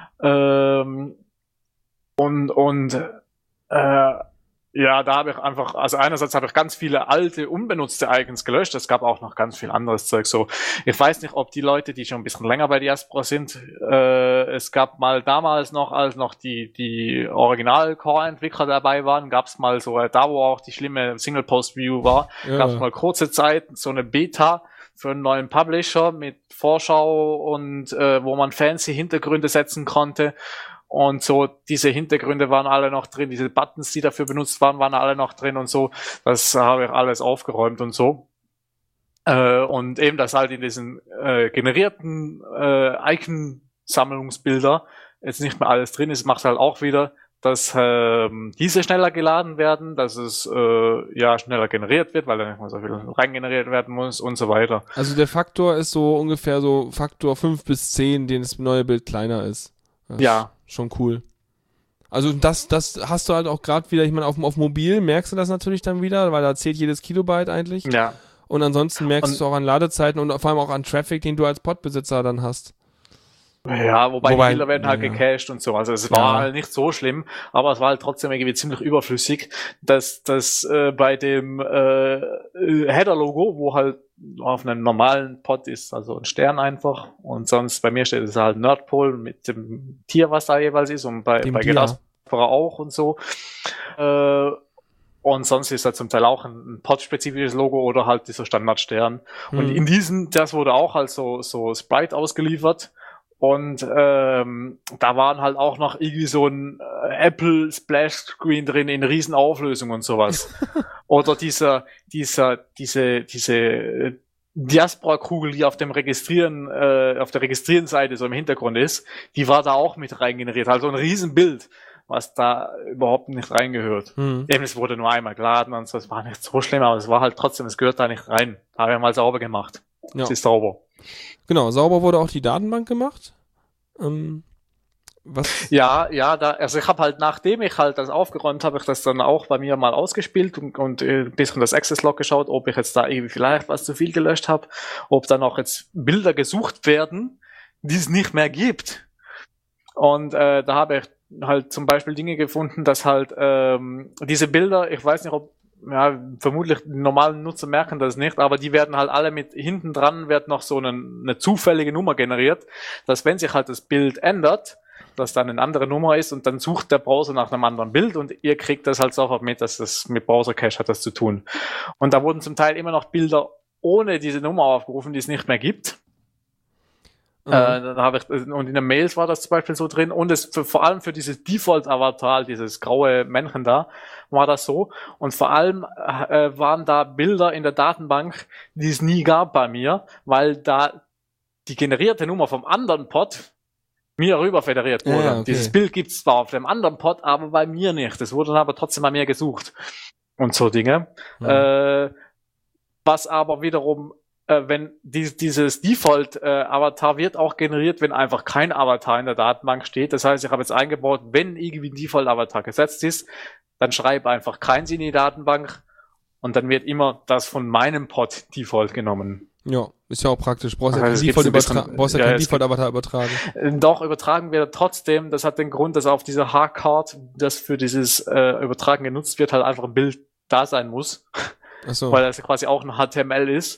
Ähm, und, und, äh, ja, da habe ich einfach, also einerseits habe ich ganz viele alte, unbenutzte Icons gelöscht, es gab auch noch ganz viel anderes Zeug, so, ich weiß nicht, ob die Leute, die schon ein bisschen länger bei Diaspora sind, äh, es gab mal damals noch, als noch die, die Original-Core-Entwickler dabei waren, gab es mal so, äh, da wo auch die schlimme Single-Post-View war, Ja. gab es mal kurze Zeit so eine Beta für einen neuen Publisher mit Vorschau und äh, wo man fancy Hintergründe setzen konnte. Und so, diese Hintergründe waren alle noch drin, diese Buttons, die dafür benutzt waren, waren alle noch drin und so. Das habe ich alles aufgeräumt und so. Äh, und eben, dass halt in diesen äh, generierten äh, Icon-Sammlungsbilder jetzt nicht mehr alles drin ist, macht halt auch wieder, dass ähm, diese schneller geladen werden, dass es äh, ja schneller generiert wird, weil da nicht mehr so viel reingeneriert werden muss und so weiter. Also der Faktor ist so ungefähr so Faktor fünf bis zehn, den das neue Bild kleiner ist. Das Ja. ist schon cool. Also das, das hast du halt auch gerade wieder, ich meine, auf, auf Mobil merkst du das natürlich dann wieder, weil da zählt jedes Kilobyte eigentlich. Ja. Und ansonsten merkst Und- du auch an Ladezeiten und vor allem auch an Traffic, den du als Podbesitzer dann hast. Ja, wobei, Wobei- die Bilder werden halt ja. gecached und so. Also es war Ja. halt nicht so schlimm, aber es war halt trotzdem irgendwie ziemlich überflüssig, dass das äh, bei dem äh, Header-Logo, wo halt auf einem normalen Pod ist, also ein Stern einfach, und sonst bei mir steht es halt Nerdpol mit dem Tier, was da jeweils ist, und bei, Dem bei Dia. Gelaspora auch und so. Äh, und sonst ist halt zum Teil auch ein, ein Pod-spezifisches Logo oder halt dieser Standardstern. Und Mhm. in diesem, das wurde auch halt so, so Sprite ausgeliefert. Und ähm, da waren halt auch noch irgendwie so ein äh, Apple Splash Screen drin in riesen Auflösung und sowas. Oder dieser, dieser, diese, diese äh, Diaspora-Kugel, die auf dem Registrieren, äh, auf der Registrieren-Seite so im Hintergrund ist, die war da auch mit reingeneriert. Also ein Riesen-Bild, was da überhaupt nicht reingehört. Mhm. Eben, es wurde nur einmal geladen und so, es war nicht so schlimm, aber es war halt trotzdem, es gehört da nicht rein. Da haben wir mal sauber gemacht. Ja. Es ist sauber. Genau, sauber wurde auch die Datenbank gemacht. Ähm, was? Ja, ja, da, also ich habe halt, nachdem ich halt das aufgeräumt habe, ich das dann auch bei mir mal ausgespielt und, und äh, ein bisschen das Access-Log geschaut, ob ich jetzt da irgendwie vielleicht was zu viel gelöscht habe, ob dann auch jetzt Bilder gesucht werden, die es nicht mehr gibt. Und äh, da habe ich halt zum Beispiel Dinge gefunden, dass halt ähm, diese Bilder, ich weiß nicht, ob ja, vermutlich die normalen Nutzer merken das nicht, aber die werden halt alle mit, hinten dran wird noch so eine, eine zufällige Nummer generiert, dass wenn sich halt das Bild ändert, dass dann eine andere Nummer ist und dann sucht der Browser nach einem anderen Bild und ihr kriegt das halt sofort mit, dass das mit Browser Cache hat das zu tun. Und da wurden zum Teil immer noch Bilder ohne diese Nummer aufgerufen, die es nicht mehr gibt. Mhm. Äh, dann habe ich, und in den Mails war das zum Beispiel so drin, und es für, vor allem für dieses Default-Avatar, dieses graue Männchen da, war das so. Und vor allem äh, waren da Bilder in der Datenbank, die es nie gab bei mir, weil da die generierte Nummer vom anderen Pod mir rüber federiert wurde. Ja, okay. Dieses Bild gibt's zwar auf dem anderen Pod, aber bei mir nicht. Das wurde dann aber trotzdem bei mir gesucht. Und so Dinge. Mhm. Äh, was aber wiederum Äh, wenn dies, dieses Default-Avatar äh, wird auch generiert, wenn einfach kein Avatar in der Datenbank steht. Das heißt, ich habe jetzt eingebaut, wenn irgendwie ein Default-Avatar gesetzt ist, dann schreibe einfach keins in die Datenbank und dann wird immer das von meinem Pod Default genommen. Ja, ist ja auch praktisch. Brauchst ja kein Default übertra- brauchst ja, ja kein Default-Avatar übertragen. Doch, übertragen wird trotzdem. Das hat den Grund, dass auf dieser H-Card, das für dieses äh, Übertragen genutzt wird, halt einfach ein Bild da sein muss. Ach so. Weil das quasi auch ein H T M L ist.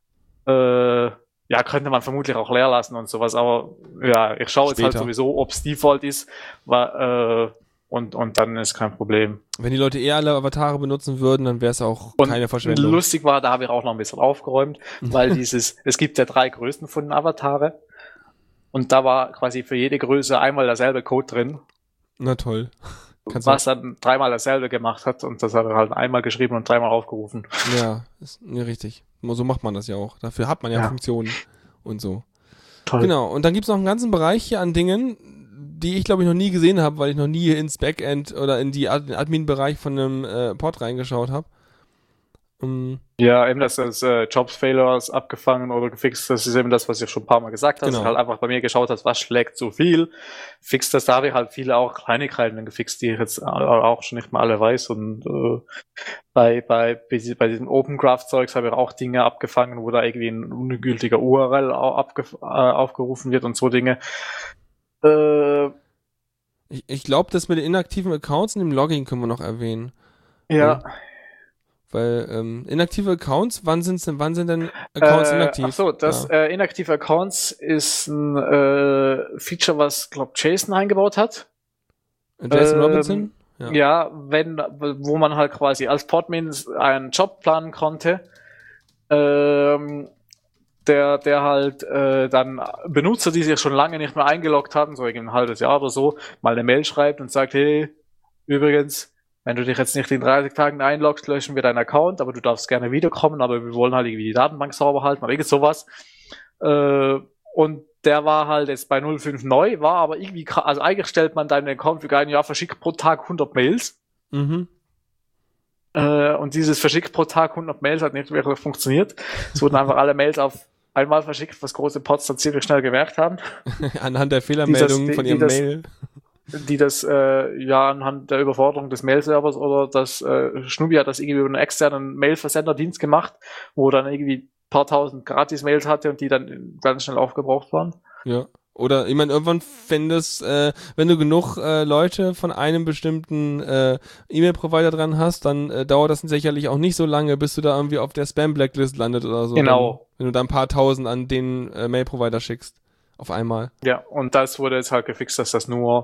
Äh, ja, könnte man vermutlich auch leer lassen und sowas, aber ja, ich schaue jetzt halt sowieso, ob es Default ist, war, äh, und, und dann ist kein Problem. Wenn die Leute eher alle Avatare benutzen würden, dann wäre es auch und keine Verschwendung. Lustig war, da habe ich auch noch ein bisschen aufgeräumt, weil dieses, es gibt ja drei Größen von den Avatare und da war quasi für jede Größe einmal derselbe Code drin. Na toll. Kannst was dann dreimal dasselbe gemacht hat und das hat er halt einmal geschrieben und dreimal aufgerufen. Ja, ist ja, richtig. So macht man das ja auch. Dafür hat man ja, ja. Funktionen und so. Toll. Genau, und dann gibt's noch einen ganzen Bereich hier an Dingen, die ich glaube ich noch nie gesehen habe, weil ich noch nie ins Backend oder in die Ad- Admin-Bereich von einem äh, Pod reingeschaut habe. Um, ja, eben das, das äh, Jobs-Failures abgefangen oder gefixt, das ist eben das, was ich schon ein paar Mal gesagt habe, genau. Dass halt einfach bei mir geschaut hast, was schlägt so viel, fixt das, da habe ich halt viele auch Kleinigkeiten gefixt, die ich jetzt auch schon nicht mal alle weiß und äh, bei, bei, bei diesem Open Graph-Zeugs habe ich auch Dinge abgefangen, wo da irgendwie ein ungültiger U R L abgef- äh, aufgerufen wird und so Dinge. Äh, ich ich glaube, das mit den inaktiven Accounts und dem Logging können wir noch erwähnen. Ja. ja. Weil ähm, inaktive Accounts, wann sind denn, wann sind denn Accounts äh, inaktiv? Ach so, das ja. äh, inaktive Accounts ist ein äh, Feature, was glaub Jason eingebaut hat. Jason ähm, Robinson? Ja. ja, wenn, wo man halt quasi als Podmin einen Job planen konnte, ähm, der, der halt äh, dann Benutzer, die sich schon lange nicht mehr eingeloggt hatten, so irgendwie ein halbes Jahr oder so, mal eine Mail schreibt und sagt, hey, übrigens, wenn du dich jetzt nicht in dreißig Tagen einloggst, löschen wir deinen Account, aber du darfst gerne wiederkommen, aber wir wollen halt irgendwie die Datenbank sauber halten oder irgend sowas. Äh, und der war halt jetzt bei null Punkt fünf neu, war aber irgendwie, also eigentlich stellt man deinen Config ein, ja, verschickt pro Tag hundert Mails. Mhm. Äh, und dieses verschickt pro Tag hundert Mails hat nicht wirklich funktioniert. Es wurden einfach alle Mails auf einmal verschickt, was große Pods dann ziemlich schnell gemerkt haben. Anhand der Fehlermeldungen die, von ihrem das, Mail. Die das, äh, ja, anhand der Überforderung des Mail-Servers oder das, äh, Schnubi hat das irgendwie über einen externen Mail-Versenderdienst gemacht, wo dann irgendwie ein paar tausend Gratis-Mails hatte und die dann ganz schnell aufgebraucht waren. Ja. Oder, ich meine, irgendwann, wenn das, äh, wenn du genug äh, Leute von einem bestimmten äh, E-Mail-Provider dran hast, dann äh, dauert das sicherlich auch nicht so lange, bis du da irgendwie auf der Spam-Blacklist landet oder so. Genau. Dann, wenn du da ein paar tausend an den äh, Mail-Provider schickst. Auf einmal. Ja, und das wurde jetzt halt gefixt, dass das nur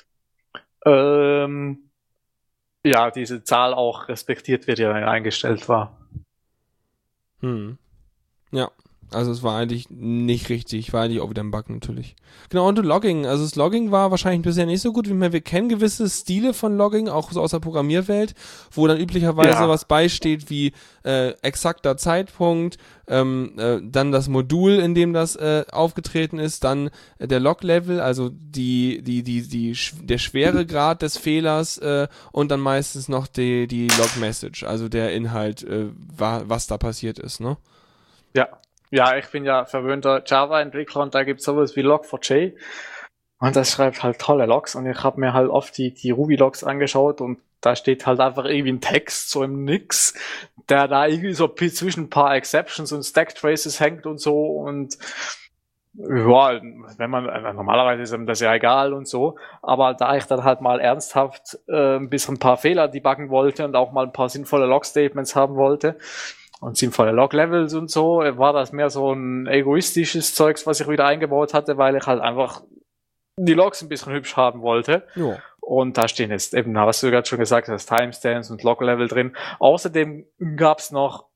ähm, ja, diese Zahl auch respektiert wird, die dann eingestellt war. Hm. Ja. Also es war eigentlich nicht richtig, war eigentlich auch wieder ein Bug natürlich. Genau, und Logging, also das Logging war wahrscheinlich bisher nicht so gut, wie wir, wir kennen gewisse Stile von Logging, auch so aus der Programmierwelt, wo dann üblicherweise ja. was beisteht wie äh, exakter Zeitpunkt, ähm, äh, dann das Modul, in dem das äh, aufgetreten ist, dann äh, der Log-Level, also die, die, die, die, der Schweregrad des Fehlers äh, und dann meistens noch die, die Log-Message, also der Inhalt, äh, wa- was da passiert ist, ne? Ja. Ja, ich bin ja verwöhnter Java-Entwickler und da gibt's sowas wie log four j und das schreibt halt tolle Logs und ich habe mir halt oft die, die Ruby-Logs angeschaut und da steht halt einfach irgendwie ein Text, so im Nix, der da irgendwie so zwischen ein paar Exceptions und Stack-Traces hängt und so und ja, wenn man, normalerweise ist einem das ja egal und so, aber da ich dann halt mal ernsthaft äh, ein bisschen ein paar Fehler debuggen wollte und auch mal ein paar sinnvolle Log-Statements haben wollte, und sinnvolle Log-Levels und so, war das mehr so ein egoistisches Zeugs, was ich wieder eingebaut hatte, weil ich halt einfach die Logs ein bisschen hübsch haben wollte. Ja. Und da stehen jetzt eben, was du gerade schon gesagt hast, Timestamps und Log-Level drin. Außerdem gab's noch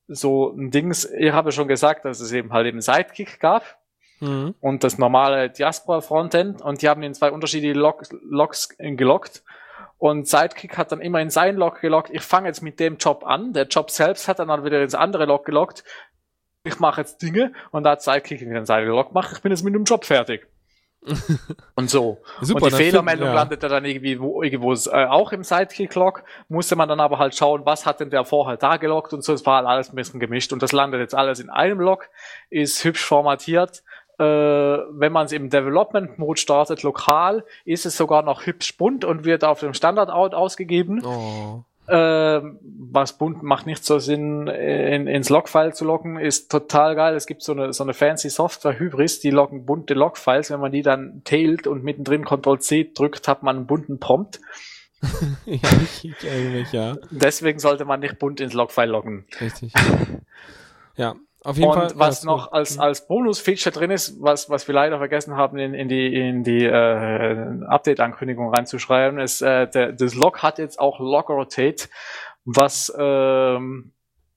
so ein Dings, ich habe schon gesagt, dass es eben halt eben Sidekick gab Mhm. und das normale Diaspora Frontend und die haben in zwei unterschiedliche Log Logs gelockt und Sidekick hat dann immer in seinen Log gelockt, ich fange jetzt mit dem Job an, der Job selbst hat dann, dann wieder ins andere Log gelockt, ich mache jetzt Dinge und da hat Sidekick in den seinen Log gemacht, ich bin jetzt mit dem Job fertig. Und so. Super, und die dann Fehlermeldung find- ja. landete dann irgendwie wo, irgendwo äh, auch im Sidekick-Log. Musste man dann aber halt schauen, was hat denn der vorher da geloggt und so. Es war halt alles ein bisschen gemischt und das landet jetzt alles in einem Log, ist hübsch formatiert. Äh, wenn man es im Development-Mode startet, lokal, ist es sogar noch hübsch bunt und wird auf dem Standard-Out ausgegeben. Oh. Ähm, was bunt macht nicht so Sinn, in, ins Logfile zu loggen, ist total geil. Es gibt so eine, so eine fancy Software, Hybris, die loggen bunte Logfiles. Wenn man die dann tailt und mittendrin Control C drückt, hat man einen bunten Prompt. ja, ich, ich erinnere mich, ja. Deswegen sollte man nicht bunt ins Logfile loggen. Richtig. Ja, auf jeden Und Fall. was ja, noch gut. als, als Bonus-Feature drin ist, was, was wir leider vergessen haben, in, in die, in die äh, Update-Ankündigung reinzuschreiben, ist, äh, der, das Log hat jetzt auch Log Rotate, was ähm,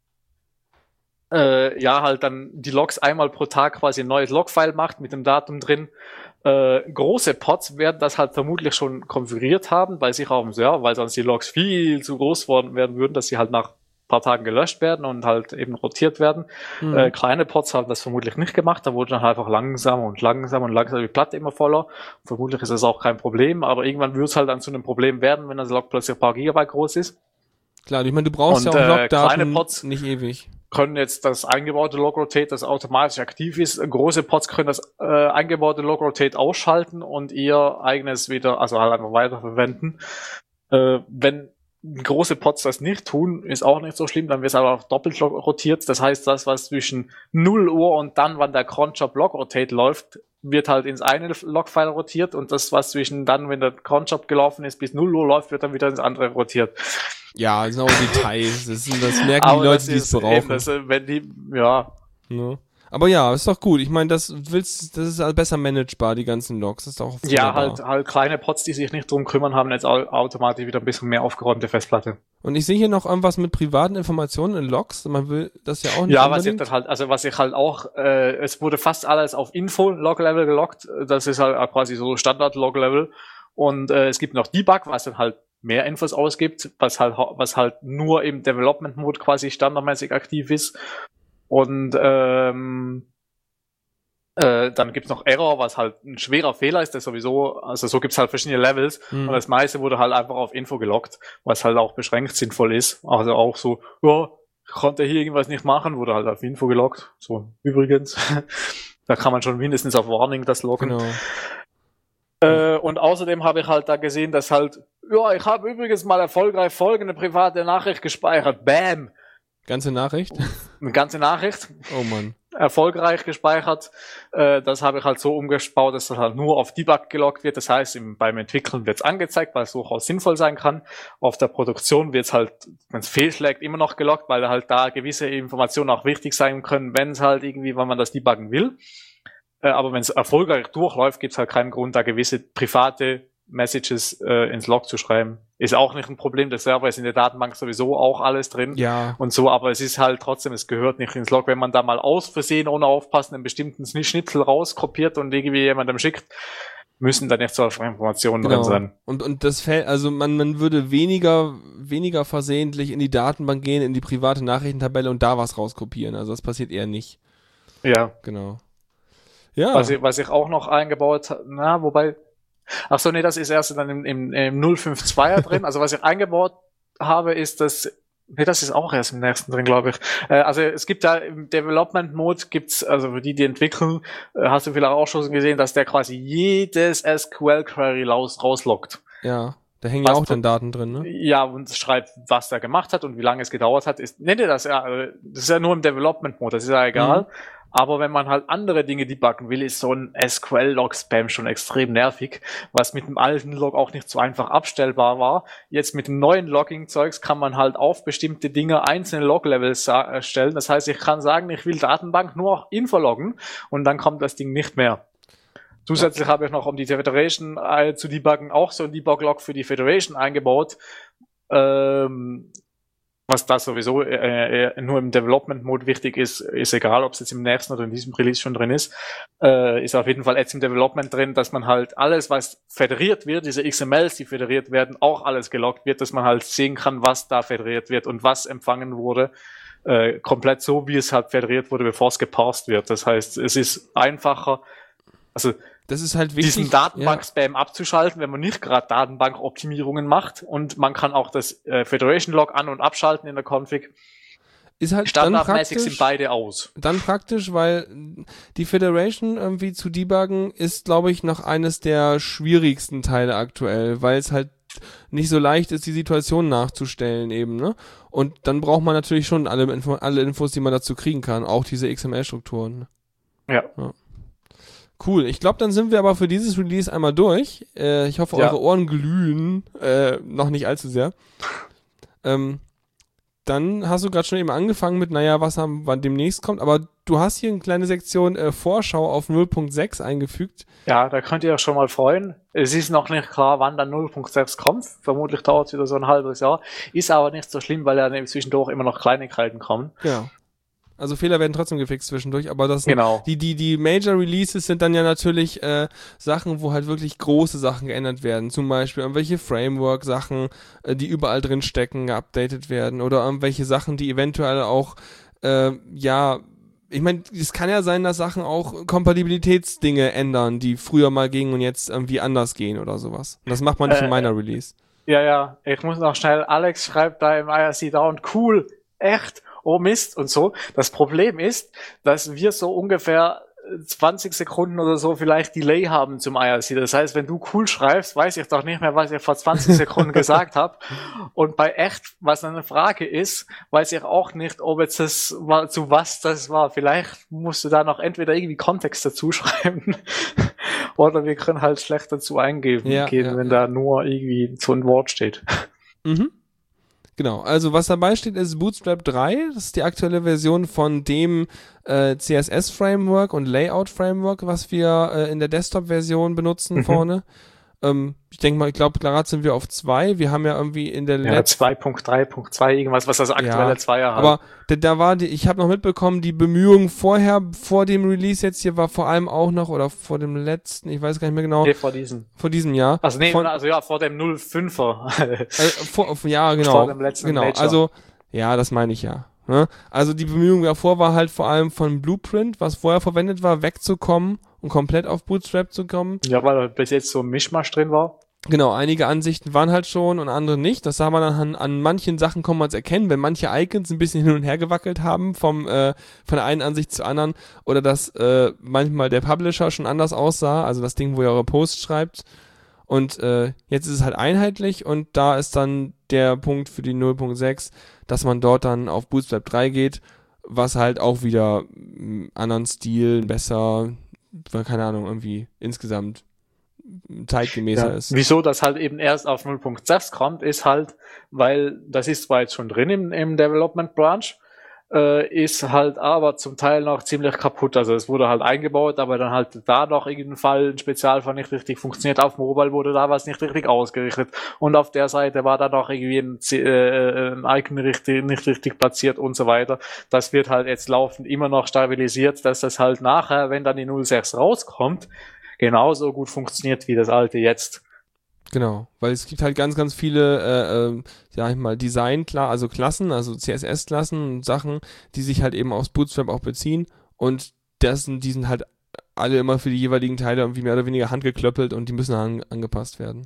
äh, ja halt dann die Logs einmal pro Tag quasi ein neues Logfile macht mit dem Datum drin. Äh, große Pods werden das halt vermutlich schon konfiguriert haben bei sich auf dem Server, weil sonst die Logs viel zu groß worden werden würden, dass sie halt nach paar Tagen gelöscht werden und halt eben rotiert werden. Mhm. Äh, kleine Pods haben das vermutlich nicht gemacht, da wurde dann halt einfach langsamer und langsamer und langsamer die Platte immer voller. Vermutlich ist das auch kein Problem, aber irgendwann wird es halt dann zu einem Problem werden, wenn das Log plötzlich ein paar Gigabyte groß ist. Klar, ich meine, du brauchst Und, ja auch äh, Logdaten kleine Pods- nicht ewig. Können jetzt das eingebaute Log-Rotate, das automatisch aktiv ist, große Pods können das äh, eingebaute Log-Rotate ausschalten und ihr eigenes wieder, also halt einfach weiterverwenden. Äh, wenn große Pods das nicht tun, ist auch nicht so schlimm, dann wird es aber auch doppelt rotiert. Das heißt, das, was zwischen null Uhr und dann, wann der Cronjob Log-Rotate läuft, wird halt ins eine Logfile rotiert und das, was zwischen dann, wenn der Cronjob gelaufen ist, bis null Uhr läuft, wird dann wieder ins andere rotiert. Ja, das sind auch Details. Das, sind, das merken Aber die Leute, das die es ist eben, brauchen. das, äh, wenn die, ja, Ne? Aber ja, ist doch gut. Ich meine, das willst, das ist halt besser managebar, die ganzen Logs. Das ist doch ja, wunderbar. halt, halt kleine Pods, die sich nicht drum kümmern, haben jetzt au automatisch wieder ein bisschen mehr aufgeräumte Festplatte. Und ich sehe hier noch irgendwas mit privaten Informationen in Logs. Man will das ja auch nicht Ja, was ich unbedingt. dann halt, also was ich halt auch, äh, es wurde fast alles auf Info-Log-Level geloggt. Das ist halt auch quasi so Standard-Log-Level. Und äh, es gibt noch Debug, was dann halt mehr Infos ausgibt, was halt, was halt nur im Development-Mode quasi standardmäßig aktiv ist. Und ähm, äh, dann gibt's noch Error, was halt ein schwerer Fehler ist, der sowieso, also so gibt's halt verschiedene Levels Mhm. und das meiste wurde halt einfach auf Info gelockt, was halt auch beschränkt sinnvoll ist. Also auch so, ja, konnte hier irgendwas nicht machen, wurde halt auf Info gelockt. So, übrigens. Da kann man schon mindestens auf Warning das loggen. Genau. Äh, und außerdem habe ich halt da gesehen, dass halt, ja, ich habe übrigens mal erfolgreich folgende private Nachricht gespeichert. Bam! Ganze Nachricht? Eine ganze Nachricht. Oh Mann. Erfolgreich gespeichert. Äh, das habe ich halt so umgebaut, dass das halt nur auf Debug geloggt wird. Das heißt, im, beim Entwickeln wird es angezeigt, weil es durchaus sinnvoll sein kann. Auf der Produktion wird es halt, wenn es fehlschlägt, immer noch geloggt, weil halt da gewisse Informationen auch wichtig sein können, wenn es halt irgendwie, wenn man das debuggen will. Äh, aber wenn es erfolgreich durchläuft, gibt es halt keinen Grund, da gewisse private Messages äh, ins Log zu schreiben. Ist auch nicht ein Problem, der Server ist in der Datenbank sowieso auch alles drin. Ja. Und so, aber es ist halt trotzdem, es gehört nicht ins Log. Wenn man da mal aus Versehen, ohne aufpassen, einen bestimmten Schnitzel rauskopiert und irgendwie jemandem schickt, müssen da nicht so viele Informationen Genau. drin sein. Und, und das fällt, also man, man würde weniger, weniger versehentlich in die Datenbank gehen, in die private Nachrichtentabelle und da was rauskopieren. Also das passiert eher nicht. Ja. Genau. Ja. Was ich, was ich auch noch eingebaut habe, na, wobei, ach so, nee, das ist erst dann im, im, im null fünf zweier drin. Also was ich eingebaut habe, ist das, nee, das ist auch erst im nächsten drin, glaube ich. Äh, also es gibt da im Development Mode gibt's, also für die, die entwickeln, äh, hast du vielleicht auch schon gesehen, dass der quasi jedes S Q L Query raus, rausloggt. ja. Da hängen ja Was auch du- dann Daten drin, ne? Ja, und es schreibt, was er gemacht hat und wie lange es gedauert hat. Ist, nennt ihr das ja, äh, das ist ja nur im Development Mode, das ist ja egal. Mhm. Aber wenn man halt andere Dinge debuggen will, ist so ein S Q L-Log-Spam schon extrem nervig, was mit dem alten Log auch nicht so einfach abstellbar war. Jetzt mit dem neuen Logging-Zeugs kann man halt auf bestimmte Dinge einzelne Log-Levels erstellen. Das heißt, ich kann sagen, ich will Datenbank nur auch Info loggen und dann kommt das Ding nicht mehr. Zusätzlich habe ich noch, um die Federation äh, zu debuggen, auch so ein Debug-Log für die Federation eingebaut. Ähm, was da sowieso äh, nur im Development-Mode wichtig ist, ist egal, ob es jetzt im nächsten oder in diesem Release schon drin ist, äh, ist auf jeden Fall jetzt im Development drin, dass man halt alles, was federiert wird, diese X M Ls, die federiert werden, auch alles geloggt wird, dass man halt sehen kann, was da federiert wird und was empfangen wurde, äh, komplett so, wie es halt federiert wurde, bevor es geparst wird. Das heißt, es ist einfacher, also das ist halt wichtig, diesen Datenbank-Spam ja. abzuschalten, wenn man nicht gerade Datenbank-Optimierungen macht, und man kann auch das äh, Federation-Log an- und abschalten in der Config. Ist halt standardmäßig sind beide aus. Dann praktisch, weil die Federation irgendwie zu debuggen ist, glaube ich, noch eines der schwierigsten Teile aktuell, weil es halt nicht so leicht ist, die Situation nachzustellen eben, ne? Und dann braucht man natürlich schon alle, Info- alle Infos, die man dazu kriegen kann, auch diese X M L-Strukturen. Ja. ja. Cool, ich glaube, dann sind wir aber für dieses Release einmal durch. Äh, ich hoffe, ja. eure Ohren glühen äh, noch nicht allzu sehr. Ähm, dann hast du gerade schon eben angefangen mit, naja, was haben, wann demnächst kommt, aber du hast hier eine kleine Sektion äh, Vorschau auf null Punkt sechs eingefügt. Ja, da könnt ihr euch schon mal freuen. Es ist noch nicht klar, wann dann null Punkt sechs kommt. Vermutlich dauert es wieder so ein halbes Jahr. Ist aber nicht so schlimm, weil ja zwischendurch immer noch Kleinigkeiten kommen. Genau. Also Fehler werden trotzdem gefixt zwischendurch, aber das genau. die die die Major Releases sind dann ja natürlich äh, Sachen, wo halt wirklich große Sachen geändert werden, zum Beispiel irgendwelche Framework Sachen, äh, die überall drin stecken, geupdatet werden, oder irgendwelche Sachen, die eventuell auch äh, ja, ich meine, es kann ja sein, dass Sachen auch Kompatibilitätsdinge ändern, die früher mal gingen und jetzt irgendwie anders gehen oder sowas. Und das macht man nicht äh, in meiner Release. Ja, ja, ich muss noch schnell, Alex schreibt da im I R C down, cool, echt, oh Mist und so. Das Problem ist, dass wir so ungefähr zwanzig Sekunden oder so vielleicht Delay haben zum I R C. Das heißt, wenn du cool schreibst, weiß ich doch nicht mehr, was ich vor zwanzig Sekunden gesagt habe. Und bei echt, was eine Frage ist, weiß ich auch nicht, ob jetzt das war, zu was das war. Vielleicht musst du da noch entweder irgendwie Kontext dazu schreiben oder wir können halt schlecht dazu eingeben, ja, gehen, ja, wenn ja. da nur irgendwie so ein Wort steht. Mhm. Genau, also was dabei steht, ist Bootstrap drei, das ist die aktuelle Version von dem äh, C S S-Framework und Layout-Framework, was wir äh, in der Desktop-Version benutzen mhm. vorne. Ähm, ich denke mal, ich glaube, gerade sind wir auf zwei. Wir haben ja irgendwie in der ja, letzten... zwei Punkt drei Punkt zwei, irgendwas, was das aktuelle ja, Zweier hat. Aber da, da war die, ich habe noch mitbekommen, die Bemühungen vorher, vor dem Release jetzt hier, war vor allem auch noch, oder vor dem letzten, ich weiß gar nicht mehr genau. Nee, vor diesem. Vor diesem Jahr. Also nee, von, also ja, vor dem null fünfer. äh, vor, ja, genau. Vor dem letzten genau, Major. also, ja, das meine ich ja. Ne? Also die Bemühung davor war halt vor allem von Blueprint, was vorher verwendet war, wegzukommen und komplett auf Bootstrap zu kommen. Ja, weil bis jetzt so ein Mischmasch drin war. Genau, einige Ansichten waren halt schon und andere nicht. Das sah man dann an, an manchen Sachen, kann man es erkennen, wenn manche Icons ein bisschen hin und her gewackelt haben vom äh, von der einen Ansicht zur anderen, oder dass äh, manchmal der Publisher schon anders aussah, also das Ding, wo ihr eure Posts schreibt. Und äh, jetzt ist es halt einheitlich, und da ist dann der Punkt für die null Punkt sechs, dass man dort dann auf Bootstrap drei geht, was halt auch wieder einen anderen Stil, besser, keine Ahnung, irgendwie insgesamt zeitgemäßer Ja. ist. Wieso das halt eben erst auf null Punkt sechs kommt, ist halt, weil das ist zwar jetzt schon drin im, im Development Branch, äh, ist halt aber zum Teil noch ziemlich kaputt. Also es wurde halt eingebaut, aber dann halt da noch irgendein Fall, ein Spezialfall nicht richtig funktioniert. Auf Mobile wurde da was nicht richtig ausgerichtet. Und auf der Seite war da noch irgendwie ein, äh, ein Icon richtig, nicht richtig platziert und so weiter. Das wird halt jetzt laufend immer noch stabilisiert, dass das halt nachher, wenn dann die null Punkt sechs rauskommt, genauso gut funktioniert wie das alte jetzt. Genau, weil es gibt halt ganz, ganz viele, äh, äh, sag ich mal, Design, klar, also Klassen, also C S S-Klassen und Sachen, die sich halt eben aufs Bootstrap auch beziehen, und das sind, die sind halt alle immer für die jeweiligen Teile irgendwie mehr oder weniger handgeklöppelt, und die müssen an, angepasst werden.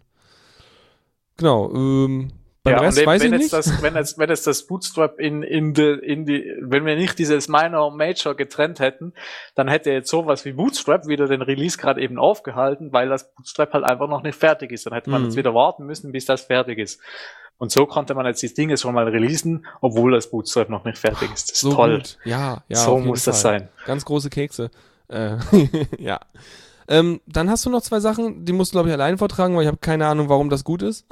Genau, ähm, beim ja, Rest und eben, weiß ich wenn nicht. Jetzt das, wenn jetzt, wenn jetzt das Bootstrap in, in die, in die, wenn wir nicht dieses Minor und Major getrennt hätten, dann hätte jetzt sowas wie Bootstrap wieder den Release gerade eben aufgehalten, weil das Bootstrap halt einfach noch nicht fertig ist. Dann hätte man Mhm. jetzt wieder warten müssen, bis das fertig ist. Und so konnte man jetzt die Dinge schon mal releasen, obwohl das Bootstrap noch nicht fertig ist. Das ist So toll. gut. Ja, ja. So auf jeden muss das Fall. sein. Ganz große Kekse. Äh, ja. Ähm, dann hast du noch zwei Sachen, die musst du, glaube ich, allein vortragen, weil ich habe keine Ahnung, warum das gut ist.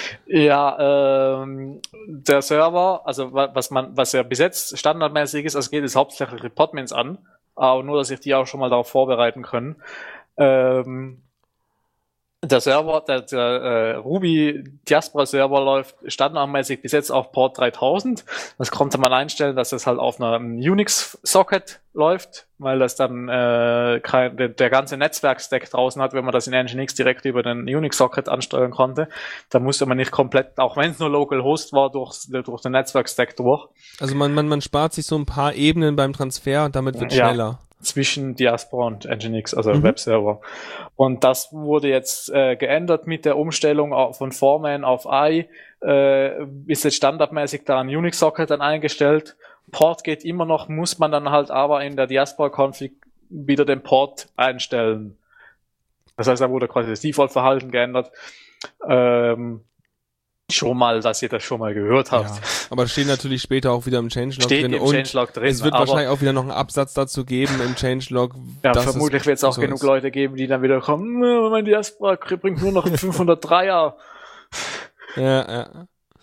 Ja, ähm, der Server, also wa- was man, was ja bis jetzt standardmäßig ist, also geht es hauptsächlich Reportments an, aber nur, dass ich die auch schon mal darauf vorbereiten können. Ähm, Der Server, der, der äh, Ruby Diaspora Server läuft standardmäßig bis jetzt auf Port dreitausend. Das konnte man einstellen, dass das halt auf einem Unix-Socket läuft, weil das dann äh, kein, der, der ganze Netzwerk-Stack draußen hat, wenn man das in Nginx direkt über den Unix-Socket ansteuern konnte. Da musste man nicht komplett, auch wenn es nur Localhost war, durch, durch den Netzwerk-Stack durch. Also man, man, man spart sich so ein paar Ebenen beim Transfer und damit wird Ja. schneller. Zwischen Diaspora und Nginx, also Mhm. Webserver. Und das wurde jetzt äh, geändert mit der Umstellung auf, von Foreman auf I. Äh, ist jetzt standardmäßig da ein Unix-Socket dann eingestellt. Port geht immer noch, muss man dann halt aber in der Diaspora-Config wieder den Port einstellen. Das heißt, da wurde quasi das Default-Verhalten geändert. Ähm, schon mal, dass ihr das schon mal gehört habt. Ja. Aber das steht natürlich später auch wieder im Changelog Steht drin im und Changelog drin. es wird aber wahrscheinlich auch wieder noch einen Absatz dazu geben im Changelog. Ja, dass vermutlich wird es auch so genug ist. Leute geben, die dann wieder kommen, "Äh, mein Diaspora bringt nur noch einen fünfhundertdreier. Ja, ja.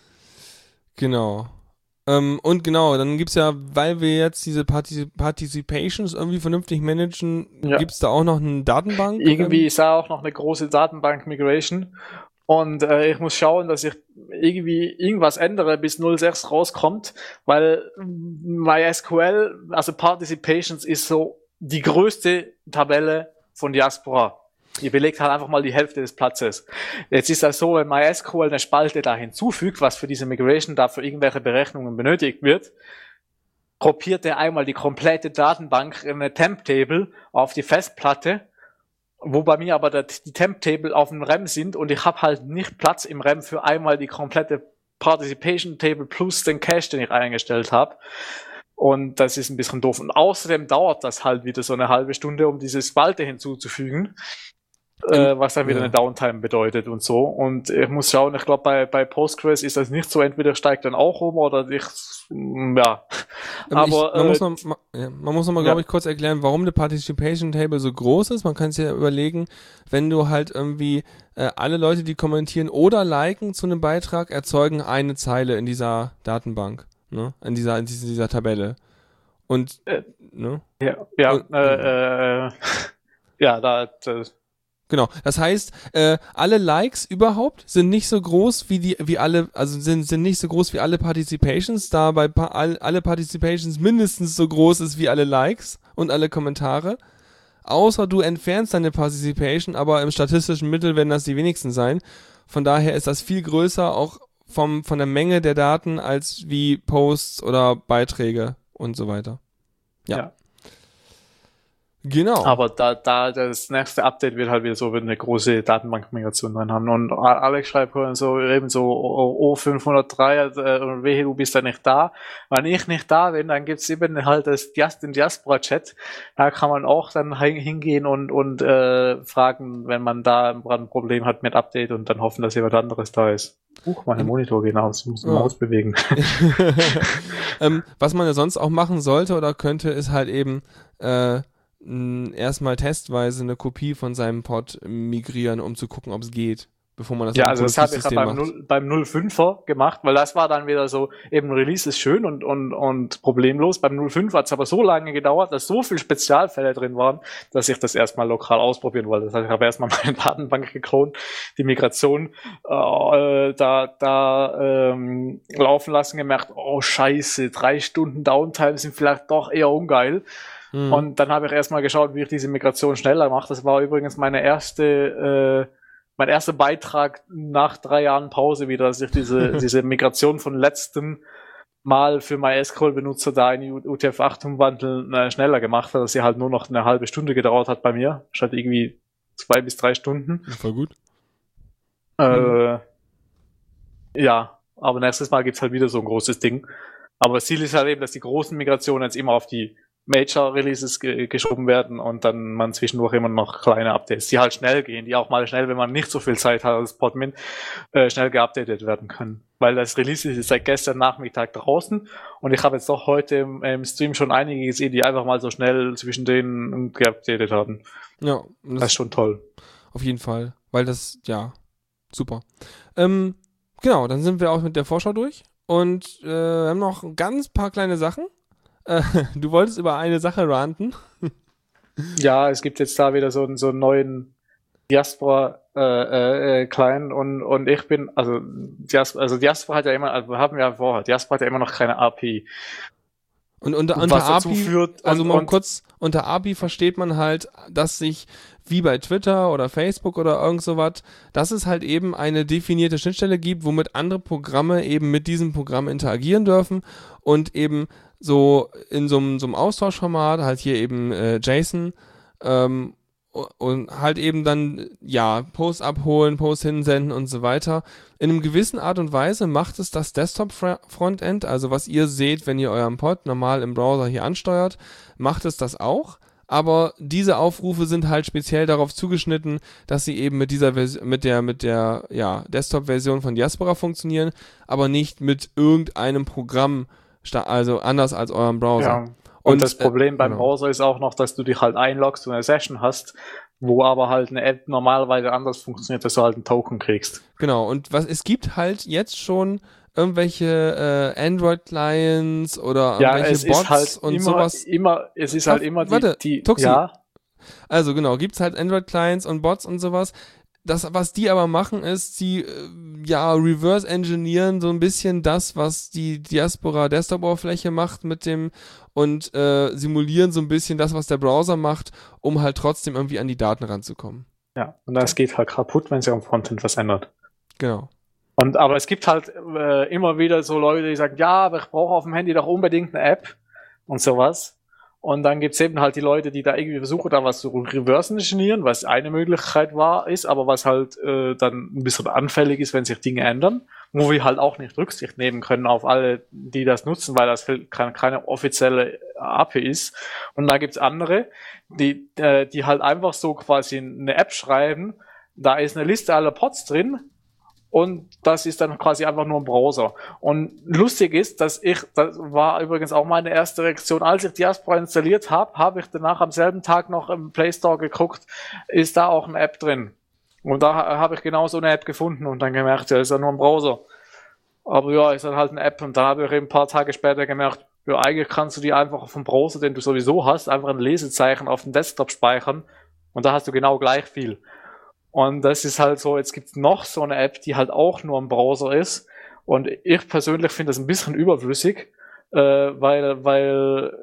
Genau. Ähm, und genau, dann gibt's ja, weil wir jetzt diese Particip- Participations irgendwie vernünftig managen, Ja. gibt's da auch noch eine Datenbank? Irgendwie Ähm, ist da auch noch eine große Datenbank-Migration. Und äh, ich muss schauen, dass ich irgendwie irgendwas ändere, bis null sechs rauskommt, weil MySQL, also Participations, ist so die größte Tabelle von Diaspora. Ihr belegt halt einfach mal die Hälfte des Platzes. Jetzt ist das so, wenn MySQL eine Spalte da hinzufügt, was für diese Migration da für irgendwelche Berechnungen benötigt wird, kopiert er einmal die komplette Datenbank in eine Temp-Table auf die Festplatte, wo bei mir aber der, die Temp-Table auf dem RAM sind und ich habe halt nicht Platz im RAM für einmal die komplette Participation-Table plus den Cache, den ich eingestellt habe. Und das ist ein bisschen doof. Und außerdem dauert das halt wieder so eine halbe Stunde, um diese Spalte hinzuzufügen, äh, was dann wieder Ja. eine Downtime bedeutet und so. Und ich muss schauen, ich glaube, bei, bei Postgres ist das nicht so, entweder steigt dann auch um oder ich, ja. ähm, Aber, ich, man, äh, muss noch, ma, ja, man muss noch mal, ja. glaube ich, kurz erklären, warum eine Participation Table so groß ist. Man kann sich ja überlegen, wenn du halt irgendwie äh, alle Leute, die kommentieren oder liken zu einem Beitrag, erzeugen eine Zeile in dieser Datenbank, ne? In dieser, in dieser, dieser Tabelle. Und, Äh, ne? Ja, ja, Und- äh, äh, ja, da, das, Genau. Das heißt, äh, alle Likes überhaupt sind nicht so groß wie die, wie alle, also sind, sind nicht so groß wie alle Participations, da bei pa all, alle Participations mindestens so groß ist wie alle Likes und alle Kommentare. Außer du entfernst deine Participation, aber im statistischen Mittel werden das die wenigsten sein. Von daher ist das viel größer, auch vom, von der Menge der Daten, als wie Posts oder Beiträge und so weiter. Ja. Ja. Genau. aber da, da, das nächste Update wird halt wieder so, wird eine große Datenbankmigration drin haben. Und Alex schreibt so, eben so, O fünfhundertdrei, äh, und wehe, du bist da nicht da. Wenn ich nicht da bin, dann gibt's eben halt das, den Diaspora-Chat. Da kann man auch dann hingehen und, und, äh, fragen, wenn man da ein Problem hat mit Update und dann hoffen, dass jemand anderes da ist. Huch, meine Monitor gehen aus, ich muss die Ja. Maus bewegen. ähm, was man ja sonst auch machen sollte oder könnte, ist halt eben äh, mh, erstmal testweise eine Kopie von seinem Pod migrieren, um zu gucken, ob es geht, bevor man das Ja, auf dem also das habe ich ja Produktivsystem beim, macht. null, beim null Komma fünfer gemacht, weil das war dann wieder so, eben Release ist schön und, und, und problemlos. Beim null Komma fünf hat es aber so lange gedauert, dass so viele Spezialfälle drin waren, dass ich das erstmal lokal ausprobieren wollte. Das heißt, ich habe erstmal meine Datenbank geklont, die Migration äh, da, da ähm, laufen lassen, gemerkt, oh scheiße, drei Stunden Downtime sind vielleicht doch eher ungeil. Hm. Und dann habe ich erstmal geschaut, wie ich diese Migration schneller mache. Das war übrigens meine erste, äh, mein erster Beitrag nach drei Jahren Pause wieder, dass ich diese, diese Migration von letztem Mal für MySQL-Benutzer da in U T F acht umwandeln äh, schneller gemacht hat, dass sie halt nur noch eine halbe Stunde gedauert hat bei mir, statt irgendwie zwei bis drei Stunden. Voll gut. Äh, ja, aber nächstes Mal gibt's halt wieder so ein großes Ding. Aber das Ziel ist halt eben, dass die großen Migrationen jetzt immer auf die Major-Releases ge geschoben werden und dann man zwischendurch immer noch kleine Updates, die halt schnell gehen, die auch mal schnell, wenn man nicht so viel Zeit hat als Podmin, äh, schnell geupdatet werden können. Weil das Release ist seit gestern Nachmittag draußen und ich habe jetzt doch heute im, im Stream schon einige gesehen, die einfach mal so schnell zwischen denen geupdatet haben. Ja, und Das, das ist schon toll. auf jeden Fall, weil das, ja, super. Ähm, genau, dann sind wir auch mit der Vorschau durch und äh, wir haben noch ein ganz paar kleine Sachen. Äh, du wolltest über eine Sache ranten. Ja, es gibt jetzt da wieder so, einen- so einen neuen Diaspora äh, äh, Client und, und ich bin, also Diaspora, also Diaspora hat ja immer, also wir haben ja vorher, Diaspora hat ja immer noch keine A P I. Und unter, Und unter was dazu A P I, führt, also und- mal und- kurz, unter A P I versteht man halt, dass sich wie bei Twitter oder Facebook oder irgend sowas, dass es halt eben eine definierte Schnittstelle gibt, womit andere Programme eben mit diesem Programm interagieren dürfen und eben so in so einem, so einem Austauschformat, halt hier eben äh, JSON, ähm, und halt eben dann, ja, Post abholen, Post hinsenden und so weiter. In einem gewissen Art und Weise macht es das Desktop-Frontend, also was ihr seht, wenn ihr euren Pod normal im Browser hier ansteuert, macht es das auch. Aber diese Aufrufe sind halt speziell darauf zugeschnitten, dass sie eben mit dieser Vers- mit der, mit der, ja, Desktop-Version von Diaspora funktionieren, aber nicht mit irgendeinem Programm, sta- also anders als eurem Browser. Ja. Und, Und, das Problem äh, beim genau. Browser ist auch noch, dass du dich halt einloggst und eine Session hast, wo aber halt eine App normalerweise anders funktioniert, dass du halt einen Token kriegst. Genau, und was es gibt halt jetzt schon irgendwelche äh, Android-Clients oder Ja, irgendwelche es Bots ist halt und immer, sowas. immer, es ist halt Ach, immer die, warte, die Tuxi. ja, Also genau, gibt's halt Android-Clients und Bots und sowas. Das, was die aber machen, ist, sie äh, ja reverse-engineeren so ein bisschen das, was die Diaspora-Desktop-Oberfläche macht mit dem und äh, simulieren so ein bisschen das, was der Browser macht, um halt trotzdem irgendwie an die Daten ranzukommen. ja, und das geht halt kaputt, wenn sich am Frontend was ändert. Genau. Und aber es gibt halt äh, immer wieder so Leute, die sagen, ja, aber ich brauche auf dem Handy doch unbedingt eine App und sowas. Und dann gibt's eben halt die Leute, die da irgendwie versuchen, da was zu reverse engineeren, was eine Möglichkeit war, ist, aber was halt äh, dann ein bisschen anfällig ist, wenn sich Dinge ändern, wo wir halt auch nicht Rücksicht nehmen können auf alle, die das nutzen, weil das keine, keine offizielle A P I ist. Und da gibt's andere, die, äh, die halt einfach so quasi eine App schreiben, da ist eine Liste aller Pods drin, und das ist dann quasi einfach nur ein Browser. Und lustig ist, dass ich, das war übrigens auch meine erste Reaktion, als ich Diaspora installiert habe, habe ich danach am selben Tag noch im Play Store geguckt, ist da auch eine App drin. Und da habe ich genau so eine App gefunden und dann gemerkt, ja, ist ja nur ein Browser. Aber ja, ist dann halt eine App. Und da habe ich eben ein paar Tage später gemerkt, ja, eigentlich kannst du die einfach auf dem Browser, den du sowieso hast, einfach ein Lesezeichen auf dem Desktop speichern und da hast du genau gleich viel. Und das ist halt so, jetzt gibt's noch so eine App, die halt auch nur im Browser ist. Und ich persönlich finde das ein bisschen überflüssig, äh, weil, weil,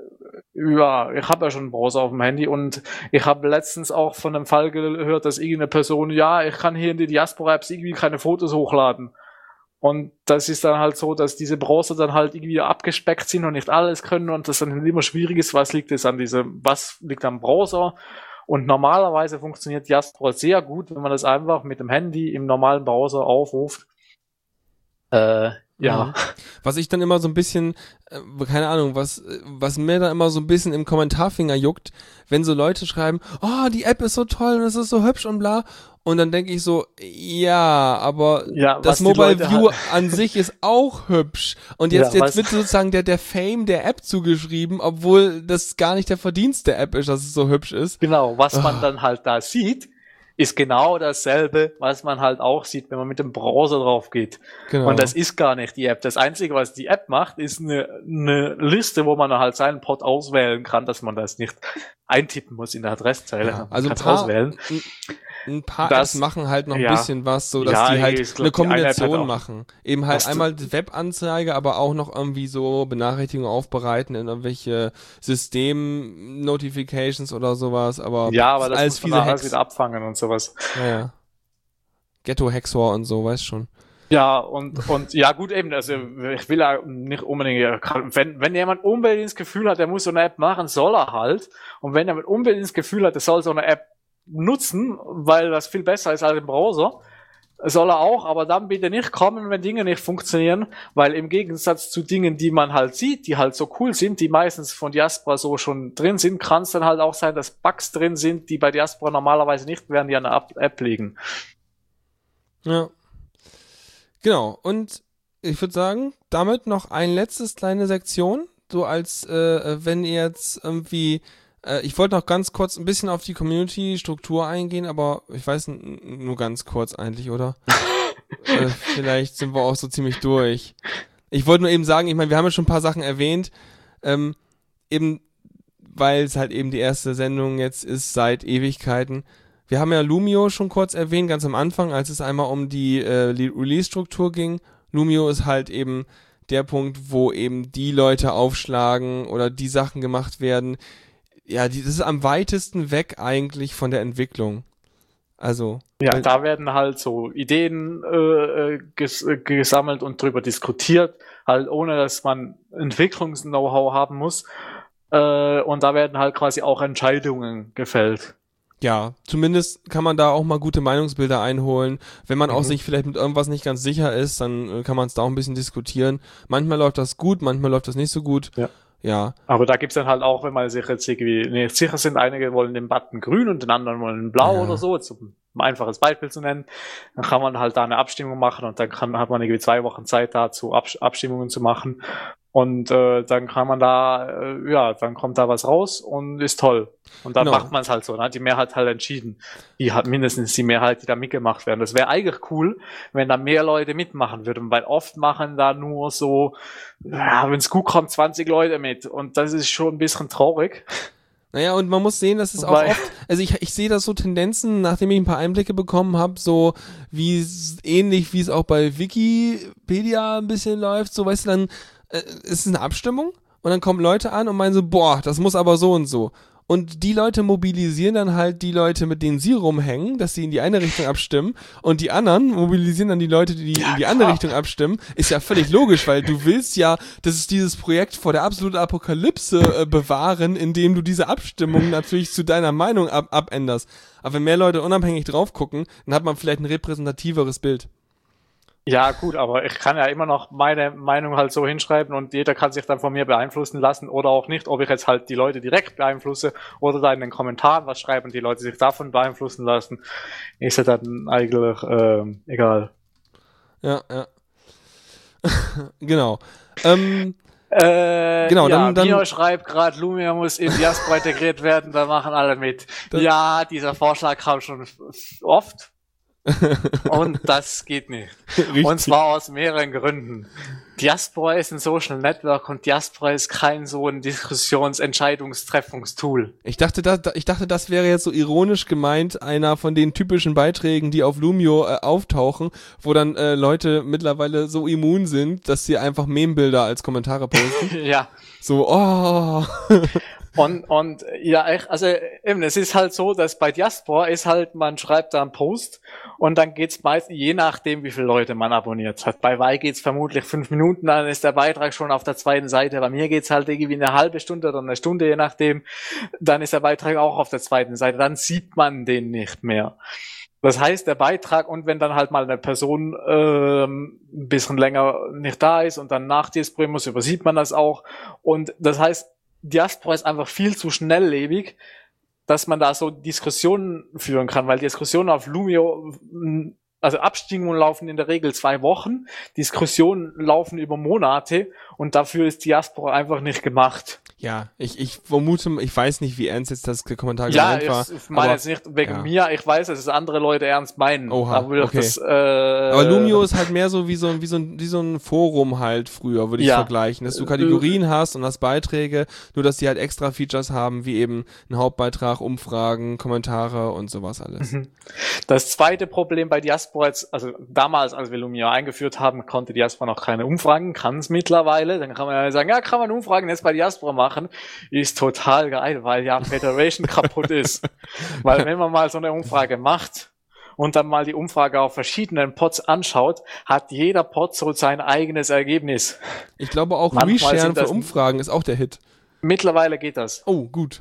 ja, ich habe ja schon einen Browser auf dem Handy und ich habe letztens auch von einem Fall gehört, dass irgendeine Person, ja, ich kann hier in die Diaspora-Apps irgendwie keine Fotos hochladen. Und das ist dann halt so, dass diese Browser dann halt irgendwie abgespeckt sind und nicht alles können und das dann immer schwierig ist, was liegt jetzt an diesem, was liegt am Browser? Und normalerweise funktioniert Diaspora sehr gut, wenn man das einfach mit dem Handy im normalen Browser aufruft. Äh, ja. Mhm. Was ich dann immer so ein bisschen, äh, keine Ahnung, was, äh, was mir dann immer so ein bisschen im Kommentarfinger juckt, wenn so Leute schreiben, oh, die App ist so toll und es ist so hübsch und bla. Und dann denke ich so, ja, aber Ja, das was die Mobile Leute View halt- an sich ist auch hübsch. Und jetzt, Ja, jetzt was- wird sozusagen der, der Fame der App zugeschrieben, obwohl das gar nicht der Verdienst der App ist, dass es so hübsch ist. Genau, was man Ah. dann halt da sieht, ist genau dasselbe, was man halt auch sieht, wenn man mit dem Browser drauf geht. Genau. Und das ist gar nicht die App. Das Einzige, was die App macht, ist eine, eine Liste, wo man halt seinen Pod auswählen kann, dass man das nicht eintippen muss in der Adresszeile. Ja, Man also ein kann's paar, auswählen. ein, ein paar Das- Apps machen halt noch ein ja. bisschen was, so dass Ja, die halt ich glaub, eine die eine App hat Kombination auch- machen. Eben halt Was du- einmal die Webanzeige, aber auch noch irgendwie so Benachrichtigungen aufbereiten in irgendwelche System-Notifications oder sowas, aber Ja, aber das alles muss man fiese alles Hacks. wieder abfangen und sowas. Ja, ja. Ghetto-Hexor und so, weißt schon. Ja, und, und ja gut eben, also ich will ja nicht unbedingt, wenn, wenn jemand unbedingt das Gefühl hat, er muss so eine App machen, soll er halt. Und wenn jemand unbedingt das Gefühl hat, er soll so eine App nutzen, weil das viel besser ist als im Browser, soll er auch, aber dann bitte nicht kommen, wenn Dinge nicht funktionieren, weil im Gegensatz zu Dingen, die man halt sieht, die halt so cool sind, die meistens von Diaspora so schon drin sind, kann es dann halt auch sein, dass Bugs drin sind, die bei Diaspora normalerweise nicht wären, die an der App liegen. Ja. Genau, und ich würde sagen, damit noch ein letztes kleine Sektion, so als, äh, wenn ihr jetzt irgendwie, äh, ich wollte noch ganz kurz ein bisschen auf die Community-Struktur eingehen, aber ich weiß n- nur ganz kurz eigentlich, oder? äh, vielleicht sind wir auch so ziemlich durch. Ich wollte nur eben sagen, ich meine, wir haben ja schon ein paar Sachen erwähnt, ähm, eben, weil es halt eben die erste Sendung jetzt ist seit Ewigkeiten. wir haben ja Lumio schon kurz erwähnt, ganz am Anfang, als es einmal um die äh, Release-Struktur ging. Lumio ist halt eben der Punkt, wo eben die Leute aufschlagen oder die Sachen gemacht werden. Ja, die, das ist am weitesten weg eigentlich von der Entwicklung. Also. Ja, da werden halt so Ideen äh, ges- gesammelt und drüber diskutiert, halt ohne, dass man Entwicklungs-Know-how haben muss. Äh, und da werden halt quasi auch Entscheidungen gefällt. Ja, zumindest kann man da auch mal gute Meinungsbilder einholen. Wenn man mhm. auch sich vielleicht mit irgendwas nicht ganz sicher ist, dann äh, kann man es da auch ein bisschen diskutieren. Manchmal läuft das gut, manchmal läuft das nicht so gut. Ja. Ja. Aber da gibt's dann halt auch, wenn man sich jetzt irgendwie nicht sicher sind, einige wollen den Button grün und den anderen wollen blau ja. oder so, jetzt um ein einfaches Beispiel zu nennen, dann kann man halt da eine Abstimmung machen und dann kann, hat man irgendwie zwei Wochen Zeit dazu, Abs- Abstimmungen zu machen. Und äh, dann kann man da, äh, ja, dann kommt da was raus und ist toll. Und dann genau. macht man es halt so. Dann hat die Mehrheit halt entschieden. Die hat mindestens die Mehrheit, die da mitgemacht werden. Das wäre eigentlich cool, wenn da mehr Leute mitmachen würden, weil oft machen da nur so, ja, wenn es gut kommt, zwanzig Leute mit. Und das ist schon ein bisschen traurig. Naja, und man muss sehen, dass es auch Weil, oft, also ich, ich sehe das so Tendenzen, nachdem ich ein paar Einblicke bekommen habe, so wie ähnlich wie es auch bei Wikipedia ein bisschen läuft, so weißt du, dann äh, ist es eine Abstimmung und dann kommen Leute an und meinen so, boah, das muss aber so und so. Und die Leute mobilisieren dann halt die Leute, mit denen sie rumhängen, dass sie in die eine Richtung abstimmen. Und die anderen mobilisieren dann die Leute, die ja, in die andere Richtung abstimmen. Ist ja völlig logisch, weil du willst ja, dass es dieses Projekt vor der absoluten Apokalypse äh, bewahren, indem du diese Abstimmung natürlich zu deiner Meinung ab- abänderst. Aber wenn mehr Leute unabhängig drauf gucken, dann hat man vielleicht ein repräsentativeres Bild. Ja, gut, aber ich kann ja immer noch meine Meinung halt so hinschreiben und jeder kann sich dann von mir beeinflussen lassen oder auch nicht, ob ich jetzt halt die Leute direkt beeinflusse oder da in den Kommentaren was schreiben und die Leute sich davon beeinflussen lassen, ist ja dann eigentlich ähm, egal. Ja, ja. Genau. Ähm, äh, genau, ja, dann, dann Mio schreibt gerade, Lumia muss in Diaspora integriert werden, da machen alle mit. Ja, dieser Vorschlag kam schon f- oft. Und das geht nicht. Richtig. Und zwar aus mehreren Gründen. Diaspora ist ein Social Network und Diaspora ist kein so ein Diskussions-Entscheidungstreffungstool. Ich dachte, das, ich dachte, das wäre jetzt so ironisch gemeint, einer von den typischen Beiträgen, die auf Lumio äh, auftauchen, wo dann äh, Leute mittlerweile so immun sind, dass sie einfach Meme-Bilder als Kommentare posten. Ja. So, oh. Und, und, ja, also, eben, es ist halt so, dass bei Diaspora ist halt, man schreibt da einen Post und dann geht's meist, je nachdem, wie viele Leute man abonniert hat. Bei Vai geht's vermutlich fünf Minuten, dann ist der Beitrag schon auf der zweiten Seite. Bei mir geht's halt irgendwie eine halbe Stunde oder eine Stunde, je nachdem. Dann ist der Beitrag auch auf der zweiten Seite. Dann sieht man den nicht mehr. Das heißt, der Beitrag, und wenn dann halt mal eine Person ähm, ein bisschen länger nicht da ist und dann nachdisponieren muss, übersieht man das auch. Und das heißt, Diaspora ist einfach viel zu schnelllebig, dass man da so Diskussionen führen kann, weil Diskussionen auf Lumio, also Abstimmungen laufen in der Regel zwei Wochen, Diskussionen laufen über Monate und dafür ist Diaspora einfach nicht gemacht. Ja, ich, ich vermute, ich weiß nicht, wie ernst jetzt das Kommentar ja, gemeint war. Ja, ich meine jetzt nicht wegen ja. mir, ich weiß, dass es andere Leute ernst meinen. Oha, aber okay. Das, äh, aber Lumio ist halt mehr so wie so ein, wie so ein, wie so ein Forum halt früher, würde ich ja. vergleichen. Dass du Kategorien hast und hast Beiträge, nur dass die halt extra Features haben, wie eben ein Hauptbeitrag, Umfragen, Kommentare und sowas alles. Das zweite Problem bei Diaspora, jetzt, also damals, als wir Lumio eingeführt haben, konnte Diaspora noch keine Umfragen, kann es mittlerweile. Dann kann man ja sagen, ja, kann man Umfragen jetzt bei Diaspora machen. Ist total geil, weil ja Federation kaputt ist. Weil wenn man mal so eine Umfrage macht und dann mal die Umfrage auf verschiedenen Pods anschaut, hat jeder Pod so sein eigenes Ergebnis. Ich glaube auch Resharen für Umfragen ist auch der Hit. Mittlerweile geht das. Oh, gut.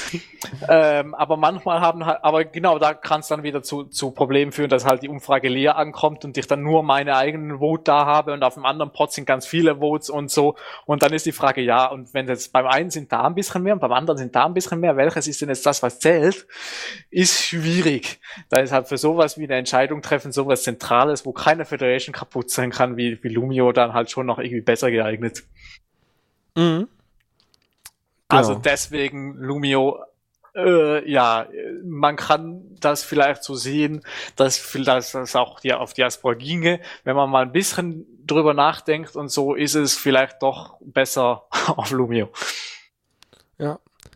ähm, aber manchmal haben halt, aber genau, da kann es dann wieder zu, zu Problemen führen, dass halt die Umfrage leer ankommt und ich dann nur meine eigenen Vote da habe und auf dem anderen Pod sind ganz viele Votes und so. Und dann ist die Frage, ja, und wenn jetzt beim einen sind da ein bisschen mehr und beim anderen sind da ein bisschen mehr, welches ist denn jetzt das, was zählt, ist schwierig. Da ist halt für sowas wie eine Entscheidung treffen, sowas Zentrales, wo keine Federation kaputt sein kann, wie, wie Lumio, dann halt schon noch irgendwie besser geeignet. Mhm. Genau. Also deswegen Lumio, äh, ja, man kann das vielleicht so sehen, dass vielleicht das auch die, auf Diaspora ginge. Wenn man mal ein bisschen drüber nachdenkt und so, ist es vielleicht doch besser auf Lumio. Ja,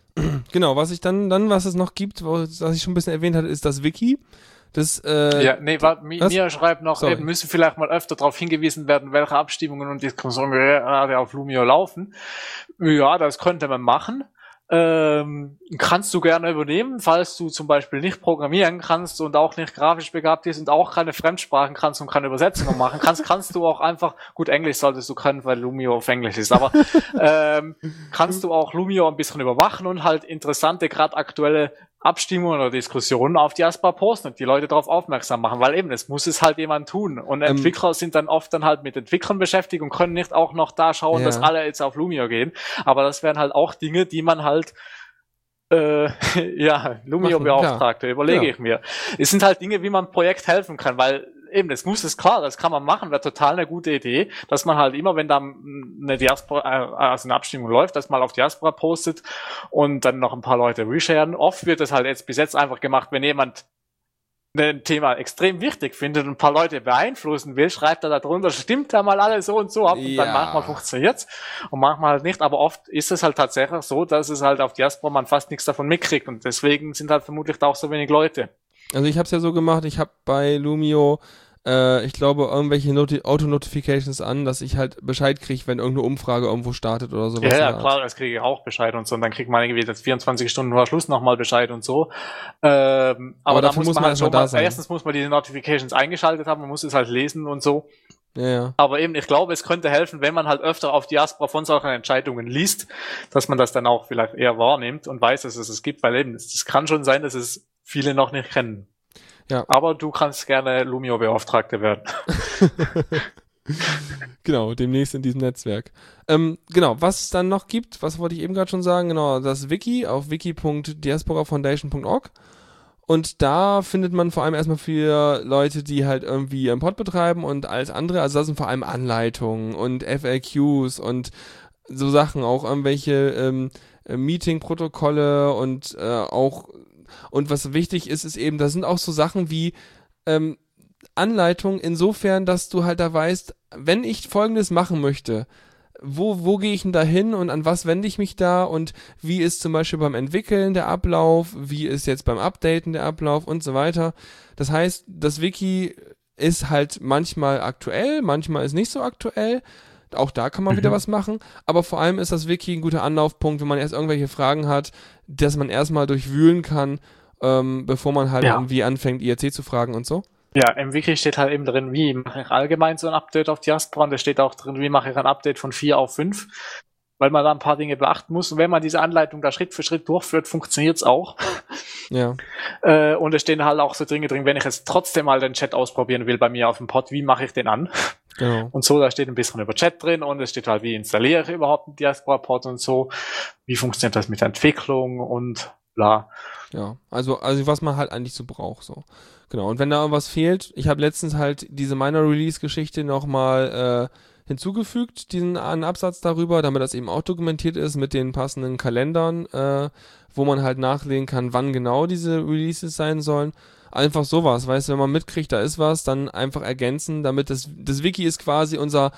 Genau, was ich dann, dann, was es noch gibt, was ich schon ein bisschen erwähnt hatte, ist das Wiki. Das, äh, ja, nee, warte, mi, mir schreibt noch, Sorry. eben müssen vielleicht mal öfter darauf hingewiesen werden, welche Abstimmungen und Diskussionen gerade auf Lumio laufen. Ja, das könnte man machen. Ähm, kannst du gerne übernehmen, falls du zum Beispiel nicht programmieren kannst und auch nicht grafisch begabt bist und auch keine Fremdsprachen kannst und keine Übersetzungen machen kannst, kannst du auch einfach, gut, Englisch solltest du können, weil Lumio auf Englisch ist, aber ähm, kannst du auch Lumio ein bisschen überwachen und halt interessante, gerade aktuelle Abstimmungen oder Diskussionen auf Diaspora posten und die Leute darauf aufmerksam machen, weil eben, es muss es halt jemand tun. Und Ähm, Entwickler sind dann oft dann halt mit Entwicklern beschäftigt und können nicht auch noch da schauen, Ja. dass alle jetzt auf Lumio gehen. Aber das wären halt auch Dinge, die man halt äh, ja, Lumio-Beauftragte, überlege Ja. ich mir. Es sind halt Dinge, wie man einem Projekt helfen kann, weil eben, das muss es klar, das kann man machen, wäre total eine gute Idee, dass man halt immer, wenn da eine Diaspora, also eine Abstimmung läuft, dass man auf Diaspora postet und dann noch ein paar Leute resharen. Oft wird das halt jetzt bis jetzt einfach gemacht, wenn jemand ein Thema extrem wichtig findet und ein paar Leute beeinflussen will, schreibt er da drunter, stimmt da mal alle so und so ab und Ja. dann manchmal funktioniert's und manchmal halt nicht, aber oft ist es halt tatsächlich so, dass es halt auf Diaspora man fast nichts davon mitkriegt und deswegen sind halt vermutlich da auch so wenig Leute. Also ich habe es ja so gemacht, ich habe bei Lumio, äh, ich glaube, irgendwelche Noti- Auto-Notifications an, dass ich halt Bescheid kriege, wenn irgendeine Umfrage irgendwo startet oder sowas. Ja, in ja, der Art. klar, das kriege ich auch Bescheid und so. Und dann kriegt man irgendwie jetzt vierundzwanzig Stunden vor Schluss nochmal Bescheid und so. Ähm, aber, Aber da dafür muss muss man man halt erstmal schon da mal, sein. erstens muss man diese Notifications eingeschaltet haben, man muss es halt lesen und so. Ja, ja. Aber eben, ich glaube, es könnte helfen, wenn man halt öfter auf Diaspora von solchen Entscheidungen liest, dass man das dann auch vielleicht eher wahrnimmt und weiß, dass es es gibt, weil eben, es kann schon sein, dass es viele noch nicht kennen. Ja. Aber du kannst gerne Lumio-Beauftragte werden. Genau, demnächst in diesem Netzwerk. Ähm, genau, was es dann noch gibt, was wollte ich eben gerade schon sagen, genau, das Wiki auf wiki punkt diaspora foundation punkt org. Und da findet man vor allem erstmal für Leute, die halt irgendwie einen Pod betreiben und alles andere, also da sind vor allem Anleitungen und F A Qs und so Sachen, auch irgendwelche ähm, Meeting-Protokolle und äh, auch, und was wichtig ist, ist eben, da sind auch so Sachen wie ähm, Anleitung insofern, dass du halt da weißt, wenn ich Folgendes machen möchte, wo, wo gehe ich denn da hin und an was wende ich mich da und wie ist zum Beispiel beim Entwickeln der Ablauf, wie ist jetzt beim Updaten der Ablauf und so weiter. Das heißt, das Wiki ist halt manchmal aktuell, manchmal ist nicht so aktuell. Auch da kann man Mhm. wieder was machen, aber vor allem ist das Wiki ein guter Anlaufpunkt, wenn man erst irgendwelche Fragen hat, dass man erstmal durchwühlen kann, ähm, bevor man halt Ja. irgendwie anfängt, I R C zu fragen und so. Ja, im Wiki steht halt eben drin, wie mache ich allgemein so ein Update auf Diaspora und da steht auch drin, wie mache ich ein Update von vier auf fünf, weil man da ein paar Dinge beachten muss und wenn man diese Anleitung da Schritt für Schritt durchführt, funktioniert's auch. Ja. Äh, und es stehen halt auch so Dinge drin, wenn ich jetzt trotzdem mal den Chat ausprobieren will bei mir auf dem Pod, wie mache ich den an? Genau. Und so, da steht ein bisschen über Chat drin und es steht halt, wie installiere ich überhaupt einen Diaspora-Pod und so, wie funktioniert das mit der Entwicklung und bla. Ja, also, also was man halt eigentlich so braucht, so. Genau, und wenn da irgendwas fehlt, ich habe letztens halt diese Minor-Release-Geschichte nochmal äh, hinzugefügt, diesen einen Absatz darüber, damit das eben auch dokumentiert ist mit den passenden Kalendern, äh, wo man halt nachlesen kann, wann genau diese Releases sein sollen. Einfach sowas, weißt du, wenn man mitkriegt, da ist was, dann einfach ergänzen, damit das, das Wiki ist quasi unser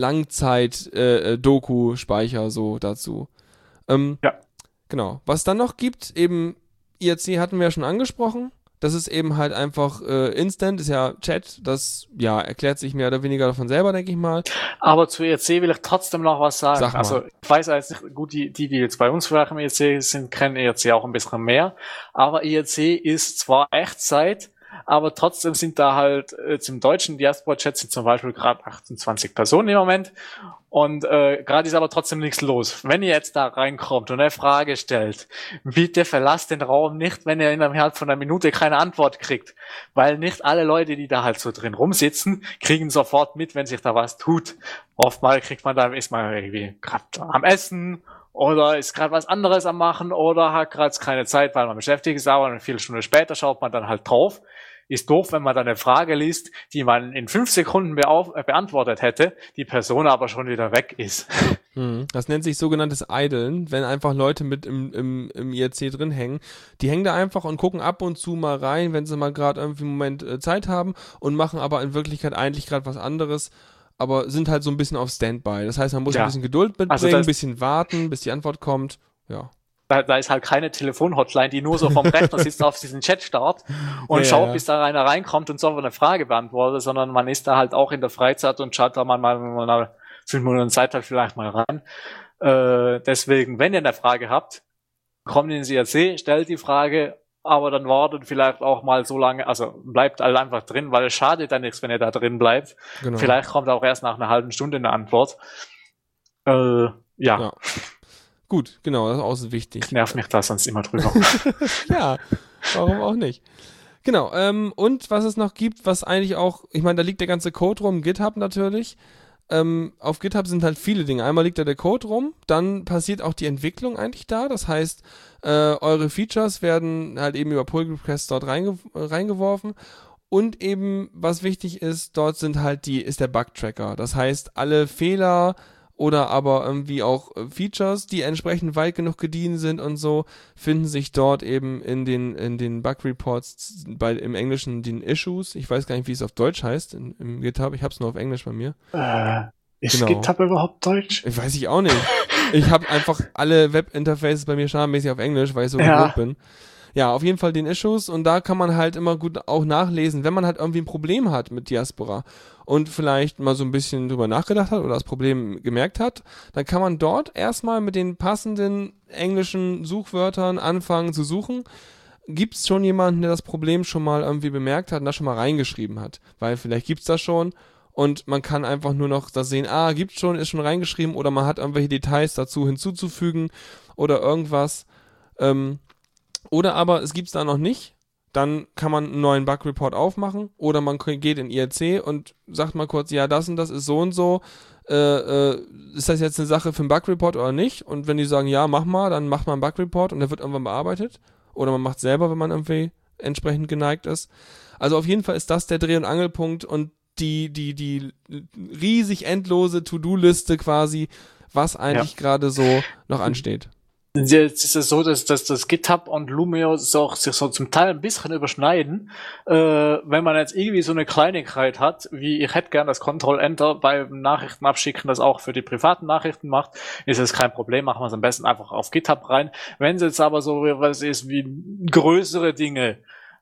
Langzeit-Doku-Speicher so dazu. Ähm, Ja. Genau. Was dann noch gibt, eben I R C hatten wir ja schon angesprochen. Das ist eben halt einfach äh, Instant, ist ja Chat. Das, ja, erklärt sich mehr oder weniger davon selber, denke ich mal. Aber zu E R C will ich trotzdem noch was sagen. Sag mal. Also ich weiß jetzt nicht, gut, die, die, die jetzt bei uns vielleicht im E R C sind, kennen E R C auch ein bisschen mehr. Aber E R C ist zwar Echtzeit, aber trotzdem sind da halt jetzt im deutschen Diaspora-Chat sind zum Beispiel gerade achtundzwanzig Personen im Moment. Und äh, gerade ist aber trotzdem nichts los. Wenn ihr jetzt da reinkommt und eine Frage stellt, bitte verlasst den Raum nicht, wenn ihr innerhalb von einer Minute keine Antwort kriegt. Weil nicht alle Leute, die da halt so drin rumsitzen, kriegen sofort mit, wenn sich da was tut. Oftmals kriegt man da, ist man irgendwie gerade am Essen oder ist gerade was anderes am Machen oder hat gerade keine Zeit, weil man beschäftigt ist, aber eine Viertelstunde später schaut man dann halt drauf. Ist doof, wenn man dann eine Frage liest, die man in fünf Sekunden beau- äh, beantwortet hätte, die Person aber schon wieder weg ist. Mhm. Das nennt sich sogenanntes Idlen, wenn einfach Leute mit im, im, im I R C drin hängen. Die hängen da einfach und gucken ab und zu mal rein, wenn sie mal gerade irgendwie einen Moment äh, Zeit haben und machen aber in Wirklichkeit eigentlich gerade was anderes, aber sind halt so ein bisschen auf Standby. Das heißt, man muss Ja. ein bisschen Geduld mitbringen, Also das- ein bisschen warten, bis die Antwort kommt. Ja. Da, da ist halt keine Telefon-Hotline, die nur so vom Rechner sitzt, auf diesen Chat starrt und Ja, schaut, ja. bis da einer reinkommt und so eine Frage beantwortet, sondern man ist da halt auch in der Freizeit und schaut da mal, mal, mal nach fünf Minuten Zeit halt vielleicht mal rein. Äh, deswegen, wenn ihr eine Frage habt, kommt ins I R C, stellt die Frage, aber dann wartet vielleicht auch mal so lange, also bleibt halt einfach drin, weil es schadet ja nichts, wenn ihr da drin bleibt. Genau. Vielleicht kommt auch erst nach einer halben Stunde eine Antwort. Äh, ja. Ja. Gut, genau, das ist auch so wichtig. Nervt mich da sonst immer drüber. Ja, warum auch nicht? Genau, ähm, und was es noch gibt, was eigentlich auch, ich meine, da liegt der ganze Code rum, GitHub natürlich. Ähm, auf GitHub sind halt viele Dinge. Einmal liegt da der Code rum, dann passiert auch die Entwicklung eigentlich da. Das heißt, äh, eure Features werden halt eben über Pull Requests dort reinge reingeworfen. Und eben, was wichtig ist, dort sind halt die, ist der Bug-Tracker. Das heißt, alle Fehler oder aber irgendwie auch Features, die entsprechend weit genug gediehen sind und so, finden sich dort eben in den in den Bug-Reports, bei im Englischen den Issues. Ich weiß gar nicht, wie es auf Deutsch heißt in, im GitHub. Ich hab's nur auf Englisch bei mir. Äh, ist Genau. GitHub überhaupt Deutsch? Ich weiß ich auch nicht. Ich habe einfach alle Web-Interfaces bei mir standardmäßig auf Englisch, weil ich so Ja. gewohnt bin. Ja, auf jeden Fall den Issues und da kann man halt immer gut auch nachlesen, wenn man halt irgendwie ein Problem hat mit Diaspora und vielleicht mal so ein bisschen drüber nachgedacht hat oder das Problem gemerkt hat, dann kann man dort erstmal mit den passenden englischen Suchwörtern anfangen zu suchen. Gibt es schon jemanden, der das Problem schon mal irgendwie bemerkt hat und das schon mal reingeschrieben hat? Weil vielleicht gibt's das schon und man kann einfach nur noch das sehen, ah, gibt's schon, ist schon reingeschrieben oder man hat irgendwelche Details dazu hinzuzufügen oder irgendwas. Ähm, Oder aber es gibt's da noch nicht, dann kann man einen neuen Bug-Report aufmachen oder man geht in I R C und sagt mal kurz, ja, das und das ist so und so, äh, äh, ist das jetzt eine Sache für einen Bug-Report oder nicht? Und wenn die sagen, ja, mach mal, dann macht man einen Bug-Report und der wird irgendwann bearbeitet oder man macht selber, wenn man irgendwie entsprechend geneigt ist. Also auf jeden Fall ist das der Dreh- und Angelpunkt und die, die, die riesig endlose To-Do-Liste quasi, was eigentlich Ja. gerade so noch ansteht. Jetzt ist es so, dass, dass das GitHub und Lumio so, sich so zum Teil ein bisschen überschneiden. Äh, wenn man jetzt irgendwie so eine Kleinigkeit hat, wie ich hätte gern das Control-Enter beim Nachrichten abschicken, das auch für die privaten Nachrichten macht, ist es kein Problem, machen wir es am besten einfach auf GitHub rein. Wenn es jetzt aber so was ist wie größere Dinge,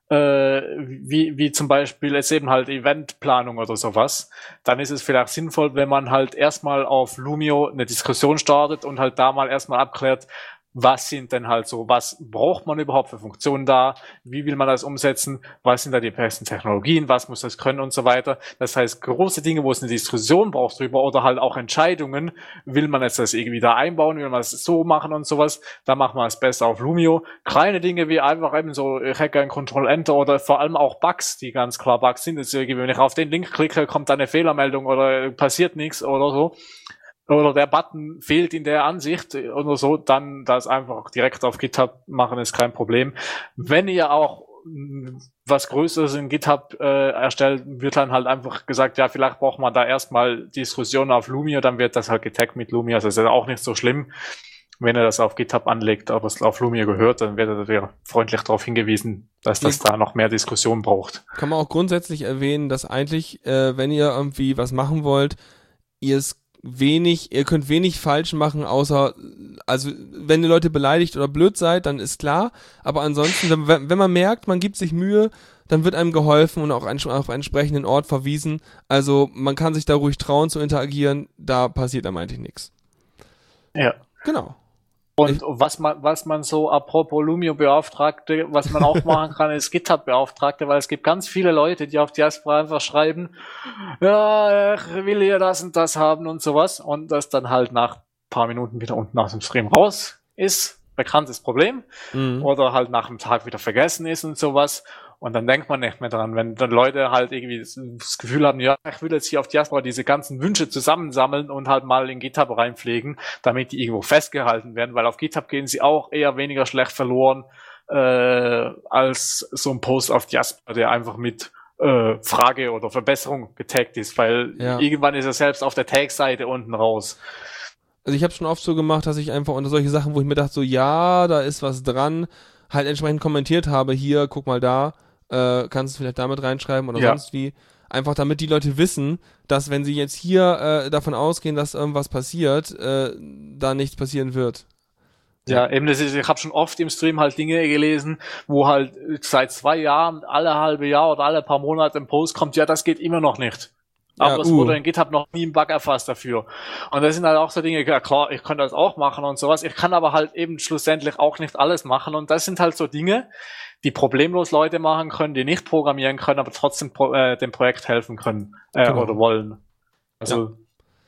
äh, wie, wie zum Beispiel jetzt eben halt Eventplanung oder sowas, dann ist es vielleicht sinnvoll, wenn man halt erstmal auf Lumio eine Diskussion startet und halt da mal erstmal abklärt, was sind denn halt so, was braucht man überhaupt für Funktionen da, wie will man das umsetzen, was sind da die besten Technologien, was muss das können und so weiter. Das heißt, große Dinge, wo es eine Diskussion braucht drüber oder halt auch Entscheidungen, will man jetzt das irgendwie da einbauen, will man das so machen und sowas, da macht man es besser auf Lumio. Kleine Dinge wie einfach eben so, ich hätte ein Control-Enter oder vor allem auch Bugs, die ganz klar Bugs sind. Deswegen, wenn ich auf den Link klicke, kommt da eine Fehlermeldung oder passiert nichts oder so. Oder der Button fehlt in der Ansicht oder so, dann das einfach direkt auf GitHub machen, ist kein Problem. Wenn ihr auch was Größeres in GitHub äh, erstellt, wird dann halt einfach gesagt, ja, vielleicht braucht man da erstmal Diskussionen auf Lumio, dann wird das halt getaggt mit Lumio. Also ist ja auch nicht so schlimm, wenn ihr das auf GitHub anlegt, aber es auf Lumio gehört, dann werdet ihr freundlich darauf hingewiesen, dass das da noch mehr Diskussion braucht. Kann man auch grundsätzlich erwähnen, dass eigentlich, äh, wenn ihr irgendwie was machen wollt, ihr es wenig, ihr könnt wenig falsch machen, außer, also wenn ihr Leute beleidigt oder blöd seid, dann ist klar, aber ansonsten, wenn, wenn man merkt, man gibt sich Mühe, dann wird einem geholfen und auch ein, auf einen entsprechenden Ort verwiesen, also man kann sich da ruhig trauen zu interagieren, da passiert einem eigentlich nichts. Ja. Genau. Und was man, was man so apropos Lumio-Beauftragte, was man auch machen kann, ist GitHub-Beauftragte, weil es gibt ganz viele Leute, die auf Diaspora einfach schreiben, ja, ich will hier das und das haben und sowas, und das dann halt nach ein paar Minuten wieder unten aus dem Stream raus ist, bekanntes Problem, Mhm. oder halt nach einem Tag wieder vergessen ist und sowas. Und dann denkt man nicht mehr dran, wenn dann Leute halt irgendwie das Gefühl haben, ja, ich will jetzt hier auf Diaspora diese ganzen Wünsche zusammensammeln und halt mal in GitHub reinpflegen, damit die irgendwo festgehalten werden, weil auf GitHub gehen sie auch eher weniger schlecht verloren, äh, als so ein Post auf Diaspora, der einfach mit äh, Frage oder Verbesserung getaggt ist, weil Ja. irgendwann ist er selbst auf der Tag-Seite unten raus. Also ich habe schon oft so gemacht, dass ich einfach unter solche Sachen, wo ich mir dachte, so ja, da ist was dran, halt entsprechend kommentiert habe, hier, guck mal da, äh, kannst du vielleicht damit reinschreiben oder Ja. sonst wie. Einfach damit die Leute wissen, dass wenn sie jetzt hier äh, davon ausgehen, dass irgendwas passiert, äh, da nichts passieren wird. Ja, eben, das ist, ich habe schon oft im Stream halt Dinge gelesen, wo halt seit zwei Jahren, alle halbe Jahr oder alle paar Monate ein Post kommt, ja, das geht immer noch nicht. Aber Ja, es uh. wurde in GitHub noch nie ein Bug erfasst dafür. Und das sind halt auch so Dinge, ja klar, ich kann das auch machen und sowas. Ich kann aber halt eben schlussendlich auch nicht alles machen. Und das sind halt so Dinge, die problemlos Leute machen können, die nicht programmieren können, aber trotzdem pro, äh, dem Projekt helfen können äh, Genau. oder wollen. Also Ja.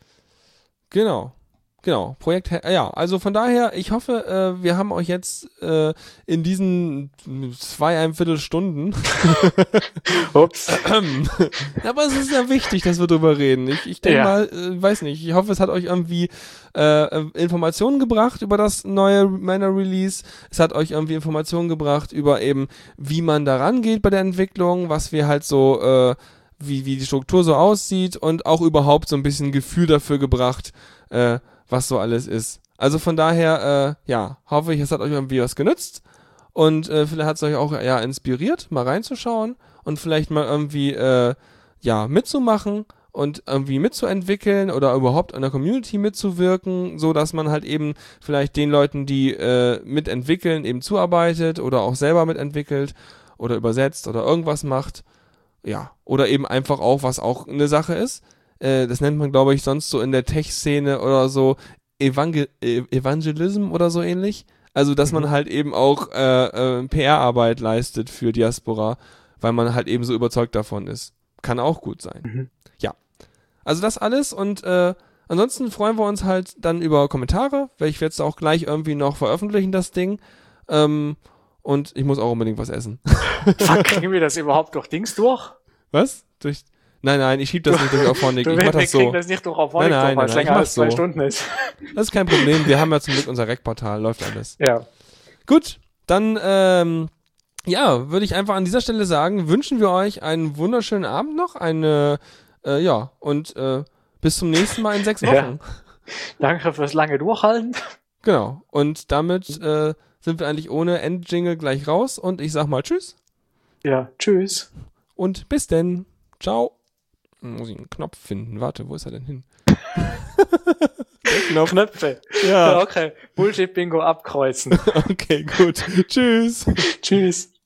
Genau. Genau, Projekt, ja, also von daher, ich hoffe, äh, wir haben euch jetzt äh, in diesen zweieinviertel Stunden ups. aber es ist ja wichtig, dass wir drüber reden. Ich, ich denke Ja. mal, äh, weiß nicht, ich hoffe, es hat euch irgendwie äh, Informationen gebracht über das neue Manor-Release. Es hat euch irgendwie Informationen gebracht über eben, wie man da rangeht bei der Entwicklung, was wir halt so, äh, wie, wie die Struktur so aussieht und auch überhaupt so ein bisschen Gefühl dafür gebracht, äh, was so alles ist. Also von daher, äh, ja, hoffe ich, es hat euch irgendwie was genützt und äh, vielleicht hat es euch auch ja inspiriert, mal reinzuschauen und vielleicht mal irgendwie äh, ja mitzumachen und irgendwie mitzuentwickeln oder überhaupt an der Community mitzuwirken, so dass man halt eben vielleicht den Leuten, die äh, mitentwickeln, eben zuarbeitet oder auch selber mitentwickelt oder übersetzt oder irgendwas macht. Ja, oder eben einfach auch, was auch eine Sache ist. Äh, das nennt man, glaube ich, sonst so in der Tech-Szene oder so Evangel- Evangelism oder so ähnlich. Also, dass man halt eben auch äh, äh, P R-Arbeit leistet für Diaspora, weil man halt eben so überzeugt davon ist. Kann auch gut sein. Mhm. Ja. Also das alles und äh, ansonsten freuen wir uns halt dann über Kommentare, weil ich werde es auch gleich irgendwie noch veröffentlichen, das Ding. Ähm, und ich muss auch unbedingt was essen. Fuck, kriegen wir das überhaupt durch Dings durch? Was? Durch... Nein, nein, ich schieb das nicht durch Auphonic. Du, Ich mach wir das kriegen so. das nicht durch Auphonic, Nein, nein, weil nein, es nein, ich länger als mach's zwei so. Stunden ist. Das ist kein Problem. Wir haben ja zum Glück unser Rec-Portal. Läuft alles. Ja. Gut, dann, ähm, ja, würde ich einfach an dieser Stelle sagen, wünschen wir euch einen wunderschönen Abend noch. Eine, äh, ja, und äh, bis zum nächsten Mal in sechs Wochen. Ja. Danke fürs lange Durchhalten. Genau. Und damit äh, sind wir eigentlich ohne Endjingle gleich raus. Und ich sag mal Tschüss. Ja, tschüss. Und bis denn. Ciao. Muss ich einen Knopf finden. Warte, wo ist er denn hin? Knopf. Knöpfe. Ja. Okay. Bullshit-Bingo abkreuzen. Okay, gut. Tschüss. Tschüss.